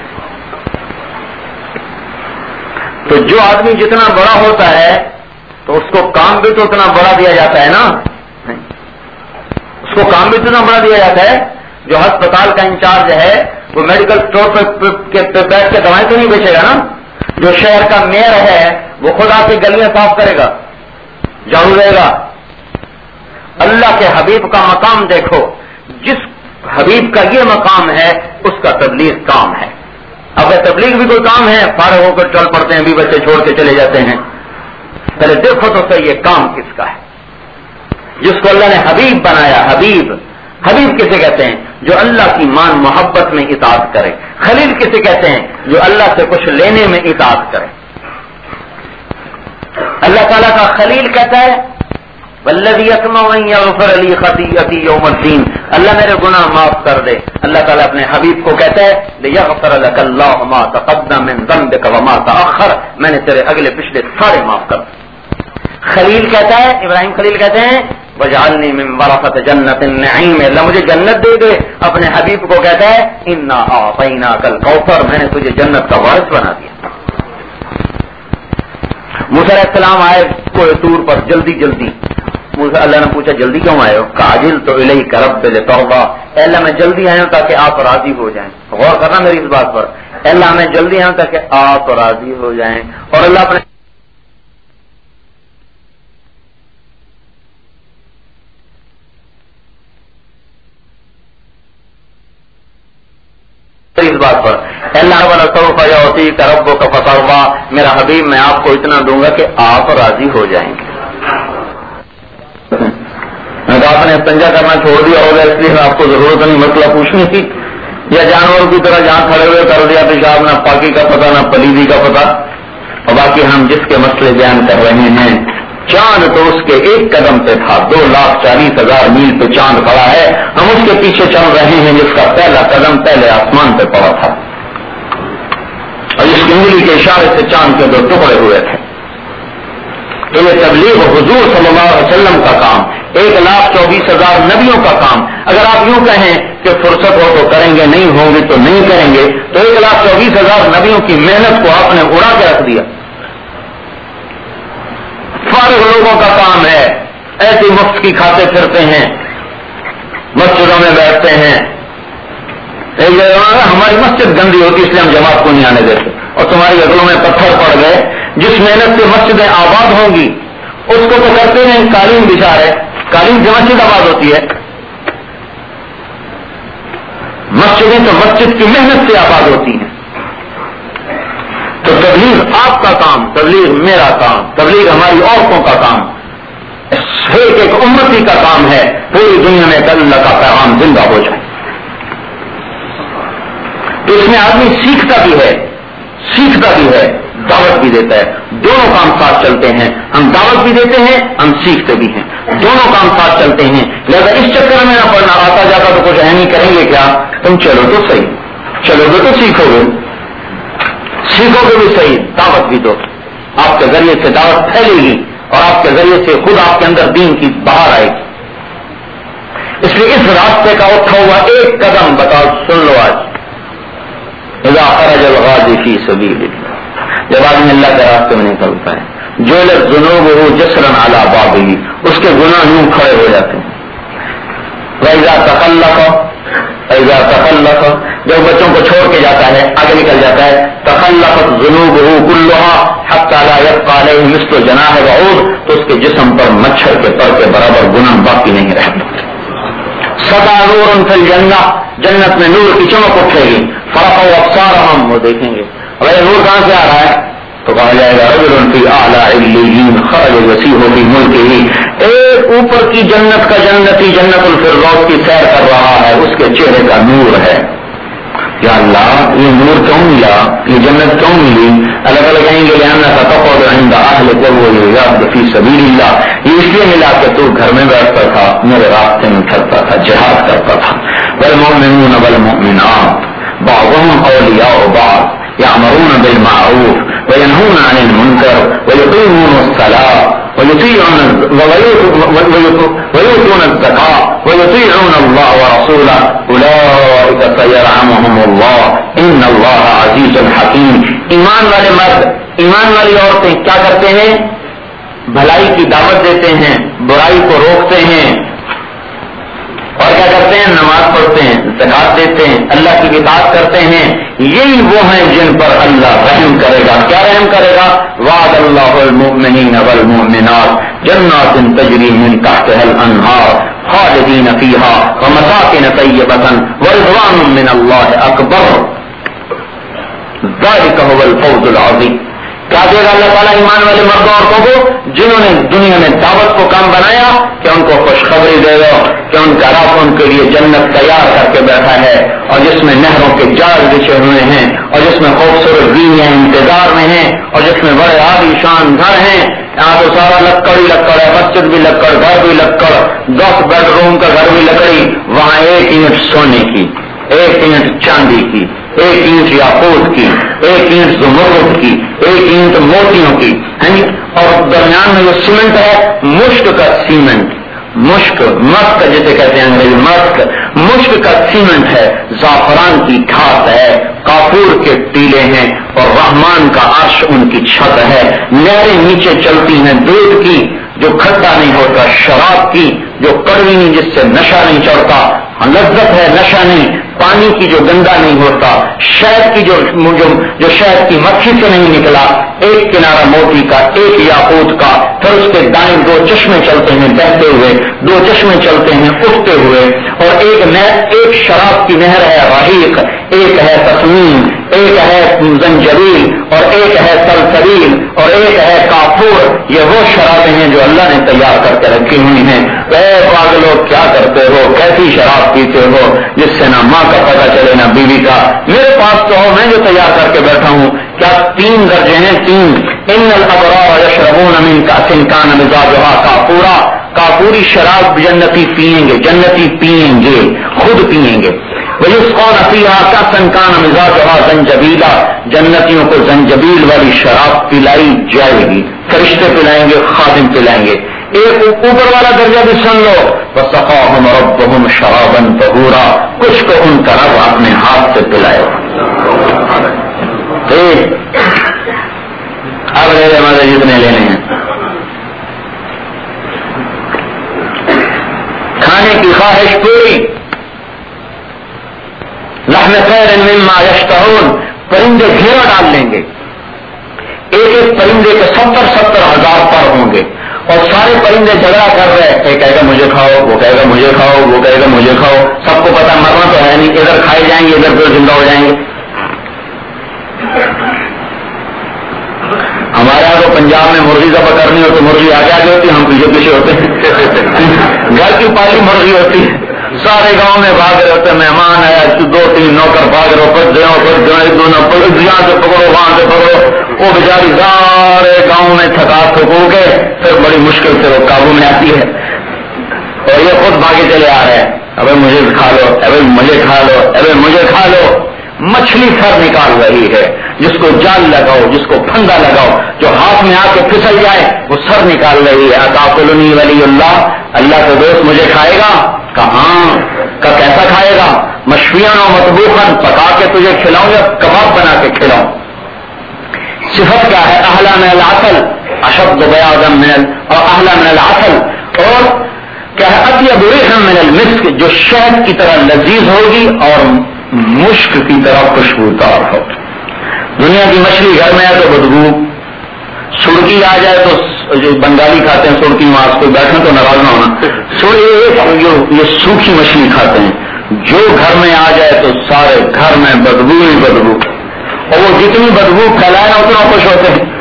تو جو آدمی جتنا بڑا ہوتا ہے تو اس کو کام بھی تو اتنا بڑا دیا جاتا ہے نا. اس کو کام بھی اتنا بڑا دیا جاتا ہے. جو ہسپتال کا انچارج ہے وہ میڈیکل اسٹور پہ بیٹھ کے دوائیں تو نہیں بیچے گا نا. جو شہر کا میئر ہے وہ خود آ کے گلیاں صاف کرے گا، جھاڑو دے گا. اللہ کے حبیب کا مقام دیکھو. جس حبیب کا یہ مقام ہے اس کا تبلیغ کام ہے. اگر تبلیغ بھی کوئی کام ہے، فارغ ہو کر چل پڑتے ہیں، بھی بچے چھوڑ کے چلے جاتے ہیں. پہلے دیکھو تو صحیح یہ کام کس کا ہے. جس کو اللہ نے حبیب بنایا. حبیب کسے کہتے ہیں؟ جو اللہ کی مان محبت میں اطاعت کرے. خلیل کسے کہتے ہیں؟ جو اللہ سے کچھ لینے میں اطاعت کرے. اللہ تعالیٰ کا خلیل کہتا ہے والذی یطمع ان یغفر لی خطیئتی یوم الدین، اللہ میرے گناہ معاف کر دے. اللہ تعالیٰ اپنے حبیب کو کہتا ہے لیغفر لک اللہ ما تقدم من ذنبک وما تأخر، میں نے تیرے اگلے پچھلے سارے معاف کر دے. خلیل کہتا ہے، ابراہیم خلیل کہتے ہیں وجعلنی من ورثۃ جنۃ النعیم، اللہ مجھے جنت دے دے. اپنے حبیب کو کہتا ہے انا اعطیناک الکوثر، میں نے تجھے جنت کا وارث بنا دیا. موسیٰ علیہ السلام آئے کوہ طور پر جلدی. اللہ نے پوچھا جلدی کیوں آئے ہو؟ کاجل تو الیک رب لترضی، اللہ میں جلدی آیا ہوں تاکہ آپ راضی ہو جائیں. غور کرنا میری اس بات پر. اللہ میں جلدی آیا ہوں تاکہ آپ راضی ہو جائیں. اور اللہ اپنے اس بات پر اللہ سوف یعطیک ربک فترضی، میرا حبیب میں آپ کو اتنا دوں گا کہ آپ راضی ہو جائیں گے. آپ نے استنجا کرنا چھوڑ دیا ہوگا اس لیے آپ کو ضرورت نہیں مسئلہ پوچھنی تھی، یا جانوروں کی طرح جہاں کھڑے ہوئے کر دیا پیشاب، نہ پاکی کا پتہ نہ پلیدی کا پتہ. اور باقی ہم جس کے مسئلے بیان کر رہے ہیں، چاند تو اس کے ایک قدم پہ تھا، 2,40,000 میل پہ چاند پڑا ہے. ہم اس کے پیچھے چل رہے ہیں جس کا پہلا قدم پہلے آسمان پہ پڑا تھا، اور جس کی انگلی کے اشارے سے چاند کے 2 ٹکڑے ہوئے تھے. تو یہ تبلیغ حضور صلی اللہ علیہ وسلم کا کام، 1,24,000 نبیوں کا کام. اگر آپ یوں کہیں کہ فرصت ہو تو کریں گے، نہیں ہوں گے تو نہیں کریں گے، تو 1,24,000 نبیوں کی محنت کو آپ نے اڑا کے رکھ دیا. فارغ لوگوں کا کام ہے، ایسی مفت کی کھاتے پھرتے ہیں، مسجدوں میں بیٹھتے ہیں. ہماری مسجد گندی ہوتی اس لیے ہم جماعت کو نہیں آنے دیتے، اور تمہاری عقلوں میں پتھر پڑ گئے. جس محنت سے مسجدیں آباد ہوں گی اس کو تو کرتے ہیں قالین بچھا رہے. قالین سے مسجد آباد ہوتی ہے؟ مسجدیں تو مسجد کی محنت سے آباد ہوتی ہیں. تو تبلیغ آپ کا کام، تبلیغ میرا کام، تبلیغ ہماری عورتوں کا کام. ایک امتی کا کام ہے پوری دنیا میں اللہ کا پیغام زندہ ہو جائے. تو اس میں آدمی سیکھتا بھی ہے دعوت بھی دیتا ہے. دونوں کام ساتھ چلتے ہیں. ہم دعوت بھی دیتے ہیں, ہم سیکھتے بھی ہیں. دونوں کام ساتھ چلتے ہیں. لہذا اس چکر میں نہ پڑنا آتا جاتا تو کچھ ہے نہیں کریں گے کیا, تم چلو تو صحیح, چلو گے تو سیکھو گے بھی صحیح, دعوت بھی دو. آپ کے ذریعے سے دعوت پھیلے گی اور آپ کے ذریعے سے خود آپ کے اندر دین کی بہار آئے گی. اس لیے اس راستے کا اٹھا ہوا ایک قدم بتاؤ, سن لو آج, اذا خرج الغازی فی سبیل اللہ, جب آدمی اللہ کے راستے میں نکلتا ہے, جولت ذنوبہ جسرا علی بابہ, اس کے گناہ یوں کھڑے ہو جاتے ہیں. وَإِذَا تَخَلَّفَ, جب بچوں کو چھوڑ کے جاتا ہے, آگے نکل جاتا ہے, تَخَلَّفَتْ ذُنُوبُهُ كُلُّهَا حَتَّى لَا يَبْقَى عَلَيْهِ مِثْلُ جَنَاحِ بَعُوضٍ, تو اس کے جسم پر مچھر کے پر کے برابر گناہ باقی نہیں رہتا. سَطَعَ نُورٌ فِي الْجَنَّةِ, جنت میں نور کی چمک اٹھے گی. فَرَفَعُوا أَبْصَارَهُمْ, وہ دیکھیں گے بھائی نور کہاں سے آ رہا ہے, تو کہا جائے گا رجل فی اعلی علیین خرج یسیح فی ملکہ, ایک اوپر کی جنت کا جنتی جنت الفردوس کی سیر کر رہا ہے, اس کے چہرے کا نور ہے. یا اللہ یہ نور کیوں ملا, یہ جنت کیوں ملی؟ الگ الگ کہیں گے لأنک تقعد عند اہلک وهو یجاہد فی سبیل اللہ, یہ اس لیے ملا کہ تو گھر میں بیٹھتا تھا, میرے راستے میں چلتا تھا, جہاد کرتا تھا. والمؤمنون والمؤمنات بعضهم اولیاء بعض يأمرون بالمعروف وينهون عن المنكر ويقيمون الصلاة ويؤتون الزكاة ويطيعون الله ورسوله أولئك سيرحمهم الله إن الله عزيز حكيم. ایمان والے مرد, ایمان والی عورتیں کیا کرتے ہیں؟ بھلائی کی دعوت دیتے ہیں, برائی کو روکتے ہیں, اور کیا کرتے ہیں؟ نماز پڑھتے ہیں, زکات دیتے ہیں, اللہ کی اطاعت کرتے ہیں. یہی وہ ہیں جن پر اللہ رحم کرے گا. کیا رحم کرے گا؟ وعد اللہ المؤمنین والمؤمنات جنات تجری من تحتها الانہار خالدین فیہا ومساکن طیبۃ ورضوان من اللہ اکبر ذلک هو الفوز العظیم. کیا دے گا اللہ تعالیٰ ایمان والے مرد عورتوں کو جنہوں نے دنیا میں دعوت کو کام بنایا کہ ان کو خوشخبری دے دو کہ ان کا رب ان کے لیے جنت تیار کر کے بیٹھا ہے, اور جس میں نہروں کے جال بچھے ہوئے ہیں, اور جس میں خوبصورت بیویاں انتظار میں ہیں, اور جس میں بڑے عالی شان گھر ہیں. یہاں تو سارا لکڑ ہی لکڑ ہے, مسجد بھی لکڑ, گھر بھی لکڑ, 10 بیڈ روم کا گھر بھی لکڑی. وہاں 1 اینٹ سونے کی, 1 اینٹ چاندی کی, 1 اینٹ یاقوت کی, 1 اینٹ زمرد کی, 1 اینٹ موتیوں کی, اور درمیان میں جو سیمنٹ ہے مشک کا سیمنٹ, مشک مسک جسے کہتے ہیں انگریزی مسک, مشک کا سیمنٹ ہے, زعفران کی کھاد ہے, کافور کے ٹیلے ہیں, اور رحمان کا عرش ان کی چھت ہے. نہریں نیچے چلتی ہیں دودھ کی جو کھٹا نہیں ہوتا, شراب کی جو کڑوی نہیں جس سے نشہ نہیں چڑھتا, لذت ہے نشہ نہیں, پانی کی جو گندا نہیں ہوتا, شہد کی جو شہد کی مکھی سے نہیں نکلا, 1 کنارہ موتی کا, 1 یاقوت کا, پھر اس کے دائیں 2 چشمے چلتے ہیں بہتے ہوئے, 2 چشمے چلتے ہیں اٹھتے ہوئے, اور ایک شراب کی نہر ہے رحیق, ایک ہے تسنیم, ایک ہے زنجبیل, اور ایک ہے سلسبیل, اور ایک ہے کافور. یہ وہ شرابیں ہیں جو اللہ نے تیار کر کے رکھی ہوئی ہیں. اے پاگلو کیا کرتے ہو, کیسی شراب پیتے ہو جس سے نہ ماں کا پتہ چلے نہ بیوی کا. میرے پاس تو ہو, میں جو تیار کر کے بیٹھا ہوں. کیا 3 درجے ہیں؟ 3. ان الابرار یشربون من کأس کان مزاجها کافورا, کافوری شراب جنتی پیئیں گے, جنتی پیئیں گے, خود پیئیں گے. ویسقون فیہا کأسا کان مزاجها زنجبیلا, جنتیوں کو زنجبیل والی شراب پلائی جائے گی, فرشتے پلائیں گے, خادم پلائیں گے. ایک اوپر والا درجہ بھی سن لو, وسقاہم ربہم شرابا طہورا, کچھ کو ان کا رب اپنے ہاتھ سے پلائے. اب میرے مزے جتنے لینے ہیں, کھانے کی خواہش پوری. لحم طیر مما یشتہون, پرندے گھیرا ڈال لیں گے, ایک پرندے کے 70 ہزار پر ہوں گے, اور سارے پرندے جھگڑا کر رہے ہیں. ایک کہے گا مجھے کھاؤ, وہ کہے گا مجھے کھاؤ, وہ کہے گا مجھے کھاؤ. سب کو پتا مرنا تو ہے نہیں, ادھر کھائے جائیں گے, ادھر پھر زندہ ہو جائیں گے. ہمارے یہاں تو پنجاب میں مرغی ذبح کرنی ہو تو مرغی آگے آگے ہوتی ہے, ہم پیچھے پیچھے ہوتے ہیں. گھر کی پالی مرغی ہوتی ہے, سارے گاؤں میں بھاگ رہے ہوتے, مہمان آیا 2-3 نوکر بھاگ رہے, یہاں سے پکڑو وہاں سے پکڑو. وہ بیچاری سارے گاؤں میں تھکا تھکو کے پھر بڑی مشکل سے وہ قابو میں آتی ہے, اور یہ خود بھاگے چلے آ رہے ہیں, ابھی مجھے کھا لو, ابھی مجھے کھا لو, ابھی مجھے کھا لو. مچھلی سر نکال رہی ہے, جس کو جال لگاؤ, جس کو پھندا لگاؤ, جو ہاتھ میں آ کے پھسل جائے وہ سر نکال رہی ہے. اتاکلنی ولی اللہ, اللہ کا دوست مجھے کھائے گا؟ کہاں کا کیسا کھائے گا؟ مشویاں و مطبوخاً, پکا کے تجھے کھلاؤں یا کباب بنا کے کھلاؤں. صفت کیا ہے؟ احلی من العسل, اشد بیاضا من اور احلی من العسل, اور کیا ہے؟ اطیب ریحا من المسک, جو شہد کی طرح لذیذ ہوگی اور مشک کی طرح خوشبودار ہو. دنیا کی مچھلی گھر میں ہے تو بدبو, سڑکی آ جائے تو جو بنگالی کھاتے ہیں سڑکی ماس, کوئی بیٹھنا تو ناراض نہ ہونا, یہ سوکھی مچھلی کھاتے ہیں, جو گھر میں آ جائے تو سارے گھر میں بدبو ہی بدبو, اور وہ جتنی بدبو پھیلائے نا اتنا خوش ہوتے ہیں.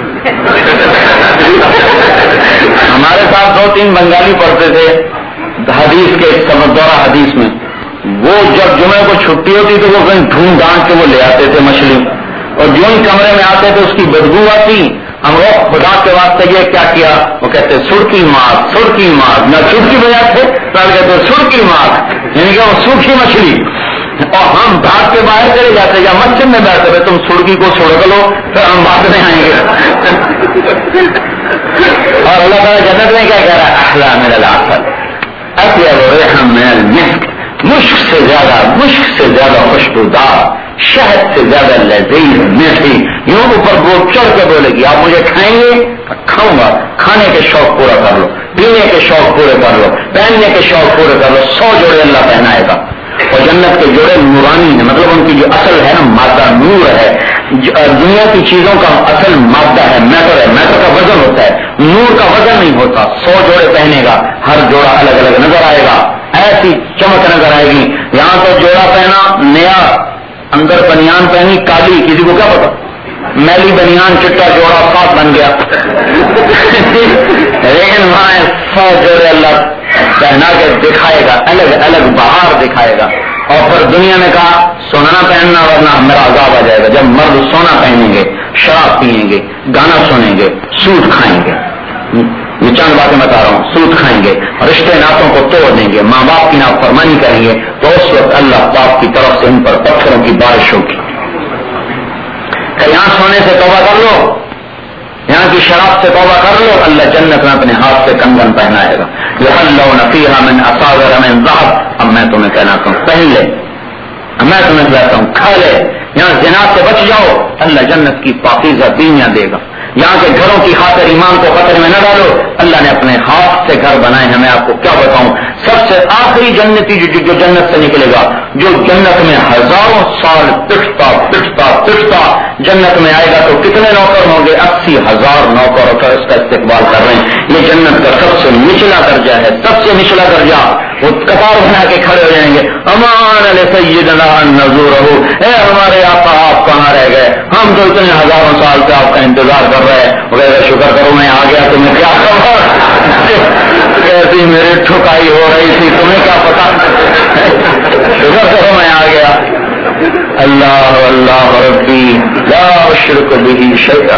ہمارے ساتھ 2-3 بنگالی پڑھتے تھے حدیث کے سبدورہ حدیث میں, وہ جب جمعے کو چھٹی ہوتی تو وہ کہیں ڈھونڈ ڈانٹ کے وہ لے آتے تھے مچھلی, اور جو ہی کمرے میں آتے تھے اس کی بدبو آتی. ہم وہ خدا کے واسطے یہ کیا کیا, وہ کہتے سڑکی ماس, سڑکی ماس, نہ چٹکی بجا تھے کہتے سڑکی ماس, یعنی کہ وہ سوکھی مچھلی. اور ہم بھاگ کے باہر چلے جاتے یا مسجد میں بیٹھتے ہوئے, تم سڑکی کو سڑک لو پھر ہم بعد میں آئیں گے. اور اللہ تعالیٰ جنت میں کیا کہہ رہا ہے؟ احلی من العسل اطیب ریحا من المسک, مشک سے زیادہ خوشبودار, شہد سے زیادہ لذیذ میٹھی. یوں اوپر بول چڑھ کے بولے گی, آپ مجھے کھائیں گے؟ کھاؤں گا. کھانے کے شوق پورا کر لو, پینے کے شوق پورے کر لو, پہننے کے شوق پورے کر لو. 100 جوڑے اللہ پہنائے گا. اور جنت کے جوڑے نورانی ہیں, مطلب ان کی جو اصل ہے نا مادہ نور ہے. دنیا کی چیزوں کا اصل مادہ ہے میٹر ہے, میٹر کا وزن ہوتا ہے, نور کا وزن نہیں ہوتا. 100 جوڑے پہنے گا, ہر جوڑا الگ الگ نظر آئے گا, ایسی چمک نظر آئے گی. یہاں تو جوڑا پہنا نیا, اندر بنیان پہنی کالی, کسی کو کیا پتا, میلی بنیان چٹا جوڑا صاف بن گیا. لیکن وہاں 100 جوڑے اللہ پہنا کے دکھائے گا, الگ الگ بہار دکھائے گا. اور پھر دنیا نے کہا سونا نہ پہننا ورنہ میرا عذاب آ جائے گا. جب مرد سونا پہنیں گے, شراب پیئیں گے, گانا سنیں گے, سود کھائیں گے, یہ چند باتیں بتا رہا ہوں, سود کھائیں گے, رشتے ناتوں کو توڑ دیں گے, ماں باپ کی نافرمانی کریں گے, تو اس وقت اللہ پاک کی طرف سے ان پر پتھروں کی بارش ہوگی. کہ یہاں سونے سے توبہ کر لو, یہاں کی شراب سے توبہ کر لو, اللہ جنت میں اپنے ہاتھ سے کنگن پہنائے گا. یحلون فیہا من اساور من ذہب. اب میں تمہیں کہنا ہوں پہن لے, میں تمہیں کہتا ہوں کھا لے. یہاں زنا سے بچ جاؤ, اللہ جنت کی پاکیزہ بیویاں دے گا. یہاں کے گھروں کی خاطر ایمان کو خطرے میں نہ ڈالو, اللہ نے اپنے ہاتھ سے گھر بنائے ہیں. میں آپ کو کیا بتاؤں, سب سے آخری جنتی جو جنت سے نکلے گا, جو جنت میں ہزاروں سال پٹتا پٹتا پٹتا جنت میں آئے گا, تو کتنے نوکر ہوں گے؟ 80,000 نوکر ہوकर اس کا استقبال کر رہے ہیں. یہ جنت کا سب سے نچلا درجہ ہے, سب سے نچلا درجہ. وہ قطار بنا کے کھڑے ہو جائیں گے, امان علی سیدنا ان نزورہ, اے ہمارے آقا آپ کہاں رہ گئے, ہم تو اتنے ہزاروں سال سے آپ کا انتظار کر رہے ہیں. وغیرہ شکر کرو میں آ گیا, تمہیں کیا خبر, کیسی میری ٹھکائی ہو رہی تھی, تمہیں کیا پتا, شکر کرو میں آ گیا. اللہ اللہ ربی لا اشرک بہ شیئا.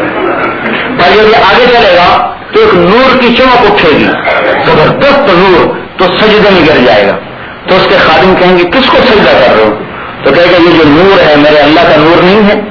پر جب یہ آگے چلے گا تو ایک نور کی چمک اٹھے گی, زبردست نور, تو سجدے میں گر جائے گا. تو اس کے خادم کہیں گے کس کو سجدہ کر رہے ہو؟ تو کہے گا یہ جو نور ہے میرے اللہ کا نور نہیں ہے.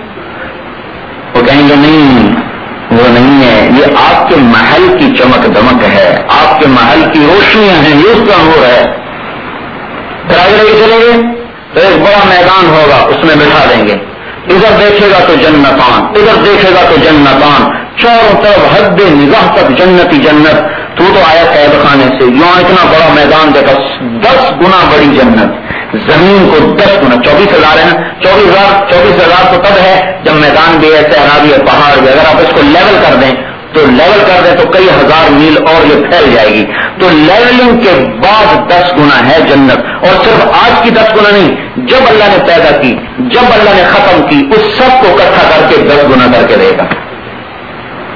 وہ کہیں گے نہیں, وہ نہیں ہے, یہ آپ کے محل کی چمک دمک ہے, آپ کے محل کی روشنیاں ہیں, یہ اس کا نور ہے. پھر آگے لے کے چلیں گے تو ایک بڑا میدان ہوگا, اس میں بٹھا دیں گے. ادھر دیکھے گا تو جنتان, ادھر دیکھے گا تو جنتان, چاروں طرف حد نگاہ تک جنتی جنت. تو آیا قید خانے سے, یوں اتنا بڑا میدان دیکھا, 10 گنا بڑی جنت, زمین کو 10 گنا, 24,000 ہے نا, 24,000 تو تب ہے جب میدان بھی ہے, صحرا بھی ہے, پہاڑ بھی. اگر آپ اس کو لیول کر دیں تو کئی ہزار میل اور یہ پھیل جائے گی. تو لیولنگ کے بعد 10 گنا ہے جنت. اور صرف آج کی 10 گنا نہیں, جب اللہ نے پیدا کی, جب اللہ نے ختم کی, اس سب کو اکٹھا کر کے 10 گنا کر کے دے گا.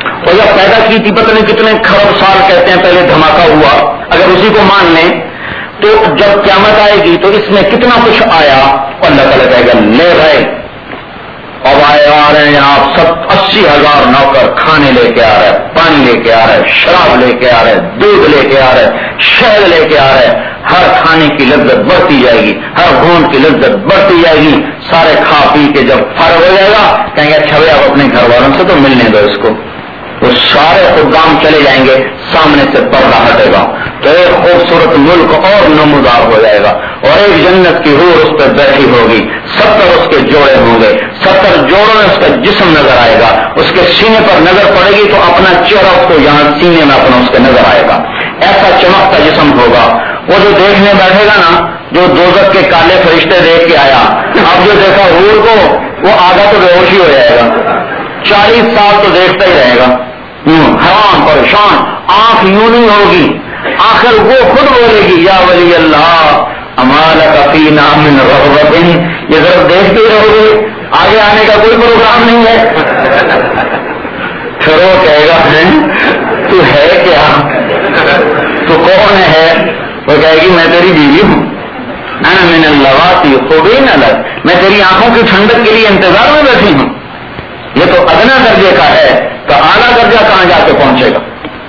اور جب پیدا کی تھی پتہ نہیں کتنے کھرب سال کہتے ہیں پہلے دھماکہ ہوا، اگر اسی کو مان لیں تو جب قیامت آئے گی تو اس میں کتنا کچھ آیا، اور اللہ تعالیٰ کہے گا لے گئے، اب آ رہے ہیں آپ سب 80,000 نوکر، کھانے لے کے آ رہے، پانی لے کے آ رہے، شراب لے کے آ رہے، دودھ لے کے آ رہے، شہد لے کے آ رہے، ہر کھانے کی لذت بڑھتی جائے گی، ہر گھونٹ کی لذت بڑھتی جائے گی، سارے کھا پی کے جب فرق ہو جائے گا کہیں گے اچھا آپ اپنے گھر والوں سے تو ملنے دو اس کو، وہ سارے خدام چلے جائیں گے، سامنے سے پردہ ہٹے گا تو ایک خوبصورت ملک اور نمودار ہو جائے گا، اور ایک جنت کی حور اس پر بیٹھی ہوگی، 70 اس کے جوڑے ہوں گے، 70 جوڑوں میں اس کا جسم نظر آئے گا، اس کے سینے پر نظر پڑے گی تو اپنا چہرہ اس کو یہاں سینے میں اپنا اس کے نظر آئے گا، ایسا چمکتا جسم ہوگا۔ وہ جو دیکھنے بیٹھے گا نا، جو دوزخ کے کالے فرشتے دیکھ کے آیا، اب جو دیکھا حور کو وہ آدھا تو بے ہوشی ہو جائے گا، 40 سال تو دیکھتا ہی رہے گا، حیران پریشان، آنکھ یوں نہیں ہوگی، آخر وہ خود بولے گی یا ولی اللہ امالک فینا من رغبت، یہ ذرا دیکھتے ہی رہو گے، آگے آنے کا کوئی پروگرام نہیں ہے۔ پھر وہ کہے گا تو ہے کیا، تو کون ہے؟ وہ کہے گی میں تیری بیوی ہوں، انا من اللواتی خوبین لک، میں تیری آنکھوں کی ٹھنڈک کے لیے انتظار میں بیٹھی ہوں۔ یہ تو ادنا درجے کا ہے تو اعلیٰ درجہ کہاں جا کے پہنچے گا؟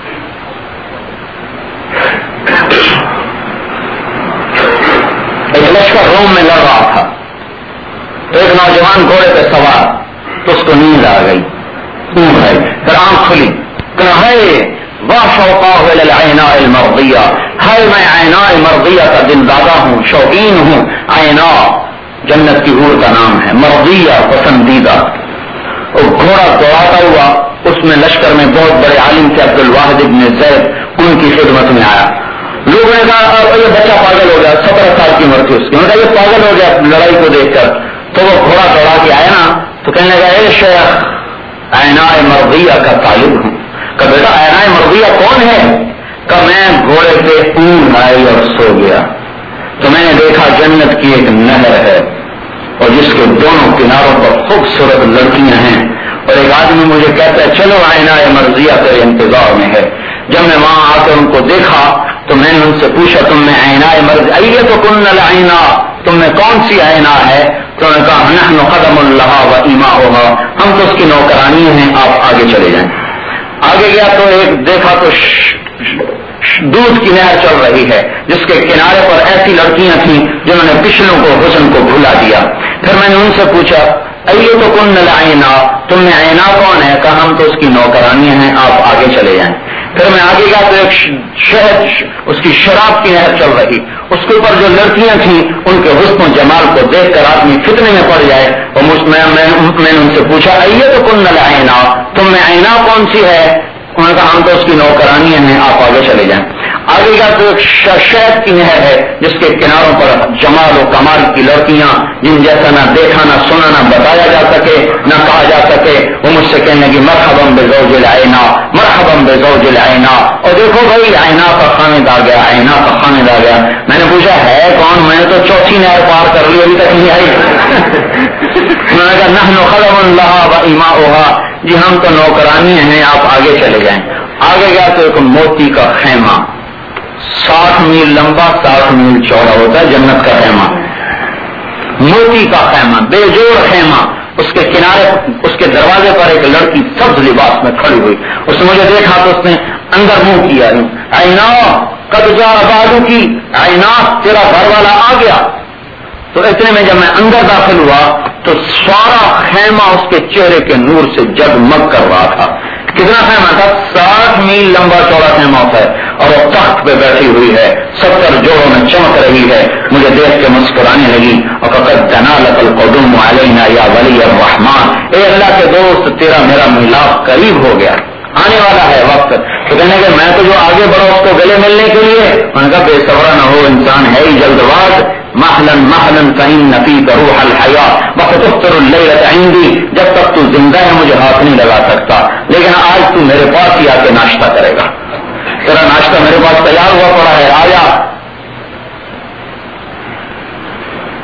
ایک لشکر روم میں لڑ رہا تھا تو ایک نوجوان گھوڑے پہ سوار، تو اس کو نیند آ گئی، اونگ آئی، پھر آنکھ کھلی، واشوقاہ الی العیناء المرضیہ، ہے میں عیناء مرضیہ کا دل دادا ہوں، شوقین ہوں۔ عیناء جنت کی حور کا نام ہے، مرضیہ پسندیدہ۔ اور گھوڑا دوڑاتا ہوا، اس میں لشکر میں بہت بڑے عالم تھے عبد الواحد ابن زید، ان کی خدمت میں آیا۔ لوگوں نے کہا یہ بچہ پاگل ہو گیا، 17 سال کی عمر تھی اس کی، انہوں نے کہا یہ پاگل ہو گیا لڑائی کو دیکھ کر، تو وہ گھوڑا دوڑا کے آیا نا تو کہنے لگا اے شیخ عیناء مرضیہ کا طالب ہوں۔ کہ بیٹا عیناء مرضیہ کون ہے؟ کہ میں گھوڑے پہ اونگ آئی اور سو گیا تو میں نے دیکھا جنت کی ایک نہر ہے اور جس کے دونوں کناروں پر خوبصورت لڑکیاں ہیں، اور ایک آدمی مجھے کہتا ہے چلو عیناء مرضیہ تیرے انتظار میں ہے۔ جب میں وہاں آ کر ان کو دیکھا تو میں نے ان سے پوچھا تم میں عیناء مرضیہ ایتکن العیناء، تم میں کون سی عیناء ہے؟ تو انہوں نے کہا نحن قدم لها و ایماؤها، ہم تو اس کی نوکرانی ہیں، آپ آگے چلے جائیں۔ آگے گیا تو ایک دیکھا تو دودھ کی نہر چل رہی ہے جس کے کنارے پر ایسی لڑکیاں تھیں جنہوں نے پچھلوں کو حسن کو بھلا دیا۔ پھر میں نے ان سے پوچھا ایتکن العیناء، تم میں عیناء کون ہے؟ کہا ہم تو اس کی نوکرانی ہیں، آپ آگے چلے جائیں۔ پھر میں آگے گیا تو ایک شہد اس کی شراب کی نہر چل رہی، اس کے اوپر جو لڑکیاں تھیں ان کے حسن و جمال کو دیکھ کر آدمی فتنے میں پڑ جائے، اور میں نے ان سے پوچھا ایتکن العیناء، تم میں عیناء کون سی ہے؟ انہوں نے کہا ہم تو اس کی نوکرانی ہیں، آپ آگے چلے جائیں۔ آگے کا تو ایک شہد کی نہر ہے جس کے کناروں پر جمال و کمال کی لڑکیاں جن جیسا نہ دیکھا نہ سنا نہ بتایا جا سکے نہ کہا جا سکے، وہ مجھ سے کہنے لگی مرحبا بزوج العیناء، مرحبا بزوج العیناء، اور دیکھو بھائی عیناء کا خامد آ گیا، عیناء کا خامد آ گیا۔ میں نے پوچھا ہے کون؟ میں نے تو چوتھی نہر پار کر لی، ابھی تک نہیں آئی۔ انہوں نے کہا نحن قدم لها و ایماؤها، جی ہم تو نوکرانی ہیں، آپ آگے چلے جائیں۔ آگے گیا تو ایک موتی کا خیمہ 60 میل لمبا 60 میل چوڑا ہوتا ہے جنت کا خیمہ، موتی کا خیمہ، بے جوڑ خیمہ، اس کے کنارے اس کے دروازے پر ایک لڑکی سبز لباس میں کھڑی ہوئی، اس نے مجھے دیکھا تو اس نے اندر منہ کیا، عیناء قد جاء بعدک، عیناء تیرا گھر والا آ گیا۔ تو اتنے میں جب میں اندر داخل ہوا تو سارا خیمہ اس کے چہرے کے نور سے جگمگ کر رہا تھا۔ کتنا خیمہ تھا؟ 60 میل لمبا چوڑا خیمہ ہے، اور وہ تخت پہ بیٹھی ہوئی ہے، 70 جوڑوں میں چمک رہی ہے، مجھے دیکھ کے مسکرانے لگی، اور فقد دنا لك القدوم علينا یا ولی الرحمن، اے اللہ کے دوست تیرا میرا ملاپ قریب ہو گیا، آنے والا ہے وقت۔ تو کہنے کہ میں تو جو آگے بڑھا اس کو گلے ملنے کے لیے، انہوں نے کہا بے صبر نہ ہو، انسان ہے ہی جلد باز، محلن محلن فإن فيك روح الحیاء وتفطر الليلة عندي، جب تک تو زندہ ہے مجھے ہاتھ نہیں لگا سکتا، لیکن آج تو میرے پاس ہی آ کے ناشتہ کرے گا، تیرا ناشتہ میرے پاس تیار ہوا پڑا ہے، آیا۔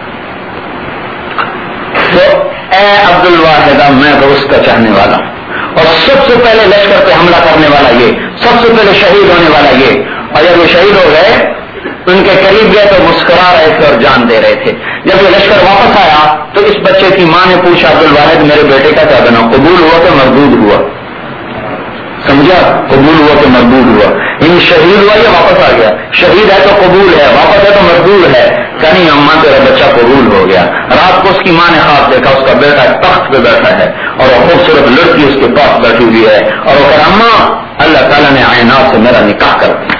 تو اے عبد الواحدہ میں تو اس کا چاہنے والا ہوں، اور سب سے پہلے لشکر پہ حملہ کرنے والا یہ، سب سے پہلے شہید ہونے والا یہ. اور جب وہ شہید ہو گئے ان کے قریب گئے تو مسکرا رہے تھے اور جان دے رہے تھے. جب یہ لشکر واپس آیا تو اس بچے کی ماں نے پوچھا عبدالواحد میرے بیٹے کا کیا بنا، قبول ہوا کہ مردود ہوا؟ سمجھا؟ قبول ہوا کہ مردود ہوا. ان شہید ہوا یا واپس آ گیا؟ شہید ہے تو قبول ہے، واپس ہے تو مردود ہے. کہ نہیں اماں تیرا بچہ قبول ہو گیا. رات کو اس کی ماں نے خواب دیکھا اس کا بیٹا تخت پہ بیٹھا ہے اور وہ خوبصورت لڑکی اس کے پاس بیٹھی ہوئی ہے اور وہ کہا اماں اللہ تعالیٰ نے عینات سے میرا نکاح کر دیا.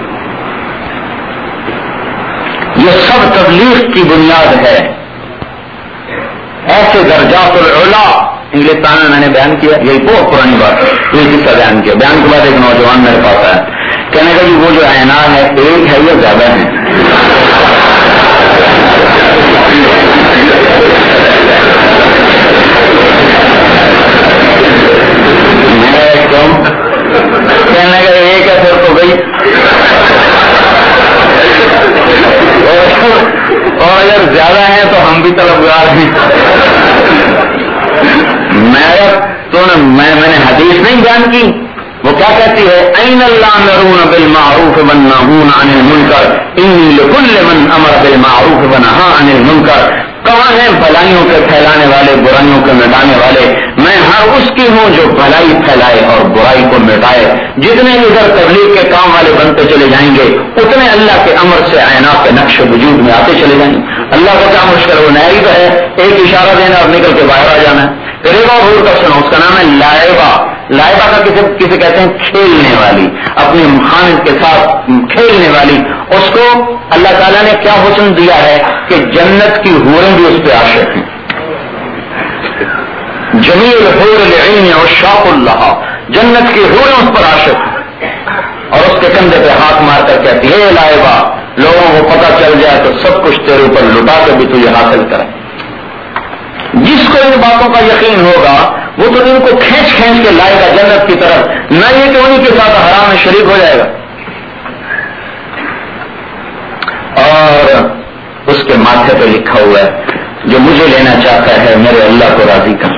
یہ سب تبلیغ کی بنیاد ہے. ایسے درجات العلا انگلستان میں میں نے بیان کیا، یہی بہت پرانی بات ہے، یہ قصہ بیان کیا. بیان کے بعد ایک نوجوان میرے پاس آیا، کہنے کا جی وہ جو عینات ہے ایک ہے یا زیادہ ہے؟ کہنے کا ایک ہے پھر تو گئی، اور اگر زیادہ ہیں تو ہم بھی طلبگار ہیں. میں نے حدیث نہیں بیان کی، وہ کیا کہتی ہے این الامرون بالمعروف والناہون عن المنکر انی لکل من امر بالمعروف ونہا عن المنکر. کہاں ہیں بھلائیوں کے پھیلانے والے، برائیوں کے مٹانے والے؟ میں ہر اس کی ہوں جو بھلائی پھیلائے اور برائی کو مٹائے. جتنے ادھر تبلیغ کے کام والے بنتے چلے جائیں گے اتنے اللہ کے امر سے عینات کے نقش وجود میں آتے چلے جائیں گے. اللہ کو کیا مشکل، وہ نیا ہی تو ہے، ایک اشارہ دینا اور نکل کے باہر آ جانا ہے. پھر ایک اور حور کا سنو، اس کا نام ہے لائبہ. لائبہ کا کسے کہتے ہیں؟ کھیلنے والی، اپنی خامد کے ساتھ کھیلنے والی. اس کو اللہ تعالیٰ نے کیا حسن دیا ہے کہ جنت کی حوریں بھی اس پہ عاشق ہیں. جمیل حور العین عشاق اللہ، جنت کی حوریں اس پر عاشق ہیں. اور اس کے کندھے پہ ہاتھ مار کر کہتی ہے لائبہ لوگوں کو پتہ چل جائے تو سب کچھ تیرے اوپر لٹا کے بھی تجھے حاصل کرے. جس کو ان باتوں کا یقین ہوگا وہ تو ان کو کھینچ کھینچ کے لائے گا جنت کی طرف، نہ یہ کہ انہیں کے ساتھ حرام میں شریک ہو جائے گا. اور اس کے ماتھے پہ لکھا ہوا ہے جو مجھے لینا چاہتا ہے میرے اللہ کو راضی کر.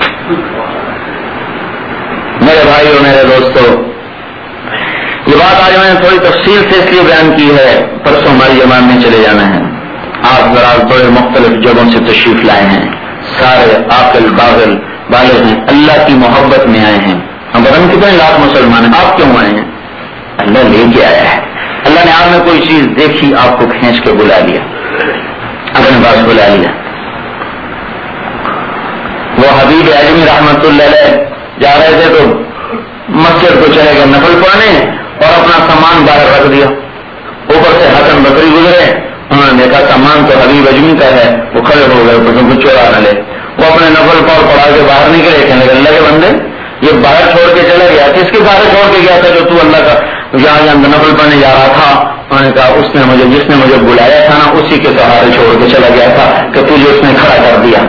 میرے بھائی اور میرے دوستو، یہ بات آج میں نے تھوڑی تفصیل سے اس لیے بیان کی ہے، پرسوں ہماری جماعت میں چلے جانا ہے. آپ ذرا بڑے مختلف جگہوں سے تشریف لائے ہیں، سارے عاقل بالغ ہیں، اللہ کی محبت میں آئے ہیں. ہم بتائیں کتنے لاکھ مسلمان ہیں، آپ کیوں آئے ہیں؟ اللہ لے کے آیا ہے. اللہ نے آپ میں کوئی چیز دیکھی، آپ کو کھینچ کے بلا لیا، اپنے پاس بلا لیا. وہ حبیب اعظمی رحمت اللہ علیہ جا رہے تھے تو مسجد کو چلے گئے نفل پڑھنے اور اپنا سامان باہر رکھ دیا. اوپر سے حسن بصری گزرے، انہوں نے دیکھا سامان تو حبیب اعظمی کا ہے، وہ کھڑے ہو گئے پسند کو چورا نہ لے. وہ اپنے نفل پڑھا کے باہر نکلے، کہنے لگے اللہ کے بندے یہ باہر چھوڑ کے چلا گیا. کس کے باہر چھوڑ کے گیا تھا؟ جو تو اللہ کا یہاں نفل پڑھنے جا رہا تھا. انہوں نے کہا اس نے مجھے، جس نے مجھے بلایا تھا نا اسی کے سہارے چھوڑ کے چلا گیا تھا کہ تجھے اس نے کھڑا کر دیا.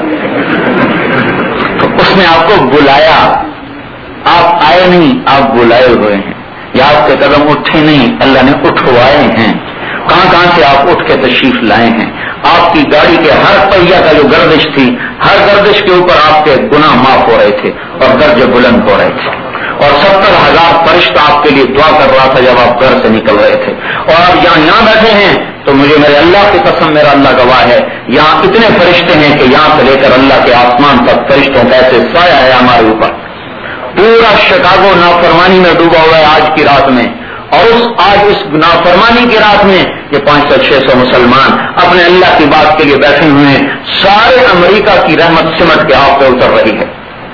تو اس نے آپ کو بلایا، آپ آئے نہیں، آپ بلائے ہوئے ہیں. یا آپ کے قدم اٹھے نہیں، اللہ نے اٹھوائے ہیں. کہاں کہاں سے آپ اٹھ کے تشریف لائے ہیں. آپ کی گاڑی کے ہر پہیہ کا جو گردش تھی، ہر گردش کے اوپر آپ کے گناہ معاف ہو رہے تھے اور درجے بلند ہو رہے تھے. اور 70,000 فرشتہ آپ کے لیے دعا کر رہا تھا جب آپ گھر سے نکل رہے تھے. اور آپ یہاں بیٹھے ہیں تو مجھے میرے اللہ کی قسم، میرا اللہ گواہ ہے، یہاں اتنے فرشتے ہیں کہ یہاں سے لے کر اللہ کے آسمان تک فرشتوں کا ایسے سایہ ہے ہمارے اوپر. پورا شکاگو نافرمانی میں ڈوبا ہوا ہے آج کی رات میں. اور آج اس نافرمانی کی رات میں یہ 500-600 مسلمان اپنے اللہ کی بات کے لیے بیٹھے ہوئے ہیں. سارے امریکہ کی رحمت سمٹ کے آپ پہ اتر رہی ہے.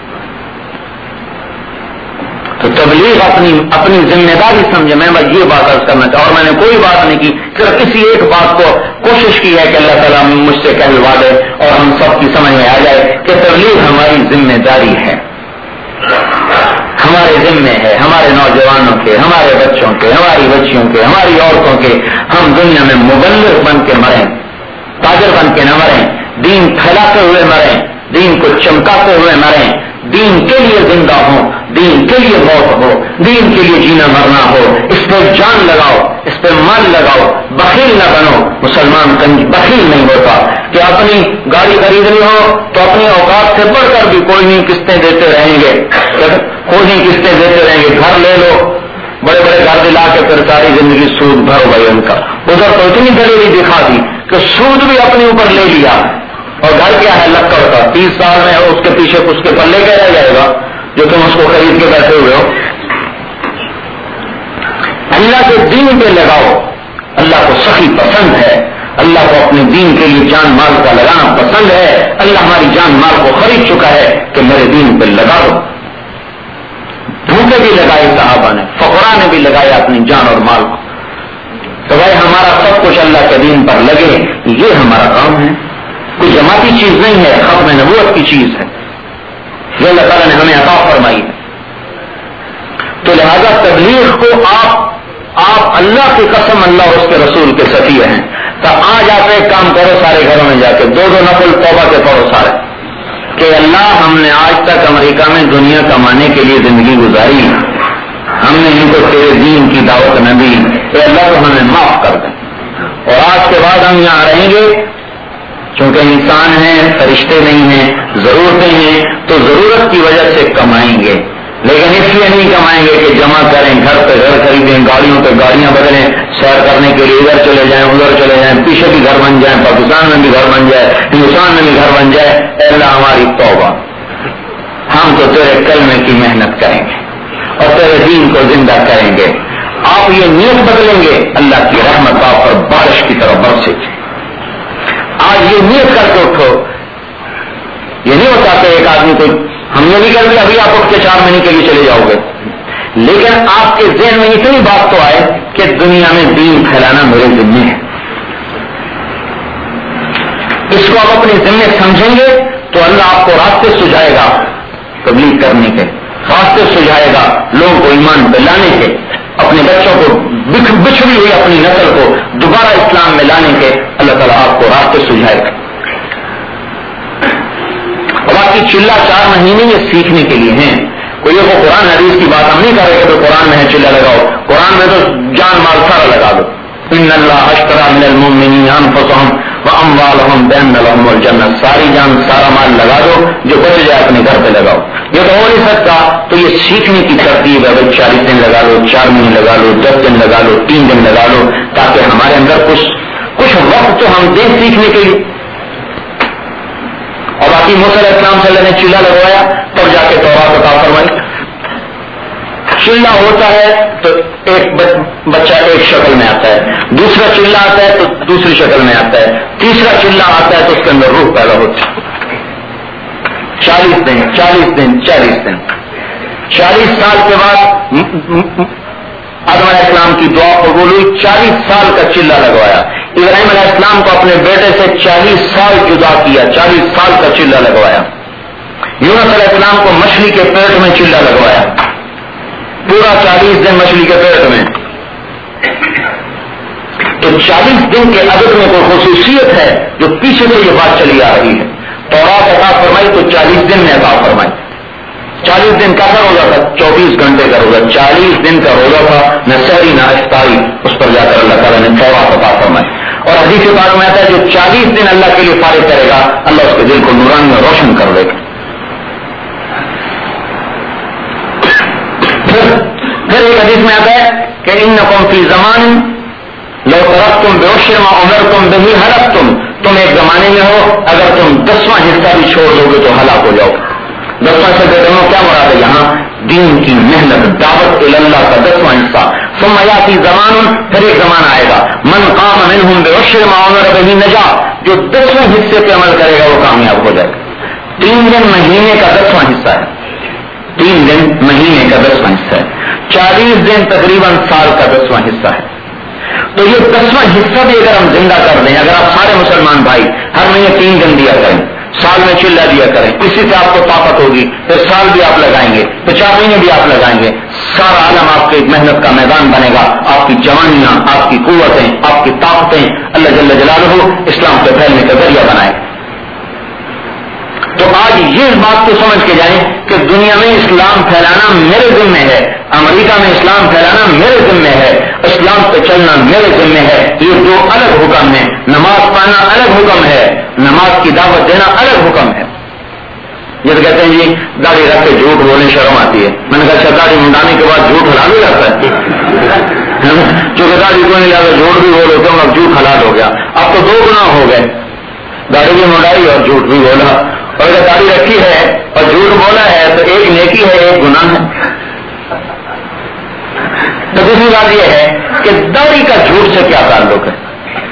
تو تبلیغ اپنی ذمہ داری سمجھے. میں بس یہ بات عرض کرنا چاہتا ہوں، اور میں نے کوئی بات نہیں کی، صرف کسی ایک بات کو کوشش کی ہے کہ اللہ تعالیٰ مجھ سے کہلوا دے اور ہم سب کی سمجھ میں آ جائے کہ تبلیغ ہماری ذمہ داری ہے، ہمارے ذمے ہے، ہمارے نوجوانوں کے، ہمارے بچوں کے، ہماری بچیوں کے، ہماری عورتوں کے. ہم دنیا میں مبلغ بن کے مریں، تاجر بن کے نہ مریں. دین پھیلاتے ہوئے مریں، دین کو چمکاتے ہوئے مریں. دین کے لیے زندہ ہوں، دین کے لیے موت ہو، دین کے لیے جینا مرنا ہو. اس پہ جان لگاؤ، اس پہ مال لگاؤ، بخیل نہ بنو. مسلمان بخیل نہیں ہوتا کہ اپنی گاڑی خریدنی ہو تو اپنی اوقات سے بڑھ کر بھی کوئی نہیں قسطیں دیتے رہیں گے، کوئی نہیں قسطیں دیتے رہیں گے. گھر لے لو، بڑے بڑے گھر دلا کے پھر ساری زندگی سود بھرو بھائی ان کا. ادھر تو اتنی دلیری دکھا دی کہ سود بھی اپنے اوپر لے لیا، اور گھر کیا ہے لکڑ کا، 30 سال میں اس کے پیچھے اس کے پلے کیا رہ جائے گا جو تم اس کو خرید کے بیٹھے ہوئے ہو. اللہ کے دین پہ لگاؤ. اللہ کو سخی پسند ہے، اللہ کو اپنے دین کے لیے جان مال کا لگانا پسند ہے. اللہ ہماری جان مال کو خرید چکا ہے کہ میرے دین پہ لگا دو. بھوکے بھی لگائے صحابہ نے، فقراء نے بھی لگایا اپنی جان اور مال کو. تو بھائی ہمارا سب کچھ اللہ کے دین پر لگے، یہ ہمارا کام ہے. کوئی جماعتی چیز نہیں ہے، ختم نبوت کی چیز ہے، یہ اللہ تعالیٰ نے ہمیں عطا فرمائی ہے. تو لہذا تبلیغ کو آپ اللہ کی قسم اللہ اور اس کے رسول کے سفیر ہیں. تو آج آپ ایک کام کرو، سارے گھروں میں جا کے 2 نفل توبہ کے پڑھو سارے، کہ اللہ ہم نے آج تک امریکہ میں دنیا کمانے کے لیے زندگی گزاری، ہم نے ان کو تیرے دین کی دعوت نہ دی، اے اللہ تو ہمیں معاف کر دیں. اور آج کے بعد ہم یہاں رہیں گے، چونکہ انسان ہیں، فرشتے نہیں ہیں، ضرورتیں ہیں، تو ضرورت کی وجہ سے کمائیں گے، لیکن اس لیے نہیں کمائیں گے کہ جمع کریں، گھر پہ گھر خریدیں، گاڑیوں پہ گاڑیاں بدلیں، سیر کرنے کے لیے ادھر چلے جائیں ادھر چلے جائیں، پیچھے بھی گھر بن جائیں، پاکستان میں بھی گھر بن جائے، ہندوستان میں بھی گھر بن جائے. اے اللہ ہماری توبہ، ہم تو تیرے کلمے کی محنت کریں گے اور تیرے دین کو زندہ کریں گے. آپ یہ نیت بدلیں گے، اللہ کی رحمت آپ پر بارش کی طرح برسے گی. آج یہ نیت کر کے اٹھو. یہ نہیں ہوتا کہ ایک آدمی کو ہم یہ نہیں کر دیں ابھی آپ اٹھ کے 4 مہینے کے لیے چلے جاؤ گے، لیکن آپ کے ذہن میں اتنی بات تو آئے کہ دنیا میں دین پھیلانا میرے ذمہ ہے. اس کو آپ اپنے ذمہ سمجھیں گے تو اللہ آپ کو راستے سجھائے گا تبلیغ کرنے کے، راستے سجھائے گا لوگوں کو ایمان پہ لانے کے، اپنے بچوں کو بچھڑی ہوئی اپنی نسل کو دوبارہ اسلام میں لانے کے. اللہ تعالیٰ آپ کو راستے سجھائے گا. اور باقی چلہ 4 مہینے یہ سیکھنے کے لیے ہیں. کوئی وہ قرآن حدیث کی بات ہم نہیں کر رہے کہ قرآن میں ہے چلہ لگاؤ، قرآن میں تو جان مال سارا لگا دو. ان اللہ اشترى من المؤمنین انفسهم واموالهم بان لهم الجنہ، ساری جان سارا مال لگا دو، جو بچ جائے اپنے گھر پہ لگاؤ. یہ تو ہو نہیں سکتا، تو یہ سیکھنے کی ترتیب ہے. 40 دن لگا لو، 4 مہینے لگا لو، 10 دن لگا لو، 3 دن لگا لو، تاکہ ہمارے اندر کچھ وقت تو ہم دیں سیکھنے کے لیے. اور باقی موسیٰ علیہ السلام سے اللہ نے چلہ لگوایا تب جا کے تورات عطا فرمائی. چلہ ہوتا ہے تو ایک بچہ ایک شکل میں آتا ہے، دوسرا چلہ آتا ہے تو دوسری شکل میں آتا ہے، تیسرا چلہ آتا ہے تو اس کے اندر روح پیدا ہوتی ہے. 40 دن 40 دن 40 دن 40 سال کے بعد آدم علیہ السلام کی دعا قبول ہوئی. 40 سال کا چلہ لگوایا. ابراہیم علیہ السلام کو اپنے بیٹے سے 40 سال جدا کیا، 40 سال کا چلہ لگوایا. یونس علیہ السلام کو مچھلی کے پیٹ میں چلہ لگوایا، پورا 40 دن مچھلی کے پیٹ میں. تو 40 دن کے عدد میں کوئی خصوصیت ہے جو پیچھے سے یہ بات چلی آ رہی ہے. تورات عطا فرمائی تو 40 دن میں عطا فرمائی. 40 دن کا روزہ تھا، 24 گھنٹے کا روزہ، 40 دن کا روزہ تھا، نہ سحری نہ افطاری. اس پر جا کر اللہ تعالیٰ نے تورات عطا فرمائی. اور حدیث پاک میں آتا ہے جو 40 دن اللہ کے لیے فارغ کرے گا اللہ اس کے دل کو نورانی میں روشن کر دے گا. پھر ایک حدیث میں آتا ہے کہ انکم فی زمان لو ترکتم بعشر ما امرتم بہ ہلکتم، تم ایک زمانے میں ہو اگر تم 10واں حصہ بھی چھوڑ دو گے تو ہلاک ہو جاؤ. 10واں حصہ کہتے ہیں کیا مراد ہے یہاں؟ دین کی محنت، دعوت اللہ کا 10واں حصہ. ثم یاتی زمان، پھر ایک زمانہ آئے گا من قام منہم بعشر ما امر بہ نجا، جو 10ویں حصے پہ عمل کرے گا وہ کامیاب ہو جائے گا. 3 دن مہینے کا 10واں حصہ ہے، 3 دن مہینے کا 10واں حصہ ہے. 40 دن تقریباً سال کا 10واں حصہ ہے. تو یہ 10واں حصہ بھی اگر ہم زندہ کر دیں، اگر آپ سارے مسلمان بھائی ہر مہینے 3 دن دیا کریں، سال میں چلہ دیا کریں، اسی سے آپ کو طاقت ہوگی. پھر سال بھی آپ لگائیں گے، پھر 4 مہینے بھی آپ لگائیں گے، سارا عالم آپ کے محنت کا میدان بنے گا. آپ کی جوانیاں، آپ کی قوتیں، آپ کی طاقتیں اللہ جل جلالہ اسلام کے پھیلنے کا ذریعہ بنائے. تو آج یہ بات تو سمجھ کے جائیں کہ دنیا میں اسلام پھیلانا میرے ذمہ ہے، امریکہ میں اسلام پھیلانا میرے ذمہ ہے، اسلام پہ چلنا میرے ذمہ ہے. یہ 2 الگ حکم ہیں. نماز کی دعوت دینا الگ حکم ہے. جب کہتے ہیں جی داڑھی رکھ کے جھوٹ بولنے شرم آتی ہے, میں نے کہا اچھا داڑھی منڈانے کے بعد جھوٹ حلال ہو جاتا ہے؟ چونکہ داڑھی کو نہیں لگا جھوٹ بھی بولو کیوں, اب جھوٹ حلال ہو گیا. اب تو 2 گناہ ہو گئے, داڑھی بھی منڈائی اور جھوٹ بھی بولا. اور اگر داڑھی رکھی ہے اور جھوٹ بولا ہے تو ایک نیکی ہے ایک گناہ ہے. تو دوسری بات یہ ہے کہ داڑھی کا جھوٹ سے کیا تعلق ہے؟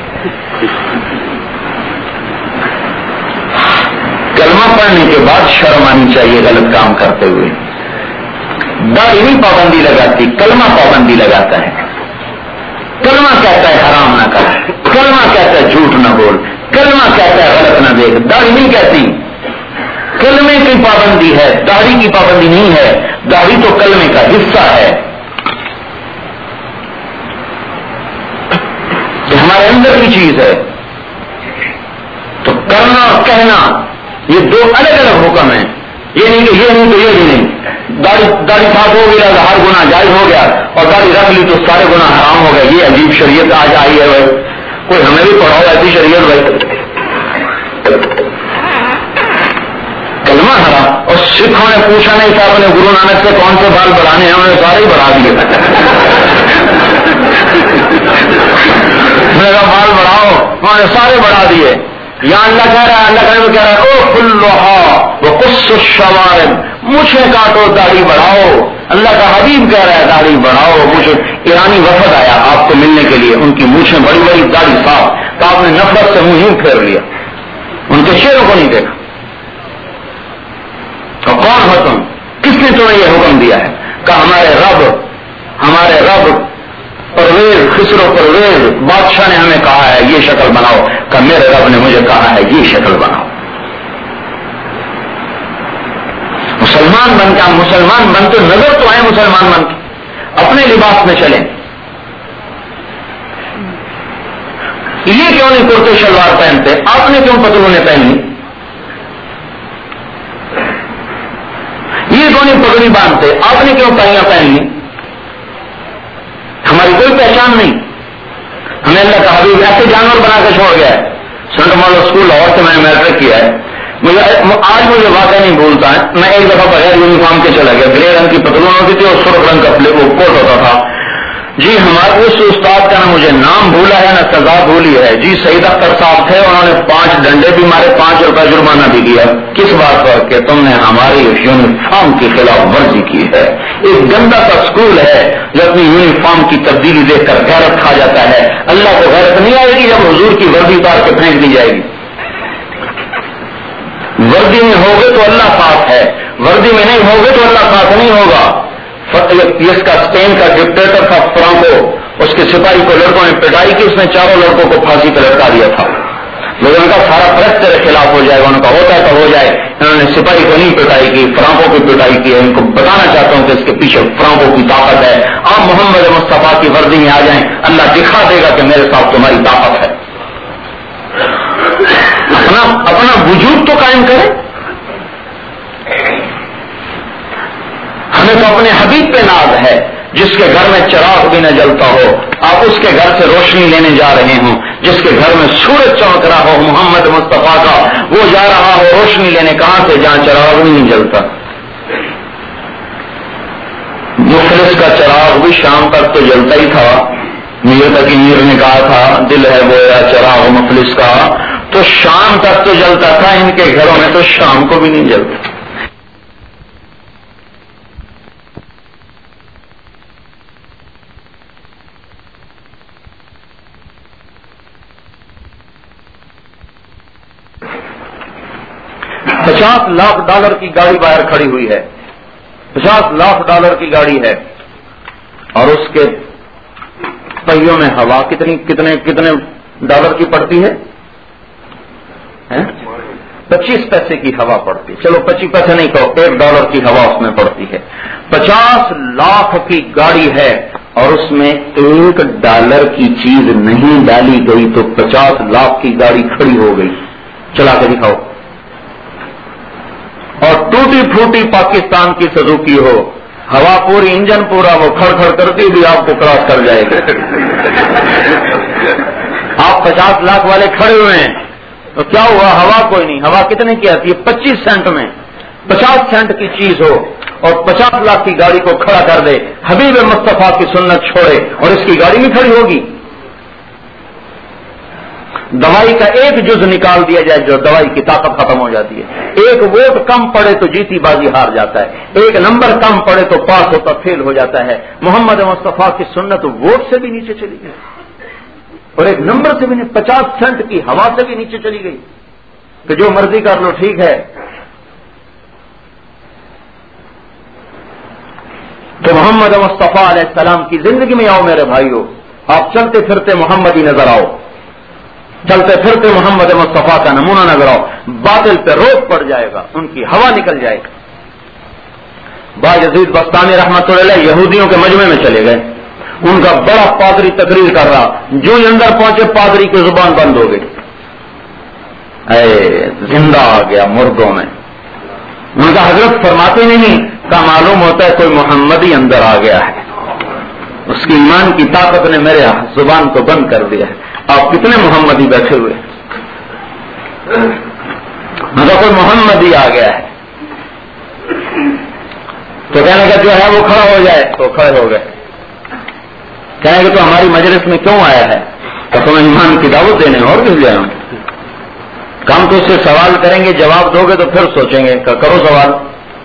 کلمہ پڑھنے کے بعد شرم آنی چاہیے غلط کام کرتے ہوئے. داڑھی نہیں پابندی لگاتی, کلمہ پابندی لگاتا ہے. کلمہ کہتا ہے حرام نہ کر, کلمہ کہتا ہے جھوٹ نہ بول, کلمہ کہتا ہے غلط نہ دیکھ. داڑھی نہیں کہتی. کلمے کی پابندی ہے, داڑھی کی پابندی نہیں ہے. داڑھی تو کلمے کا حصہ ہے, یہ ہمارے اندر کی چیز ہے. تو کرنا اور کہنا یہ 2 الگ الگ حکم ہیں. یہ نہیں کہ یہ نہیں تو یہ بھی نہیں. داڑھی صاف ہو گیا ہر گناہ جائز ہو گیا, اور داڑھی رکھ لی تو سارے گناہ حرام ہو گئے. یہ عجیب شریعت آج آئی ہے بھائی, کوئی ہمیں بھی پڑھاؤ ایسی شریعت بھائی. کلمہ حرام. اور سکھوں نے پوچھا نہیں تھا اپنے گرو نانک سے کون سے بال بڑھانے ہیں, انہوں نے سارے ہی بڑھا دیے. میں نے کہا بال بڑھاؤ, انہوں نے سارے بڑھا دیے. یہاں اللہ کہہ رہا ہے, اللہ کہہ رہا ہے او کلھا وقص الشوارب, مونچھیں کاٹو داڑھی بڑھاؤ. اللہ کا حبیب کہہ رہا ہے داڑھی بڑھاؤ. مجھے ایرانی وفد آیا آپ کو ملنے کے لیے, ان کی مونچھیں بڑی بڑی داڑھی صاف, تو آپ نے نفرت سے منہ یوں پھیر لیا, ان کے شیروں کو نہیں دیکھا. تو کون ہو تم, کس نے تمہیں یہ حکم دیا ہے؟ کہ ہمارے رب پرویز خسرو پرویز بادشاہ نے ہمیں کہا ہے یہ شکل بناؤ. کہ میرے رب نے مجھے کہا ہے یہ شکل بناؤ. مسلمان بن کے, مسلمان بن تو نظر تو آئے مسلمان بن کے, اپنے لباس میں چلیں. یہ کیوں نہیں کرتے شلوار پہنتے, آپ نے کیوں پتلونیں پہنی؟ یہ کیوں نہیں پگڑی باندھتے, آپ نے کیوں پہنیاں پہنی؟ ہماری کوئی پہچان نہیں. ہمیں اللہ کا حبیب ایسے جانور بنا کے چھوڑ گیا ہے. سنٹ ماڈل اسکول لاہور سے میں نے میٹرک کیا ہے. آج مجھے واقعہ نہیں بھولتا ہے, میں ایک دفعہ بغیر یونیفارم کے چلا گیا. گرے رنگ کی پتلون ہوتی تھی اور سرخ رنگ کا وہ کوٹ ہوتا تھا. جی ہمارے اس استاد کا نہ مجھے نام بھولا ہے نہ سزا بھولی ہے. جی سعید اختر صاحب تھے, انہوں نے 5 ڈنڈے بھی مارے, 5 روپے جرمانہ بھی کیا. کس بات پر؟ کہ تم نے ہماری یونیفارم کی خلاف ورزی کی ہے. ایک گندا سا اسکول ہے جو اپنی یونیفارم کی تبدیلی دیکھ کر غیرت کھا جاتا ہے. اللہ کو غیرت نہیں آئے گی جب حضور کی وردی اتار کے پھینک دی جائے گی. وردی میں ہوگے تو اللہ ساتھ ہے, وردی میں نہیں ہوگے تو اللہ ساتھ نہیں ہوگا. اس کا اسپین کا ڈکٹیٹر تھا فرانکو, اس کے سپاہی کو لڑکوں نے پٹائی کی, اس نے 4 لڑکوں کو پھانسی پہ لٹکا دیا تھا. لیکن ان کا سارا پریس تیرے خلاف ہو جائے گا, ان کا ہوتا ہے تو ہو جائے. انہوں نے سپاہی کو نہیں پٹائی کی, فرانکو کی پٹائی کی ہے. ان کو بتانا چاہتا ہوں کہ اس کے پیچھے فرانکو کی طاقت ہے. آپ محمد مصطفیٰ کی وردی میں آ جائیں, اللہ دکھا دے گا کہ میرے ساتھ تمہاری طاقت ہے. اپنا وجود تو قائم کریں. ہمیں تو اپنے حبیب پہ ناز ہے جس کے گھر میں چراغ بھی نہ جلتا ہو. آپ اس کے گھر سے روشنی لینے جا رہے ہوں. جس کے گھر میں سورج چمک رہا ہو محمد مصطفیٰ کا, وہ جا رہا ہو روشنی لینے کہاں سے؟ جہاں چراغ بھی نہیں جلتا. مفلس کا چراغ بھی شام تک تو جلتا ہی تھا. میر تک میر نے کہا تھا دل ہے گویا چراغ مفلس کا, تو شام تک تو جلتا تھا. ان کے گھروں میں تو شام کو بھی نہیں جلتا. $50 لاکھ کی گاڑی باہر کھڑی ہوئی ہے. $50 لاکھ کی گاڑی ہے, اور اس کے پہیوں میں ہوا کتنے ڈالر کی پڑتی ہے؟ 25 پیسے کی ہوا پڑتی. چلو 25 پیسے نہیں کہو, $1 کی ہوا اس میں پڑتی ہے. 50 لاکھ کی گاڑی ہے اور اس میں $1 کی چیز نہیں ڈالی گئی تو 50 لاکھ کی گاڑی کھڑی ہو گئی. چلا کے دکھاؤ. اور ٹوٹی پھوٹی پاکستان کی سزوکی ہو, ہوا پوری انجن پورا, وہ کھڑ کھڑ کرتی بھی آپ کو کراس کر جائے گی. آپ 50 لاکھ والے کھڑے ہوئے ہیں, تو کیا ہوا؟ ہوا کوئی نہیں. ہوا کتنے کی آتی ہے؟ 25 سینٹ میں. 50 سینٹ کی چیز ہو اور 50 لاکھ کی گاڑی کو کھڑا کر دے, حبیب مصطفیٰ کی سنت چھوڑے اور اس کی گاڑی بھی کھڑی ہوگی. دوائی کا ایک جز نکال دیا جائے جو دوائی کی طاقت ختم ہو جاتی ہے. ایک ووٹ کم پڑے تو جیتی بازی ہار جاتا ہے, ایک نمبر کم پڑے تو پاس ہوتا فیل ہو جاتا ہے. محمد مصطفیٰ کی سنت ووٹ سے بھی نیچے چلی گئی اور ایک نمبر سے بھی نہیں, 50 سینٹ کی ہوا سے بھی نیچے چلی گئی کہ جو مرضی کر لو ٹھیک ہے. تو محمد مصطفیٰ علیہ السلام کی زندگی میں آؤ میرے بھائیو, آپ چلتے پھرتے محمدی نظر آؤ, چلتے پھرتے محمد مصطفیٰ کا نمونہ نظر آؤ. باطل پہ روک پڑ جائے گا, ان کی ہوا نکل جائے گی. باجزید بستانی رحمۃ اللہ علیہ یہودیوں کے مجمع میں چلے گئے, ان کا بڑا پادری تقریر کر رہا, جو ہی اندر پہنچے پادری کی زبان بند ہو گئی. اے زندہ آ گیا مردوں میں. ان کا حضرت فرماتے نہیں کا معلوم ہوتا ہے کوئی محمدی اندر آ گیا ہے, اس کی ایمان کی طاقت نے میرے زبان کو بند کر دیا ہے. آپ کتنے محمدی بیٹھے ہوئے, مگر کوئی محمدی آ گیا ہے تو کہنے کا جو ہے وہ کھڑا ہو جائے, تو کھڑے ہو گئے. کہنے کہ تو ہماری مجلس میں کیوں آیا ہے؟ تو تمہیں ایمان کی دعوت دینے اور کس لیے آئے؟ کم تو اس سے سوال کریں گے, جواب دو گے تو پھر سوچیں گے. کرو سوال.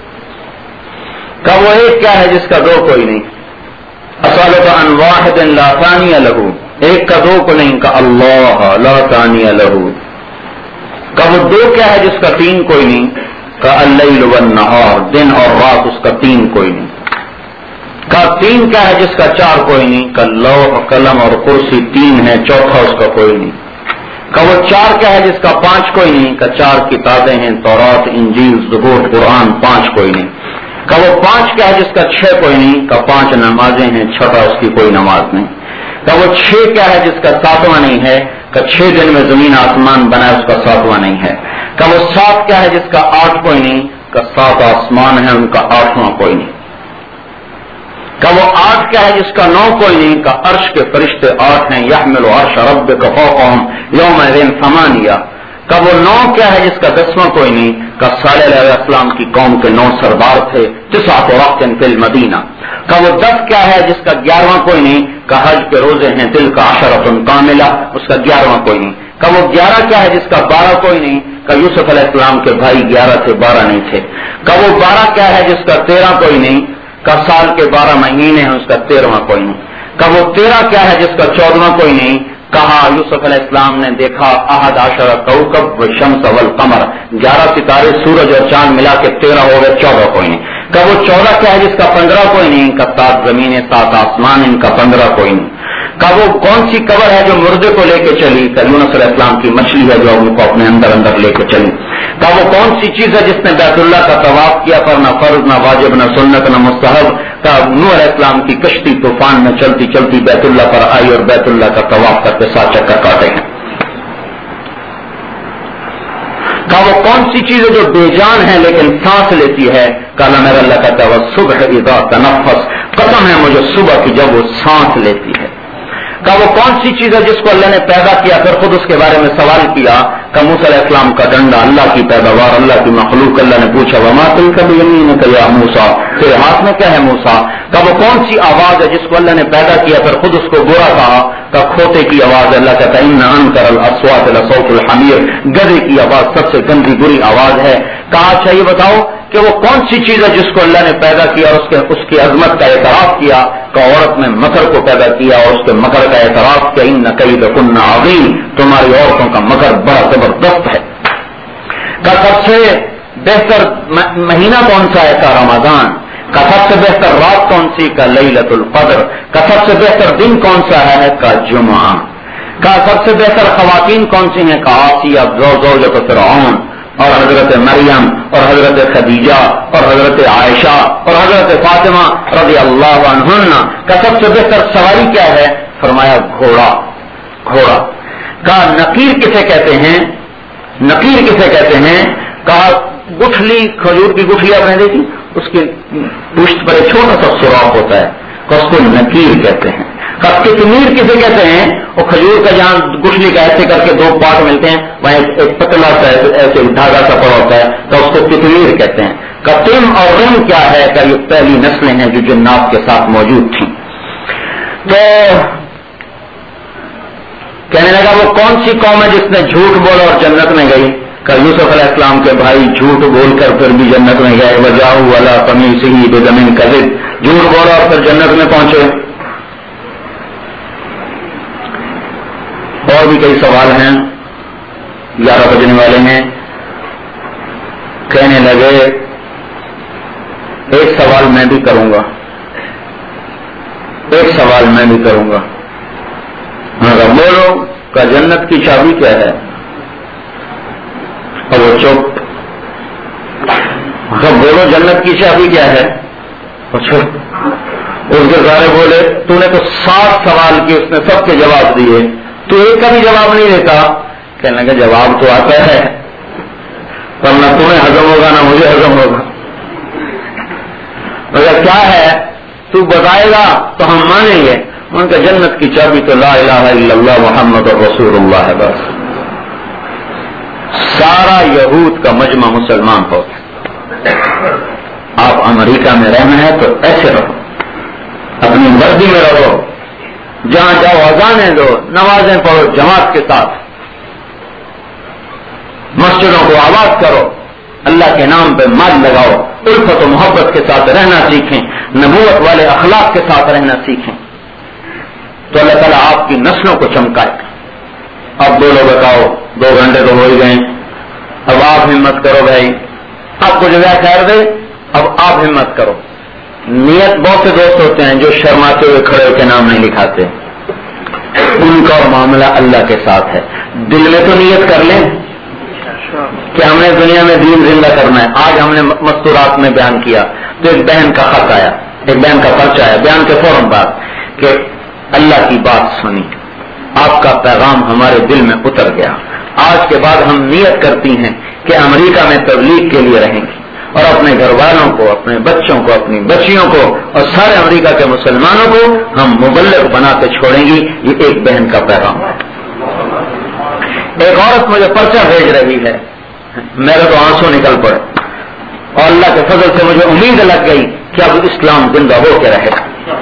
وہ ایک کیا ہے جس کا دو کوئی نہیں؟ اسألک عن واحد لا ثانی لہ, ایک کا دو کو نہیں, کا اللہ لا ثانی لہ. وہ دو کیا ہے جس کا تین کوئی نہیں؟ کا اللیل والنہار, دن اور رات اس کا تین کوئی نہیں. کا تین کیا ہے جس کا چار کوئی نہیں؟ کا لوح قلم اور کرسی تین ہے, چوتھا اس کا کوئی نہیں. کا وہ چار کیا ہے جس کا پانچ کوئی نہیں؟ کا چار کتابیں ہیں, تورات انجیل زبور قرآن, پانچ کوئی نہیں. کا وہ پانچ کیا ہے جس کا چھ کوئی نہیں؟ کا پانچ نمازیں ہیں, چھٹا اس کی کوئی نماز نہیں. کا وہ چھ کیا ہے جس کا ساتواں نہیں ہے؟ کا 6 دن میں زمین آسمان بنا اس کا ساتواں نہیں ہے. کا وہ 7 کیا ہے جس کا 8 کوئی نہیں؟ کا 7 آسمان ہے, ان کا 8واں کوئی نہیں. کا وہ 8 کیا ہے جس کا 9 کوئی نہیں؟ کا عرش کے فرشتے 8 ہیں, یحمل عرش ربک فوقہم یومئذ ثمانیہ. کا وہ 9 کیا ہے جس کا 10واں کوئی نہیں؟ کا صالح علیہ السلام کی قوم کے 9 سردار تھے, 9 رات فی المدینہ. کا وہ 10 کیا ہے جس کا 11واں کوئی نہیں؟ کا حج کے روزے ہیں, دل کا عشرۃ کاملہ, اس کا 11واں کوئی نہیں. کا وہ 11 کیا ہے جس کا 12 کوئی نہیں؟ کا یوسف علیہ السلام کے بھائی 11 تھے, 12 نہیں تھے. کا وہ 12 کیا ہے جس کا 13 کوئی نہیں؟ کا سال کے 12 مہینے ہیں, اس کا 13واں کوئی نہیں. کا وہ 13 کیا ہے جس کا 14واں کوئی نہیں؟ کہا یوسف علیہ السلام نے دیکھا 11 کوکب والشمس والقمر, 11 ستارے سورج اور چاند ملا کے 13 ہو گئے, 14 کوئی نہیں. کا وہ 14 کیا ہے جس کا 15 کوئی نہیں؟ کا 7 زمینیں 7 آسمان, ان کا 15 کوئی نہیں. کا وہ کون سی قبر ہے جو مردے کو لے کے چلی؟ کا یونس علیہ السلام کی مچھلی ہے جو ان کو اپنے اندر لے کے چلی. کا وہ کون سی چیز ہے جس نے بیت اللہ کا طواف کیا پر نہ فرض نہ واجب نہ سنت نہ مستحب؟ کا نوح علیہ السلام کی کشتی طوفان میں چلتی چلتی بیت اللہ پر آئی اور بیت اللہ کا طواف کر کے 7 چکر کاٹے ہیں. کا وہ کون سی چیز ہے جو بے جان ہے لیکن سانس لیتی ہے؟ کالا میرا اللہ کہتا ہے صبح اذا تنفس, قسم ہے مجھے صبح کی جب وہ سانس لیتی ہے. کا وہ کون سی چیز ہے جس کو اللہ نے پیدا کیا پھر خود اس کے بارے میں سوال کیا؟ کا موسیٰ علیہ السلام کا ڈنڈا, اللہ کی پیداوار, اللہ کی مخلوق. اللہ نے پوچھا وما تلک بیمینک یا موسیٰ, تیرے ہاتھ میں کیا ہے موسیٰ؟ کا وہ کون سی آواز ہے جس کو اللہ نے پیدا کیا پھر خود اس کو برا کہا؟ کا کھوتے کی آواز. اللہ کہتا ہے ان انکر الاصوات لصوت الحمیر, گدھے کی آواز سب سے گندی بری آواز ہے. کہا اچھا یہ بتاؤ کہ وہ کون سی چیز ہے جس کو اللہ نے پیدا کیا اور اس کی عظمت کا اعتراف کیا؟ کہ عورت میں مکر کو پیدا کیا اور اس کے مکر کا اعتراف کیا, ان کیدکن عظیم, تمہاری عورتوں کا مکر بڑا زبردست ہے. کا سب سے بہتر مہینہ کون سا ہے؟ کا رمضان. کا سب سے بہتر رات کون سی؟ کا لیلۃ القدر. کا سب سے بہتر دن کون سا ہے؟ کا جمعہ. کا سب سے بہتر خواتین کون سی ہیں؟ کا آسیہ زوجۃ فرعون اور حضرت مریم اور حضرت خدیجہ اور حضرت عائشہ اور حضرت فاطمہ رضی اللہ عنہن. کا سب سے بہتر سواری کیا ہے؟ فرمایا گھوڑا. گھوڑا. کا نقیر کسے کہتے ہیں؟ نقیر کسے کہتے ہیں؟ کہا گٹھلی, کھجور کی گٹھلی آپ نے دیکھی, اس کی پشت پر ایک چھوٹا سا سوراخ ہوتا ہے, اس کو نقیر کہتے ہیں. کتمیر کسے کہتے ہیں؟ وہ کھجور کا جہاں گٹھلی کا ایسے کر کے دو پارٹ ملتے ہیں وہاں ایک پتلا سا ایسے دھاگا سا پڑا ہوتا ہے تو اس کو کتمیر کہتے ہیں. کتم اور رم کیا ہے کہ یہ پہلی نسلیں ہیں جو جنات کے ساتھ موجود تھیں. تو کہنے لگا وہ کون سی قوم ہے جس نے جھوٹ بولا اور جنت میں گئی؟ کہ یوسف علیہ السلام کے بھائی جھوٹ بول کر پھر بھی جنت میں گئے. وجاؤ والا قمیصہ بدم کذب، جھوٹ بولا اور پھر جنت میں پہنچے. اور بھی کئی سوال ہیں، 11 بجنے والے ہیں. کہنے لگے ایک سوال میں بھی کروں گا، ایک سوال میں بھی کروں گا. بولو کہ جنت کی چابی کیا ہے؟ اور وہ چپ. بولو جنت کی چابی کیا ہے؟ اور چپ. اس کے سارے بولے تو نے تو 7 سوال کیے، اس نے سب کے جواب دیے، تو ایک کا بھی جواب نہیں دیتا. کہنے لگا جواب تو آتا ہے پر نہ تمہیں ہضم ہوگا نہ مجھے ہضم ہوگا. مگر کیا ہے تو بتائے گا تو ہم مانیں گے. ان کا جنت کی چابی تو لا الہ الا اللہ محمد رسول اللہ ہے. بس سارا یہود کا مجمع مسلمان ہو. آپ امریکہ میں رہنا ہے تو ایسے رہو، اپنی مرضی میں رہو، جہاں جاؤ اذانیں دو، نمازیں پڑھو جماعت کے ساتھ، مسجدوں کو آباد کرو، اللہ کے نام پہ مال لگاؤ، الفت و محبت کے ساتھ رہنا سیکھیں، نبوت والے اخلاق کے ساتھ رہنا سیکھیں تو اللہ تعالیٰ آپ کی نسلوں کو چمکائے. اب 2 لوگ بتاؤ، 2 گھنٹے تو ہو ہی گئے. اب آپ ہمت کرو بھائی، آپ کو جگہ خیر دے. اب آپ ہمت کرو. نیت بہت سے دوست ہوتے ہیں جو شرماتے ہوئے کھڑے ہو کے نام نہیں لکھاتے. ان کا معاملہ اللہ کے ساتھ ہے. دل میں تو نیت کر لیں کہ ہم نے دنیا میں دین زندہ کرنا ہے. آج ہم نے مستورات میں بیان کیا تو ایک بہن کا خط آیا، ایک بہن کا پرچہ آیا بیان کے فوراً بعد کہ اللہ کی بات سنی، آپ کا پیغام ہمارے دل میں اتر گیا. آج کے بعد ہم نیت کرتی ہیں کہ امریکہ میں تبلیغ کے لیے رہیں گے اور اپنے گھر والوں کو، اپنے بچوں کو، اپنی بچیوں کو اور سارے امریکہ کے مسلمانوں کو ہم مبلغ بنا کے چھوڑیں گی. یہ ایک بہن کا پیغام ہے. ایک عورت مجھے پرچہ بھیج رہی ہے، میرے تو آنسو نکل پڑے اور اللہ کے فضل سے مجھے امید لگ گئی کہ اب اسلام زندہ ہو کے رہے گا.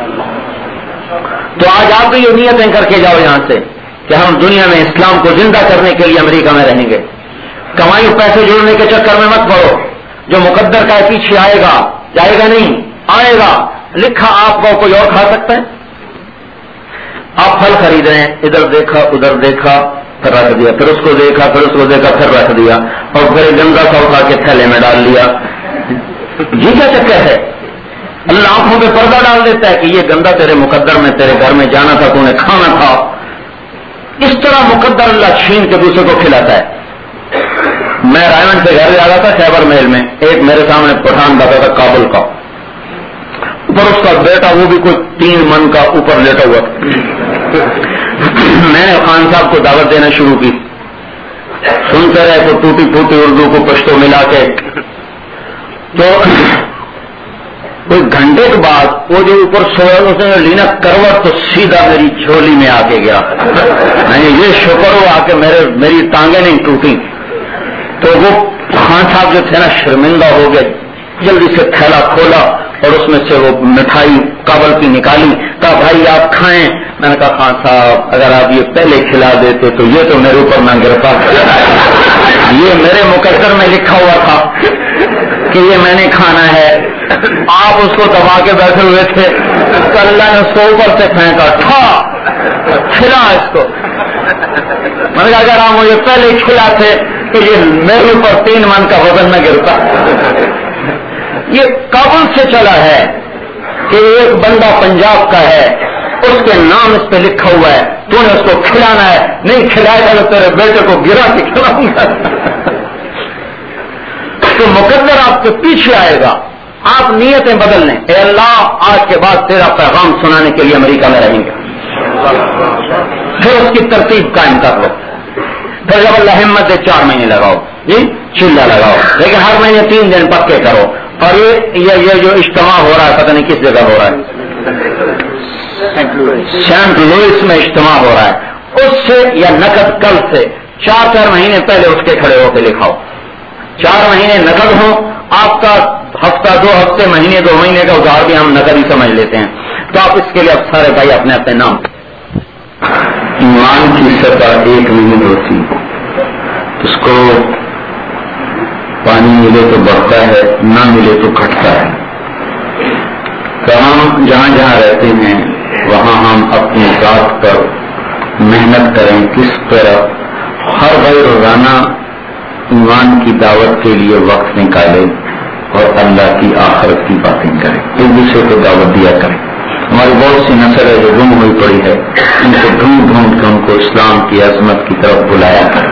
تو آج آپ بھی یہ نیتیں کر کے جاؤ یہاں سے کہ ہم دنیا میں اسلام کو زندہ کرنے کے لیے امریکہ میں رہیں گے. کمائی پیسے جوڑنے کے چکر میں مت پڑو. جو مقدر کا پیچھے آئے گا، جائے گا نہیں، آئے گا. لکھا آپ کو کوئی اور کھا سکتا ہے؟ آپ پھل خرید رہے ہیں، ادھر دیکھا ادھر دیکھا پھر رکھ دیا، پھر اس کو دیکھا پھر اس کو دیکھا پھر رکھ دیا اور پھر گندا سا اٹھا کے تھیلے میں ڈال لیا. یہ کیا چکر ہے؟ اللہ آنکھوں پہ پردہ ڈال دیتا ہے کہ یہ گندا تیرے مقدر میں تیرے گھر میں جانا تھا، تو نے کھانا تھا. اس طرح مقدر اللہ چھین کے دوسرے کو کھلاتا ہے. میں رائمنڈ سے گھر جا رہا تھا خیبر محل میں، ایک میرے سامنے پٹھان بیٹھا تھا کابل کا، اوپر اس کا بیٹا وہ بھی کوئی 3 من کا اوپر لیٹا ہوا تھا. میں نے خان صاحب کو دعوت دینا شروع کی، سنتے رہے تو ٹوٹی پھوٹی اردو کو پشتو ملا کے. تو کوئی گھنٹے کے بعد وہ جو اوپر سویا اس نے لینا کروٹ تو سیدھا میری جھولی میں آ کے گیا. میں نے یہ شکر ہوا کہ میری ٹانگیں نہیں ٹوٹی. تو وہ خان صاحب جو تھے نا شرمندہ ہو گئے، جلدی سے تھیلا کھولا اور اس میں سے وہ مٹھائی کابل کی نکالی. کہا بھائی آپ کھائیں. میں نے کہا خان صاحب اگر آپ یہ پہلے کھلا دیتے تو یہ تو میرے اوپر نہ گرتا، یہ میرے مقدر میں لکھا ہوا تھا کہ یہ میں نے کھانا ہے. آپ اس کو دبا کے بیٹھے ہوئے تھے، اللہ نے اس کو اوپر سے پھینکا، کھلا اس کو. میں نے کہا اگر آپ مجھے پہلے کھلاتے تو یہ میرے اوپر 3 من کا وزن نہ گرتا. یہ کابل سے چلا ہے کہ ایک بندہ پنجاب کا ہے، اس کے نام اس پہ لکھا ہوا ہے، تو نے اس کو کھلانا ہے، نہیں کھلائے گا تو تیرے بیٹے کو گرا کے کھلاؤں گا. تو مقدر آپ کے پیچھے آئے گا. آپ نیتیں بدل لیں، اے اللہ آج کے بعد تیرا پیغام سنانے کے لیے امریکہ میں رہیں گے. پھر اس کی ترتیب قائم کر لو. پھر جب اللہ ہمت دے 4 مہینے لگاؤ، جی چلا لگاؤ، لیکن ہر مہینے 3 دن پکے کرو. اور یہ جو اجتماع ہو رہا ہے پتہ نہیں کس جگہ ہو رہا ہے، سینٹ لوئس میں اجتماع ہو رہا ہے، اس سے یا نقد کل سے 4 مہینے پہلے اٹھ کے کھڑے ہو کے لکھاؤ. 4 مہینے نقد ہو، آپ کا ہفتہ 2 ہفتے مہینے 2 مہینے کا ادھار بھی ہم نقد ہی سمجھ لیتے ہیں. تو آپ اس کے لیے اب سارے بھائی اپنے اپنے نام. ایمان کی سطح 1 ملین ہوتی، اس کو پانی ملے تو بڑھتا ہے، نہ ملے تو گھٹتا ہے. تو ہم جہاں جہاں رہتے ہیں وہاں ہم اپنی ذات پر محنت کریں. کس طرح ہر بھائی روزانہ ایمان کی دعوت کے لیے وقت نکالے اور اللہ کی آخرت کی باتیں کریں، ایک دوسرے کو دعوت دیا کریں. ہماری بہت سی نسل ہے جو گم ہوئی پڑی ہے، ان کو ڈھونڈ ڈھونڈ کے ان کو اسلام کی عظمت کی طرف بلایا کریں.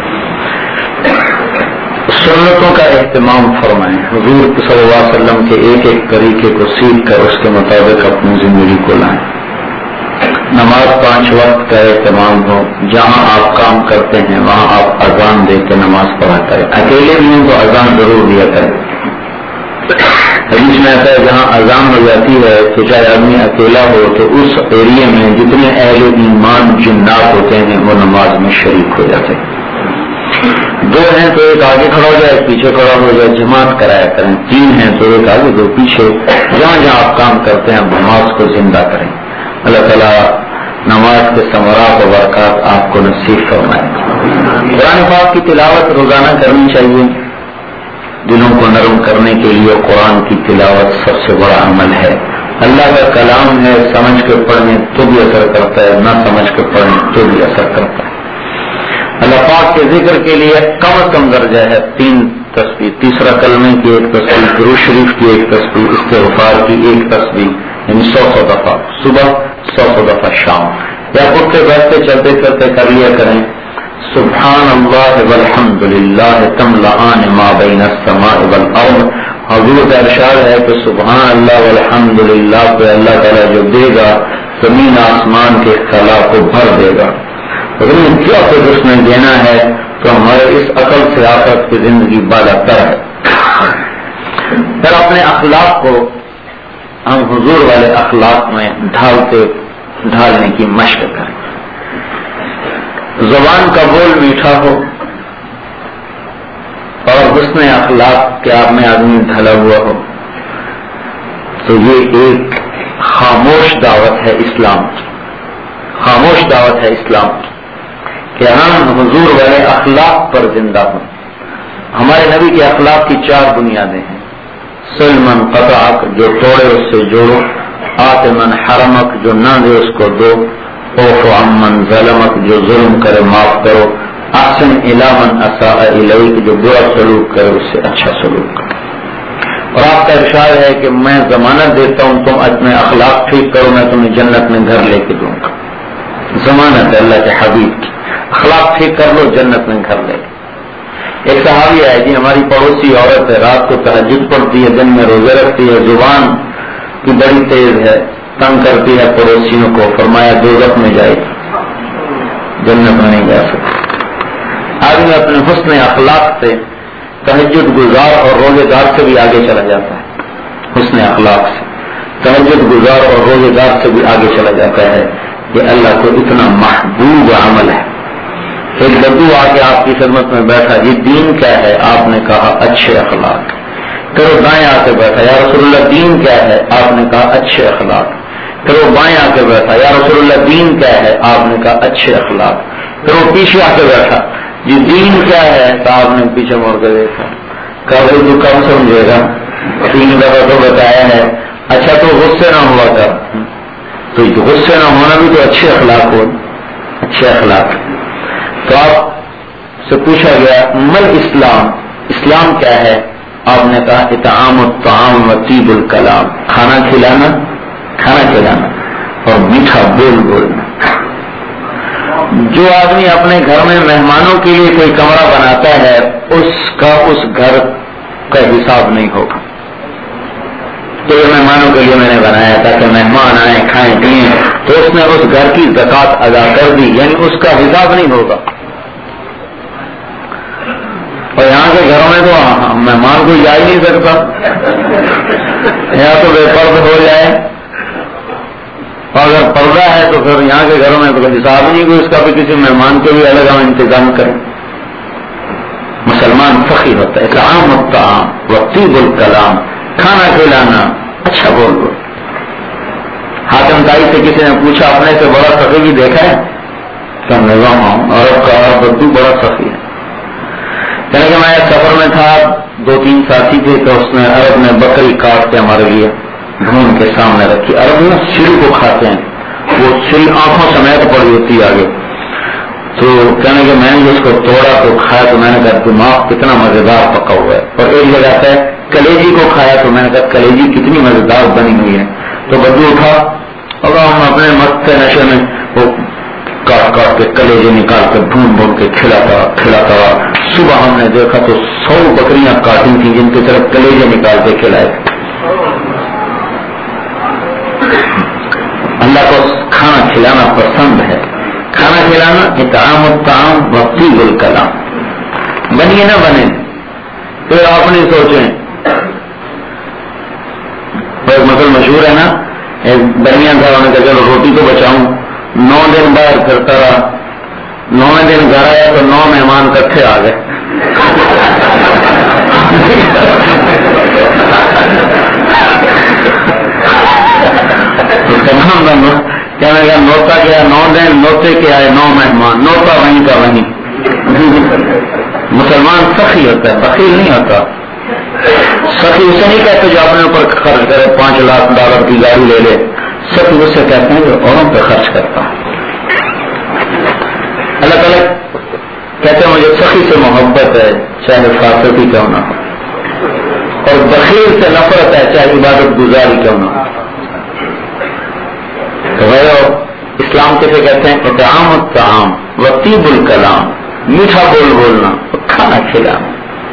سنتوں کا اہتمام فرمائیں. حضور صلی اللہ علیہ وسلم کے ایک ایک طریقے کو سیکھ کر اس کے مطابق اپنی زندگی کو لائیں. نماز 5 وقت کا اہتمام ہو. جہاں آپ کام کرتے ہیں وہاں آپ اذان دے کے نماز پڑھا کریں. اکیلے بھی ہیں تو اذان ضرور دیا کریں. حدیث میں آتا ہے جہاں اذان ہو جاتی ہے تو چاہے آدمی اکیلا ہو تو اس ایریے میں جتنے اہل ایمان جنات ہوتے ہیں وہ نماز میں شریک ہو جاتے ہیں. 2 ہیں تو ایک آگے کھڑا ہو جائے، ایک پیچھے کھڑا ہو جائے، جماعت کرایا کریں. 3 ہیں تو ایک آگے 2 پیچھے. جہاں جہاں آپ کام کرتے ہیں نماز کو زندہ کریں. اللہ تعالیٰ نماز کے ثمرات و برکات آپ کو نصیب فرمائے. قرآن پاک کی تلاوت روزانہ کرنی چاہیے. دلوں کو نرم کرنے کے لیے قرآن کی تلاوت سب سے بڑا عمل ہے. اللہ کا کلام ہے، سمجھ کے پڑھنے تو بھی اثر کرتا ہے، نہ سمجھ کے پڑھنے تو بھی اثر کرتا ہے. اللہ پاک کے ذکر کے لیے کم از کم درجہ ہے 3 تسبیح. تیسرا کلمے کی 1 تسبیح، درود شریف کی 1 تسبیح، استغفار کی 1 تسبیح، یعنی 100 دفعہ صبح، 100 دفعہ شام. یا اٹھتے بیٹھتے چلتے چلتے کر لیا کریں. سبحان اللہ والحمد للہ تملأان ما بین السماء والارض. حضور کا ارشاد ہے کہ سبحان اللہ والحمد للہ پہ اللہ تعالیٰ جو دے گا زمین آسمان کے خلا کو بھر دے گا. کیا کچھ اس نے دینا ہے تو ہمارے اس عقل سے آخرت کی زندگی بالا تر ہے. پھر اپنے اخلاق کو ہم حضور والے اخلاق میں ڈھالنے کی مشق کریں. زبان کا بول میٹھا ہو اور حسن اخلاق کے آپ میں آدمی ڈھلا ہوا ہو تو یہ ایک خاموش دعوت ہے اسلام کی. خاموش دعوت ہے اسلام کی کہ ہم حضور والے اخلاق پر زندہ ہوں. ہمارے نبی کے اخلاق کی 4 بنیادیں ہیں. سلمن قطعک، جو توڑے اس سے جوڑو. آتمن حرمک، جو نہ دے اس کو دو. اوف عمن ظلمک، جو ظلم کرے معاف کرو. احسن الی من اساء الیک، جو برا سلوک کرے اس سے اچھا سلوک کرو. اور آپ کا ارشاد ہے کہ میں ضمانت دیتا ہوں تم اپنے اخلاق ٹھیک کرو میں تمہیں جنت میں گھر لے کے دوں گا. ضمانت ہے اللہ کے حبیب کی. اخلاق ٹھیک کر لو جنت میں گھر لے. ایک صحابی ہے جی، ہماری پڑوسی عورت ہے، رات کو تہجد پڑھتی ہے، دن میں روزے رکھتی ہے، زبان کی بڑی تیز ہے، تنگ کرتی ہے پڑوسیوں کو. فرمایا دوزخ میں جائے گی، جنت میں نہیں جا سکتی. آدمی اپنے حسن اخلاق سے تہجد گزار اور روزے دار سے بھی آگے چلا جاتا ہے. حسن اخلاق سے تہجد گزار اور روزے دار سے بھی آگے چلا جاتا ہے. یہ اللہ کو اتنا محبوب عمل ہے. ایک بدو آ کے آپ کی خدمت میں بیٹھا، یہ دین کیا ہے؟ آپ نے کہا اچھے اخلاق. کرو دائیں آ کے بیٹھا، یا رسول اللہ دین کیا ہے؟ آپ نے کہا اچھے اخلاق. کرو بائیں آ کے بیٹھا، یا رسول اللہ دین کیا ہے؟ آپ نے کہا اچھے اخلاق. کرو پیچھے آ کے بیٹھا، یہ دین کیا ہے؟ تو آپ نے پیچھے مڑ کے دیکھا. کہا بھائی تو کم سمجھے گا، 3 دفعہ تو بتایا ہے. اچھا تو غصے نہ ہوا کر. تو غصے نہ ہونا بھی تو اچھے اخلاق ہو. اچھے اخلاق. تو آپ سے پوچھا گیا مل اسلام، اسلام کیا ہے؟ آپ نے کہا اطعام الطعام و طیب الکلام، کھانا کھلانا اور میٹھا بول بولنا. جو آدمی اپنے گھر میں مہمانوں کے لیے کوئی کمرہ بناتا ہے اس کا اس گھر کا حساب نہیں ہوگا. تو یہ مہمانوں کے لیے میں نے بنایا تاکہ مہمان آئیں کھائیں پیئیں، تو اس نے اس گھر کی زکات ادا کر دی، یعنی اس کا حساب نہیں ہوگا. اور یہاں کے گھروں میں تو مہمان کو جا ہی نہیں سکتا، یا تو بے پرد ہو جائے اور اگر پردہ ہے تو پھر یہاں کے گھروں میں تو کوئی حساب نہیں کوئی اس کا بھی کسی مہمان کے بھی الگ ہم انتظام کریں. مسلمان فخر ہوتا ہے. اطعام الطعام وطیب الکلام, کھانا کھلانا اچھا بول بول. حاتم تائی سے کسی نے پوچھا اپنے سے بڑا سخی بھی دیکھا ہے؟ کہ نظام ہوں عرب کا عرب بدو بڑا سخی ہے. یعنی کہ میں سفر میں تھا, 2-3 ساتھی تھے تو اس نے عرب میں بکری کاٹ کے ہمارے لیے ڈھونڈ کے سامنے رکھی. عرب میں سری کو کھاتے ہیں, وہ سری آنکھوں سمیت پڑی ہوتی آگے. تو کہنے کہ میں نے اس کو توڑا تو کھایا تو میں نے کہا دماغ کتنا مزیدار پکا ہوا ہے. اور ایک جگہ ہے کلیجی کو کھایا تو میں نے کہا کلیجی کتنی مزیدار بنی ہوئی ہے. تو بدو اٹھا اور ہم اپنے مست کے نشے میں وہ کاٹ کاٹ کے کلیجے نکال کے ڈھونڈ ڈھونڈ کے کھلاتا رہا. صبح ہم نے دیکھا تو 100 بکریاں کاٹی تھیں جن کی طرف کلیجے نکال کے کھلائے. اللہ کو کھانا کھلانا پسند ہے. کھانا کھلانا اطعام الطعام وطیب الکلام. بنیے نہ بنے پھر آپ نہیں سوچیں. ایک مثل مشہور ہے نا, ایک درمیان تھا, انہوں نے کہا چلو روٹی تو بچاؤں. 9 دن باہر پھرتا رہا, 9ویں دن گھر آیا تو 9 مہمان کٹھے آ گئے. تمام کہنے لگا نوتا کیا 9 دن نوتے کے آئے 9 مہمان, نوتا وہیں کا وہیں. مسلمان سخی ہوتا ہے, بخیل نہیں ہوتا. سخی اسے نہیں کہتے جو اپنے اوپر خرچ کرے, $5 لاکھ کی گاڑی لے لے. سخی اسے کہتے ہیں جو اوروں پہ خرچ کرتا ہے. اللہ تعالیٰ کہتے ہیں مجھے سخی سے محبت ہے چاہے فاسقی کیوں نہ ہو, اور بخیل سے نفرت ہے چاہے عبادت گزاری کیوں نہ ہو. تو اسلام کیسے کہتے ہیں اطعام الطعام وطیب الکلام, میٹھا بول بولنا, کھانا کھلانا.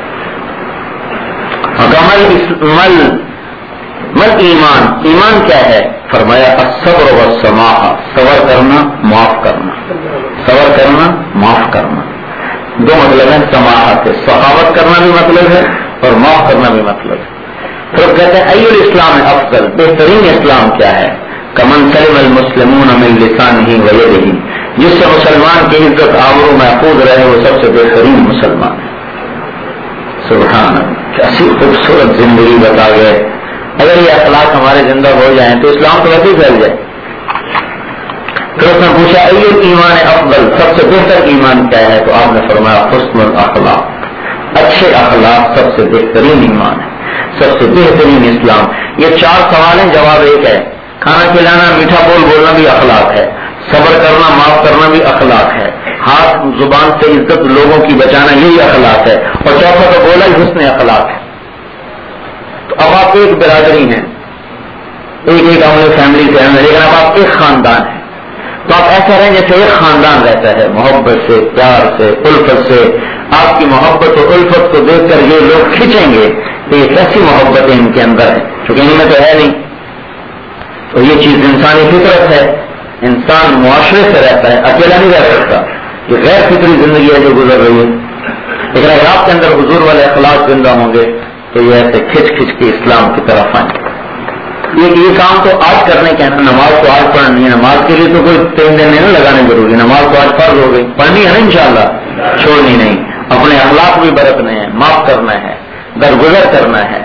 مل ایمان, ایمان کیا ہے؟ فرمایا الصبر والسماح, صبر کرنا معاف کرنا. صبر کرنا معاف کرنا 2 مطلب ہیں سماحت کے. سخاوت کرنا بھی مطلب ہے اور معاف کرنا بھی مطلب ہے. پھر کہتے ہیں ای الاسلام افضل, بہترین اسلام کیا ہے؟ کمن سلم المسلمون من لسانہ ویدہ, جس سے مسلمان کی عزت آبرو محفوظ رہے وہ سب سے بہترین مسلمان ہے. سبحان اللہ, کیسی خوبصورت زندگی بتا گئے. اگر یہ اخلاق ہمارے زندہ ہو جائیں تو اسلام تو ویسے ہی پھیل جائے. پھر اس نے پوچھا ای ایمان افضل, سب سے بہتر ایمان کیا ہے؟ تو آپ نے فرمایا حسن الاخلاق, اچھے اخلاق سب سے بہترین ایمان ہے, سب سے بہترین اسلام. یہ 4 سوال ہیں, جواب ایک ہے. کھانا کھلانا میٹھا بول بولنا بھی اخلاق ہے, صبر کرنا معاف کرنا بھی اخلاق ہے, ہاتھ زبان سے عزت لوگوں کی بچانا یہی اخلاق ہے, اور چوتھا تو بولا ہی حسن اخلاق ہے. تو اب آپ ایک برادری ہیں, ایک ہم فیملی سے ہیں, لیکن اب آپ ایک خاندان ہیں. تو آپ ایسا رہیں جیسے ایک خاندان رہتا ہے, محبت سے, پیار سے, الفت سے. آپ کی محبت اور الفت کو دیکھ کر یہ لوگ کھینچیں گے کہ یہ کیسی محبتیں ان کے اندر ہے, کیونکہ ان میں تو ہے نہیں. تو یہ چیز انسانی فطرت ہے. انسان معاشرے سے رہتا ہے, اکیلا نہیں رہ سکتا. یہ غیر فطری زندگی ہے جو گزر رہی ہے. لیکن اگر آپ کے اندر حضور والے اخلاق زندہ ہوں گے تو یہ ایسے کھچ کھچ کے اسلام کی طرف آئیں. یہ کام تو آج کرنے کے ہے, نماز تو آج پڑھنی ہے. نماز کے لیے تو کوئی 3 دن نہیں لگانے ضروری, نماز تو آج فرض ہو گئی, پڑھنی ہے نا انشاءاللہ, چھوڑنی نہیں. اپنے اخلاق بھی برتنے ہیں, معاف کرنا ہے, درگزر کرنا ہے.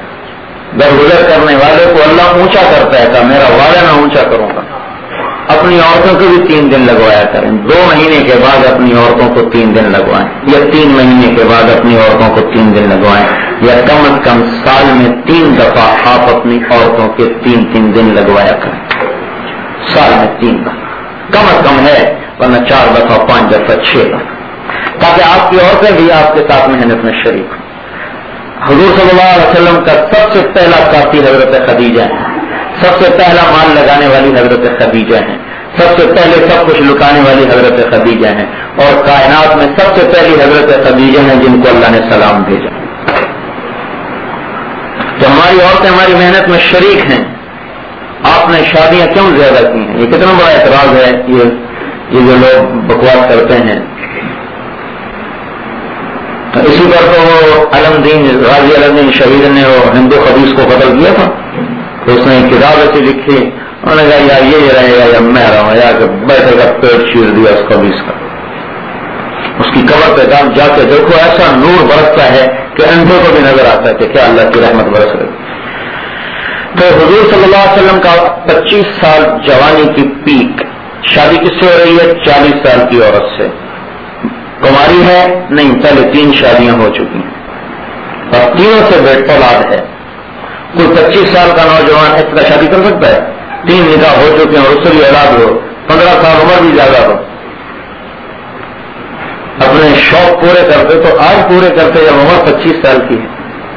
درگزر کرنے والے کو اللہ اونچا کرتا ہے, کہ میرا وعدہ میں اونچا کروں گا. اپنی عورتوں کو بھی 3 دن لگوایا کریں, 2 مہینے کے بعد اپنی عورتوں کو 3 دن لگوائیں, یا 3 مہینے کے بعد اپنی عورتوں کو 3 دن لگوائیں, یا کم از کم سال میں 3 دفعہ آپ اپنی عورتوں کے 3 دن لگوایا کریں. سال میں 3 دفعہ کم از کم ہے, ورنہ 4 دفعہ 5 دفعہ 6 دفعہ, تاکہ آپ کی عورتیں بھی آپ کے ساتھ محنت میں شریک ہوں. حضور صلی اللہ علیہ وسلم کا سب سے پہلا ساتھی حضرت خدیجہ ہے, سب سے پہلا مال لگانے والی حضرت خدیجہ ہیں, سب سے پہلے سب کچھ لکانے والی حضرت خدیجہ ہیں, اور کائنات میں سب سے پہلی حضرت خدیجہ ہیں جن کو اللہ نے سلام بھیجا. تو ہماری عورتیں ہماری محنت میں شریک ہیں. آپ نے شادیاں کیوں زیادہ کی ہیں؟ یہ کتنا بڑا اعتراض ہے. یہ جو لوگ بکواس کرتے ہیں, اسی پر تو وہ غازی علم دین شہید نے وہ ہندو خبیث کو قتل کیا تھا. تو اس نے ایک کتاب ایسی لکھی انہوں نے کہا یا یہ رہے گا یا میں رہوں یا کہ بیٹھے گا پیٹ چیر دیا اس کا بھی اس کا. اس کی قبر پہ جا کے دیکھو ایسا نور برستا ہے کہ اندھے کو بھی نظر آتا ہے کہ کیا اللہ کی رحمت برس رہی. تو حضور صلی اللہ علیہ وسلم کا 25 سال جوانی کی پیک. شادی کس سے ہو رہی ہے؟ 40 سال کی عورت سے. کماری ہے؟ نہیں، پہلے 3 شادیاں ہو چکی ہیں اور تینوں سے بیٹا اولاد ہے. کوئی 25 سال کا نوجوان اس کا شادی کر سکتا ہے؟ 3 نکاح ہو چکے ہیں اور اس سے بھی اولاد ہو، 15 سال عمر بھی زیادہ ہو. اپنے شوق پورے کرتے تو آج پورے کرتے جب عمر 25 سال کی ہے.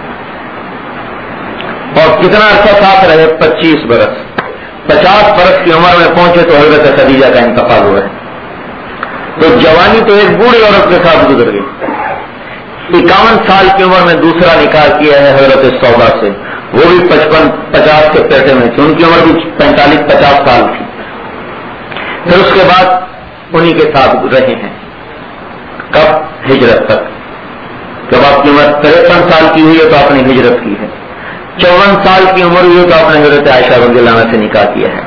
اور کتنا عرصہ ساتھ رہے؟ 25 برس. 50 برس کی عمر میں پہنچے تو حضرت خدیجہ کا انتقال ہوا ہے. تو جوانی تو ایک بوڑھی عورت کے ساتھ گزر گئی. 51 سال کی عمر میں دوسرا نکاح کیا ہے حضرت سودا سے، وہ بھی 55-50 کے پیٹے میں تھی، ان کی عمر بھی 45-50 سال تھی. پھر اس کے بعد انہی کے ساتھ رہے ہیں. کب؟ ہجرت تک. جب آپ کی عمر 53 سال کی ہوئی ہے تو آپ نے ہجرت کی ہے. 54 سال کی عمر ہوئی ہے تو آپ نے حضرت عائشہ رضی اللہ عنہا سے نکاح کیا ہے.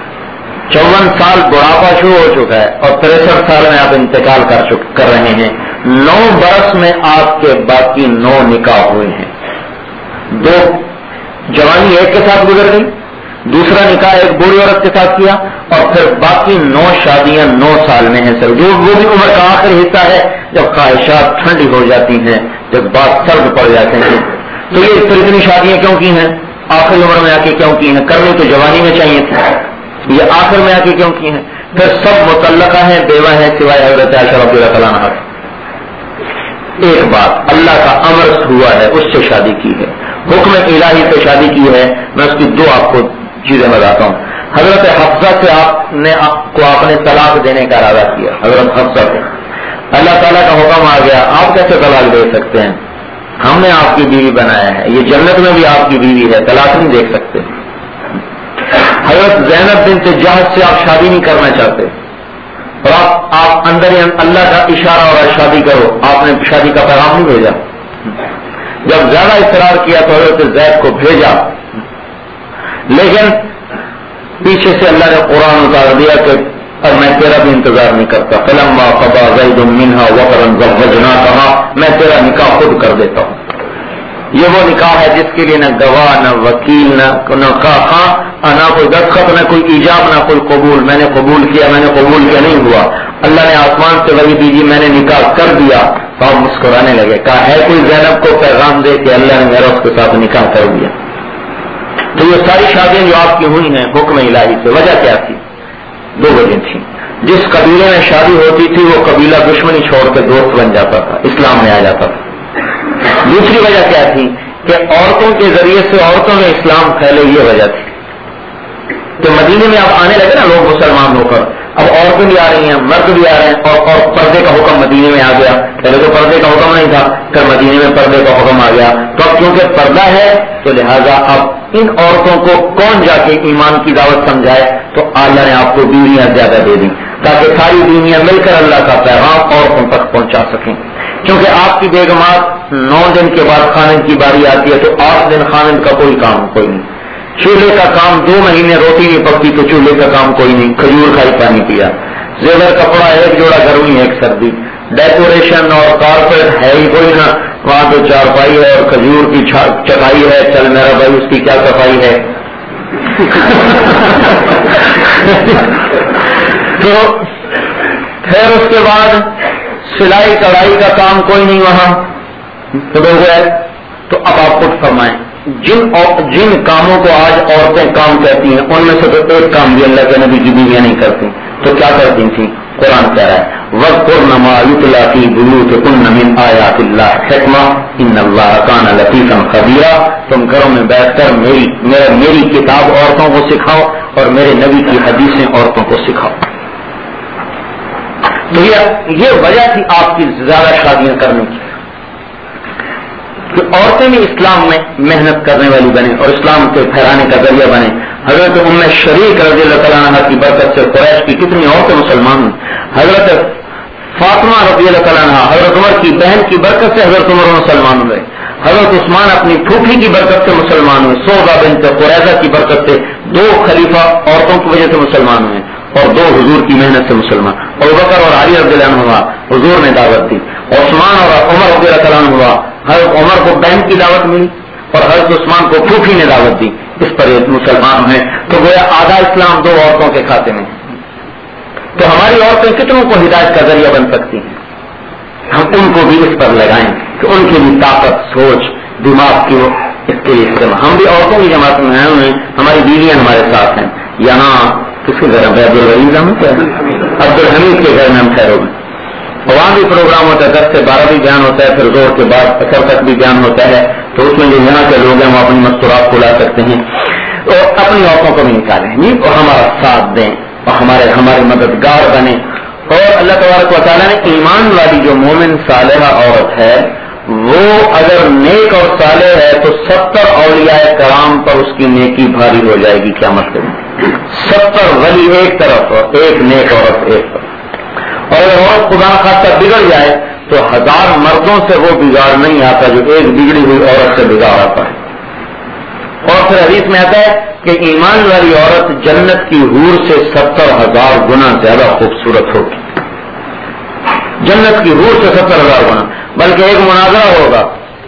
54 سال بڑھاپا شروع ہو چکا ہے اور 63 سال میں آپ انتقال کر رہے ہیں. 9 برس میں آپ کے باقی 9 نکاح ہوئے ہیں. 2 جوانی ایک کے ساتھ گزر گئی، دوسرا نکاح ایک بوڑھی عورت کے ساتھ کیا، اور پھر باقی 9 شادیاں 9 سال میں ہیں. سر وہ بھی عمر کا آخری حصہ ہے جب خواہشات ٹھنڈی ہو جاتی ہیں، جب بات سرد پڑ جاتے ہیں. تو یہ پھر اتنی شادیاں کیوں کی ہیں؟ آخری عمر میں آ کے کیوں کی ہیں؟ کرنی تو جوانی میں چاہیے تھی، یہ آخر میں آ کے کیوں کی ہیں؟ پھر سب متعلقہ ہیں، بیوہ ہیں سوائے حضرت عائشہ رضی اللہ تعالیٰ عنہا. ایک بات، اللہ کا امر ہوا ہے اس سے شادی کی ہے، حکم الہی سے شادی کی ہے. میں اس کی 2 آپ کو چیزیں بتاتا ہوں. حضرت حفصہ سے آپ نے طلاق دینے کا ارادہ کیا. حضرت حفصہ سے اللہ تعالیٰ کا حکم آ گیا، آپ کیسے طلاق دے سکتے ہیں؟ ہم نے آپ کی بیوی بنایا ہے، یہ جنت میں بھی آپ کی بیوی ہے، طلاق نہیں دیکھ سکتے. حضرت زینب بنت جہش سے آپ شادی نہیں کرنا چاہتے اور آپ اندر اللہ کا اشارہ اور شادی کرو، آپ نے شادی کا پیغام نہیں بھیجا. جب زیادہ اصرار کیا تو حضرت زید کو بھیجا، لیکن پیچھے سے اللہ نے قرآن اتار دیا کہ اب میں تیرا بھی انتظار نہیں کرتا. فلما قضى زید منها وطرا زوجناكها، میں تیرا نکاح خود کر دیتا ہوں. یہ وہ نکاح ہے جس کے لیے نہ گواہ، نہ وکیل، نہ کوئی دستخط، نہ کوئی ایجاب، نہ کوئی قبول. میں نے قبول کیا، میں نے قبول کیا، نہیں ہوا. اللہ نے آسمان سے وحی دیجی، میں نے نکاح کر دیا. تو آپ مسکرانے لگے. کہا ہے کوئی زینب کو پیغام دے کہ اللہ نے میرا اس کے ساتھ نکاح کر دیا. تو یہ ساری شادیاں جو آپ کی ہوئی ہیں حکم الہی سے. وجہ کیا تھی؟ 2 وجہ تھی. جس قبیلے میں شادی ہوتی تھی وہ قبیلہ دشمنی چھوڑ کے دوست بن جاتا تھا، اسلام میں آ جاتا تھا. دوسری وجہ کیا تھی کہ عورتوں کے ذریعے سے عورتوں میں اسلام پھیلے، یہ وجہ تھی. تو مدینے میں اب آنے لگے نا لوگ مسلمان ہو کر، اب عورتیں بھی آ رہی ہیں، مرد بھی آ رہے ہیں، اور پردے کا حکم مدینے میں آ گیا. پہلے تو پردے کا حکم نہیں تھا، پھر مدینے میں پردے کا حکم آ گیا. تو اب کیونکہ پردہ ہے تو لہذا اب ان عورتوں کو کون جا کے ایمان کی دعوت سمجھائے؟ تو اللہ نے آپ کو بیویاں زیادہ دے دیں تاکہ ساری بیویاں مل کر اللہ کا پیغام عورتوں تک پہنچا سکیں. کیونکہ آپ کی بیگمات 9 دن کے بعد خاوند کی باری آتی ہے تو 8 دن خاوند کا کوئی نہیں. چولہے کا کام 2 مہینے روٹی نہیں پکتی تو چولہے کا کام کوئی نہیں، کھجور کھائی پانی پیا. زیور کپڑا ایک جوڑا گرمی ایک سردی. ڈیکوریشن اور کارپیٹ ہے ہی کوئی نہ، وہاں تو چارپائی ہے اور کھجور کی چٹائی ہے. چل میرا بھائی اس کی کیا صفائی ہے. تو پھر اس کے بعد سلائی کڑھائی کا کام کوئی نہیں وہاں. تو اب آپ خود فرمائیں جن کاموں کو آج عورتیں کام کہتی ہیں ان میں سے تو ایک کام بھی اللہ کے نبی کی بیویاں نہیں کرتی. تو کیا کرتی تھیں؟ قرآن کہہ رہا ہے وَاذْكُرْنَ مَا يُتْلَىٰ فِي بُيُوتِكُنَّ مِنْ آيَاتِ اللَّهِ الْحِكْمَةِ إِنَّ اللَّهَ كَانَ لَطِيفًا خَبِيرًا. تم گھروں میں بیٹھ کر میری کتاب عورتوں کو سکھاؤ اور میرے نبی کی حدیثیں عورتوں کو سکھاؤ. تو یہ وجہ تھی آپ کی زیادہ شادیاں کرنے کی کہ عورتیں بھی اسلام میں محنت کرنے والی بنے اور اسلام کے پھیلانے کا ذریعہ بنے. حضرت ام شریک رضی اللہ تعالیٰ عنہ کی برکت سے قریش کی کتنی عورتیں مسلمان ہوئی. حضرت فاطمہ رضی اللہ تعالیٰ عنہ حضرت عمر کی بہن کی برکت سے حضرت عمر مسلمان ہوئے. حضرت عثمان اپنی پھوپھی کی برکت سے مسلمان ہوئے، سودا بنت قریظہ کی برکت سے 2 خلیفہ عورتوں کی وجہ سے مسلمان ہوئے، اور 2 حضور کی محنت سے مسلمان، ابوبکر اور علی رضی اللہ عنہ ہوا، حضور نے دعوت دی، عثمان اور عمر رضی اللہ عنہ ہوا، حضرت عمر کو بہن کی دعوت ملی اور حضرت عثمان کو پھوپھی نے دعوت دی، اس پر مسلمان ہوئے، تو گویا آدھا اسلام 2 عورتوں کے کھاتے میں۔ تو ہماری عورتیں کتنوں کو ہدایت کا ذریعہ بن سکتی ہیں، ہم ان کو بھی اس پر لگائیں کہ ان کی بھی طاقت، سوچ، دماغ کی اس کے لیے استعمال۔ ہم بھی عورتوں کی جماعت میں آئے ہوئے، ہماری بیویاں ہمارے ساتھ ہیں، یہاں کس کے گھر میں عبد الحمید کے گھر میں ہم ٹھہرے ہوئے، وہاں بھی پروگرام ہوتا ہے، 10 سے 12 بھی بیان ہوتا ہے، پھر زور کے بعد اثر تک بھی بیان ہوتا ہے، تو اس میں جو یہاں کے لوگ ہیں وہ اپنی مستورات کو لا سکتے ہیں اور اپنی عورتوں کو بھی نکالیں اور ہمارا ساتھ دیں اور ہمارے مددگار بنے۔ اور اللہ تبارک و تعالیٰ نے ایمان والی جو مومن صالحہ عورت ہے وہ اگر نیک اور صالح ہے تو 70 اولیاء کرام پر اس کی نیکی بھاری ہو جائے گی قیامت کے دن، 70 ولی ایک طرف اور ایک نیک عورت ایک طرف۔ اور اگر عورت خدا خاصہ بگڑ جائے تو 1000 مردوں سے وہ بگاڑ نہیں آتا جو ایک بگڑی ہوئی عورت سے بگاڑ آتا ہے۔ اور پھر حدیث میں آتا ہے کہ ایمان والی عورت جنت کی حور سے 70,000 گنا زیادہ خوبصورت ہوگی، جنت کی حور سے 70,000 گنا۔ بلکہ ایک مناظرہ ہوگا،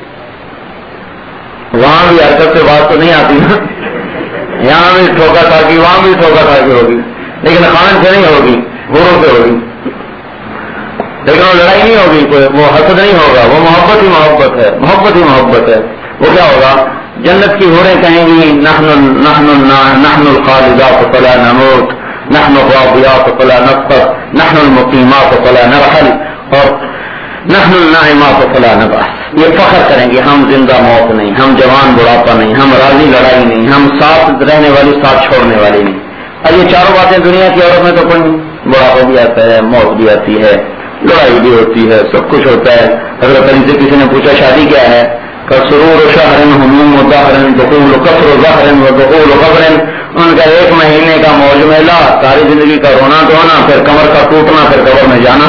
وہاں بھی حرکت سے بات تو نہیں آتی نا، یہاں بھی ٹھوکا تھاکی وہاں بھی ٹھوکا تھاکی ہوگی، لیکن خان سے نہیں ہوگی، حوروں سے ہوگی، لیکن وہ لڑائی نہیں ہوگی، کوئی وہ حسد نہیں ہوگا، وہ محبت ہی محبت ہے، محبت ہی محبت ہے۔ وہ کیا ہوگا؟ جنت کی حوریں کہیں گی نحن الخالدات فلا نموت، نحن الراضيات فلا نفقر، نحن المقيمات فلا نرحل، اور نحن الناعمات فلا نبعث۔ یہ فخر کریں گے ہم زندہ موت نہیں، ہم جوان بڑھاپا نہیں، ہم راضی لڑائی نہیں، ہم ساتھ رہنے والی ساتھ چھوڑنے والی نہیں۔ اب یہ چاروں باتیں دنیا کی عورت میں تو کوئی نہیں، بڑھاپا بھی آتا ہے، موت بھی آتی ہے، لڑائی بھی ہوتی ہے، سب کچھ ہوتا ہے۔ حضرت علی سے کسی نے پوچھا شادی کیا ہے؟ سرور شہر ہموم و ظہر دخول قصر و ظہر و دخول قبر، ان کا 1 مہینے کا موج میلہ، ساری زندگی کا رونا دھونا، پھر کمر کا ٹوٹنا، پھر قبر میں جانا۔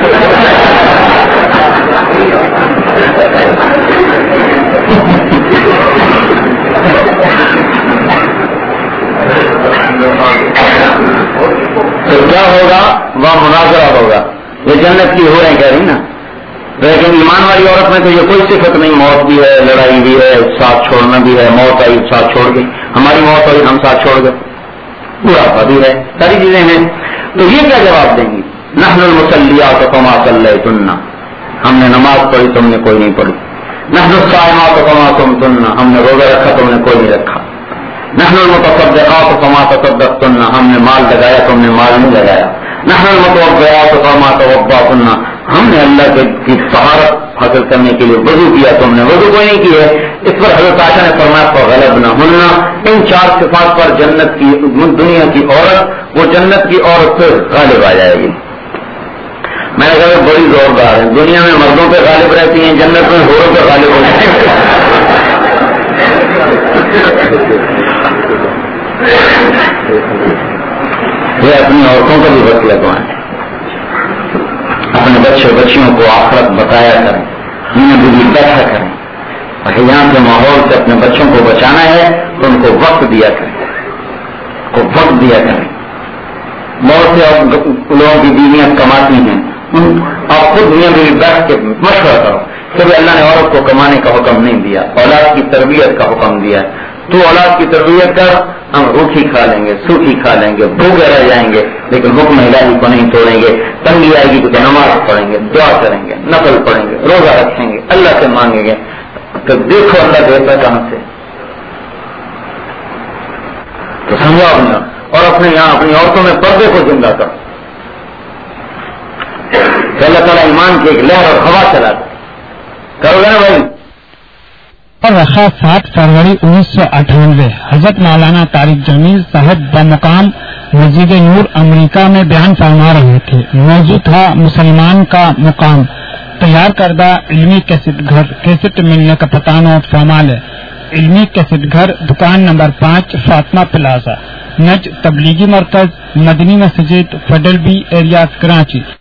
تو کیا ہوگا؟ وہ مناظرہ ہوگا۔ یہ جنت کی ہو رہے کہہ رہی نا، لیکن ایمان والی عورت میں تو یہ کوئی صفت نہیں، موت بھی ہے، لڑائی بھی ہے، ساتھ چھوڑنا بھی ہے، موت آئی ساتھ چھوڑ گئی، ہماری موت ہوئی ہم ساتھ چھوڑ گئے، بڑھاپا بھی ہے، ساری چیزیں ہیں۔ تو یہ کیا جواب دیں گی؟ نحن المصلیات فما صلیتن، ہم نے نماز پڑھی تم نے کوئی نہیں پڑھی، نحن الصائمات فما صمتن، ہم نے روزہ رکھا تم نے کوئی نہیں رکھا، نحن المتصدقات فما تصدقتن، ہم نے مال لگایا تم نے مال نہیں لگایا، نحن المتوضئات فما توضأتن، ہم نے اللہ کی طہارت حاصل کرنے کے لیے وضو کیا تم نے وضو کوئی نہیں کیا۔ اس پر حضرت عائشہ نے فرمایا فغلبنہن، ان 4 صفات پر جنت کی دنیا کی عورت وہ جنت کی عورت پہ غالب آ جائے گی۔ میں نے کہا بڑی زوردار ہے، دنیا میں مردوں پہ غالب رہتی ہیں، جنت میں حوروں پہ غالب ہو جائیں گے۔ یہ اپنی عورتوں کا بھی وقت لگوائیں، اپنے بچے بچیوں کو آخرت بتایا کریں، انہیں بھی بیٹھا کریں، اور یہاں کے ماحول سے اپنے بچوں کو بچانا ہے تو ان کو وقت دیا کریں، وقت دیا کریں۔ بہت سے لوگوں کی بیویاں کماتی ہیں، آپ خود میاں بیوی بیٹھ کے مشورہ کرو کہ اللہ نے عورت کو کمانے کا حکم نہیں دیا، اولاد کی تربیت کا حکم دیا، تو اولاد کی تربیت کر، ہم روکھی کھا لیں گے، سوکھی کھا لیں گے، بھوکے رہ جائیں گے، لیکن حکم الہی کو نہیں توڑیں گے، تنگی آئے گی تو نماز پڑھیں گے، دعا کریں گے، نفل پڑھیں گے، روزہ رکھیں گے، اللہ سے مانگیں گے، تو دیکھو اللہ دیتا کہاں سے۔ تو سمجھو اپنا، اور اپنے یہاں اپنی عورتوں میں پردے کو زندہ کرو، کہ اللہ تعالیٰ ایمان کی ایک لہر اور ہوا چلا دے، کرو گے نا بھائی۔ اور رکھا 7 فروری 1998 حضرت مولانا طارق جمیل صاحب بمقام مسجد نور امریکہ میں بیان فرما رہے تھے۔ موضوع تھا مسلمان کا مقام۔ تیار کردہ علمی کیسٹ گھر، کیسٹ ملنے کا پتہ نوٹ فرمال ہے۔ علمی کیسٹ گھر، دکان نمبر 5 فاطمہ پلازا، نج تبلیغی مرکز، مدنی مسجد، فیڈرل بی ایریا، کراچی۔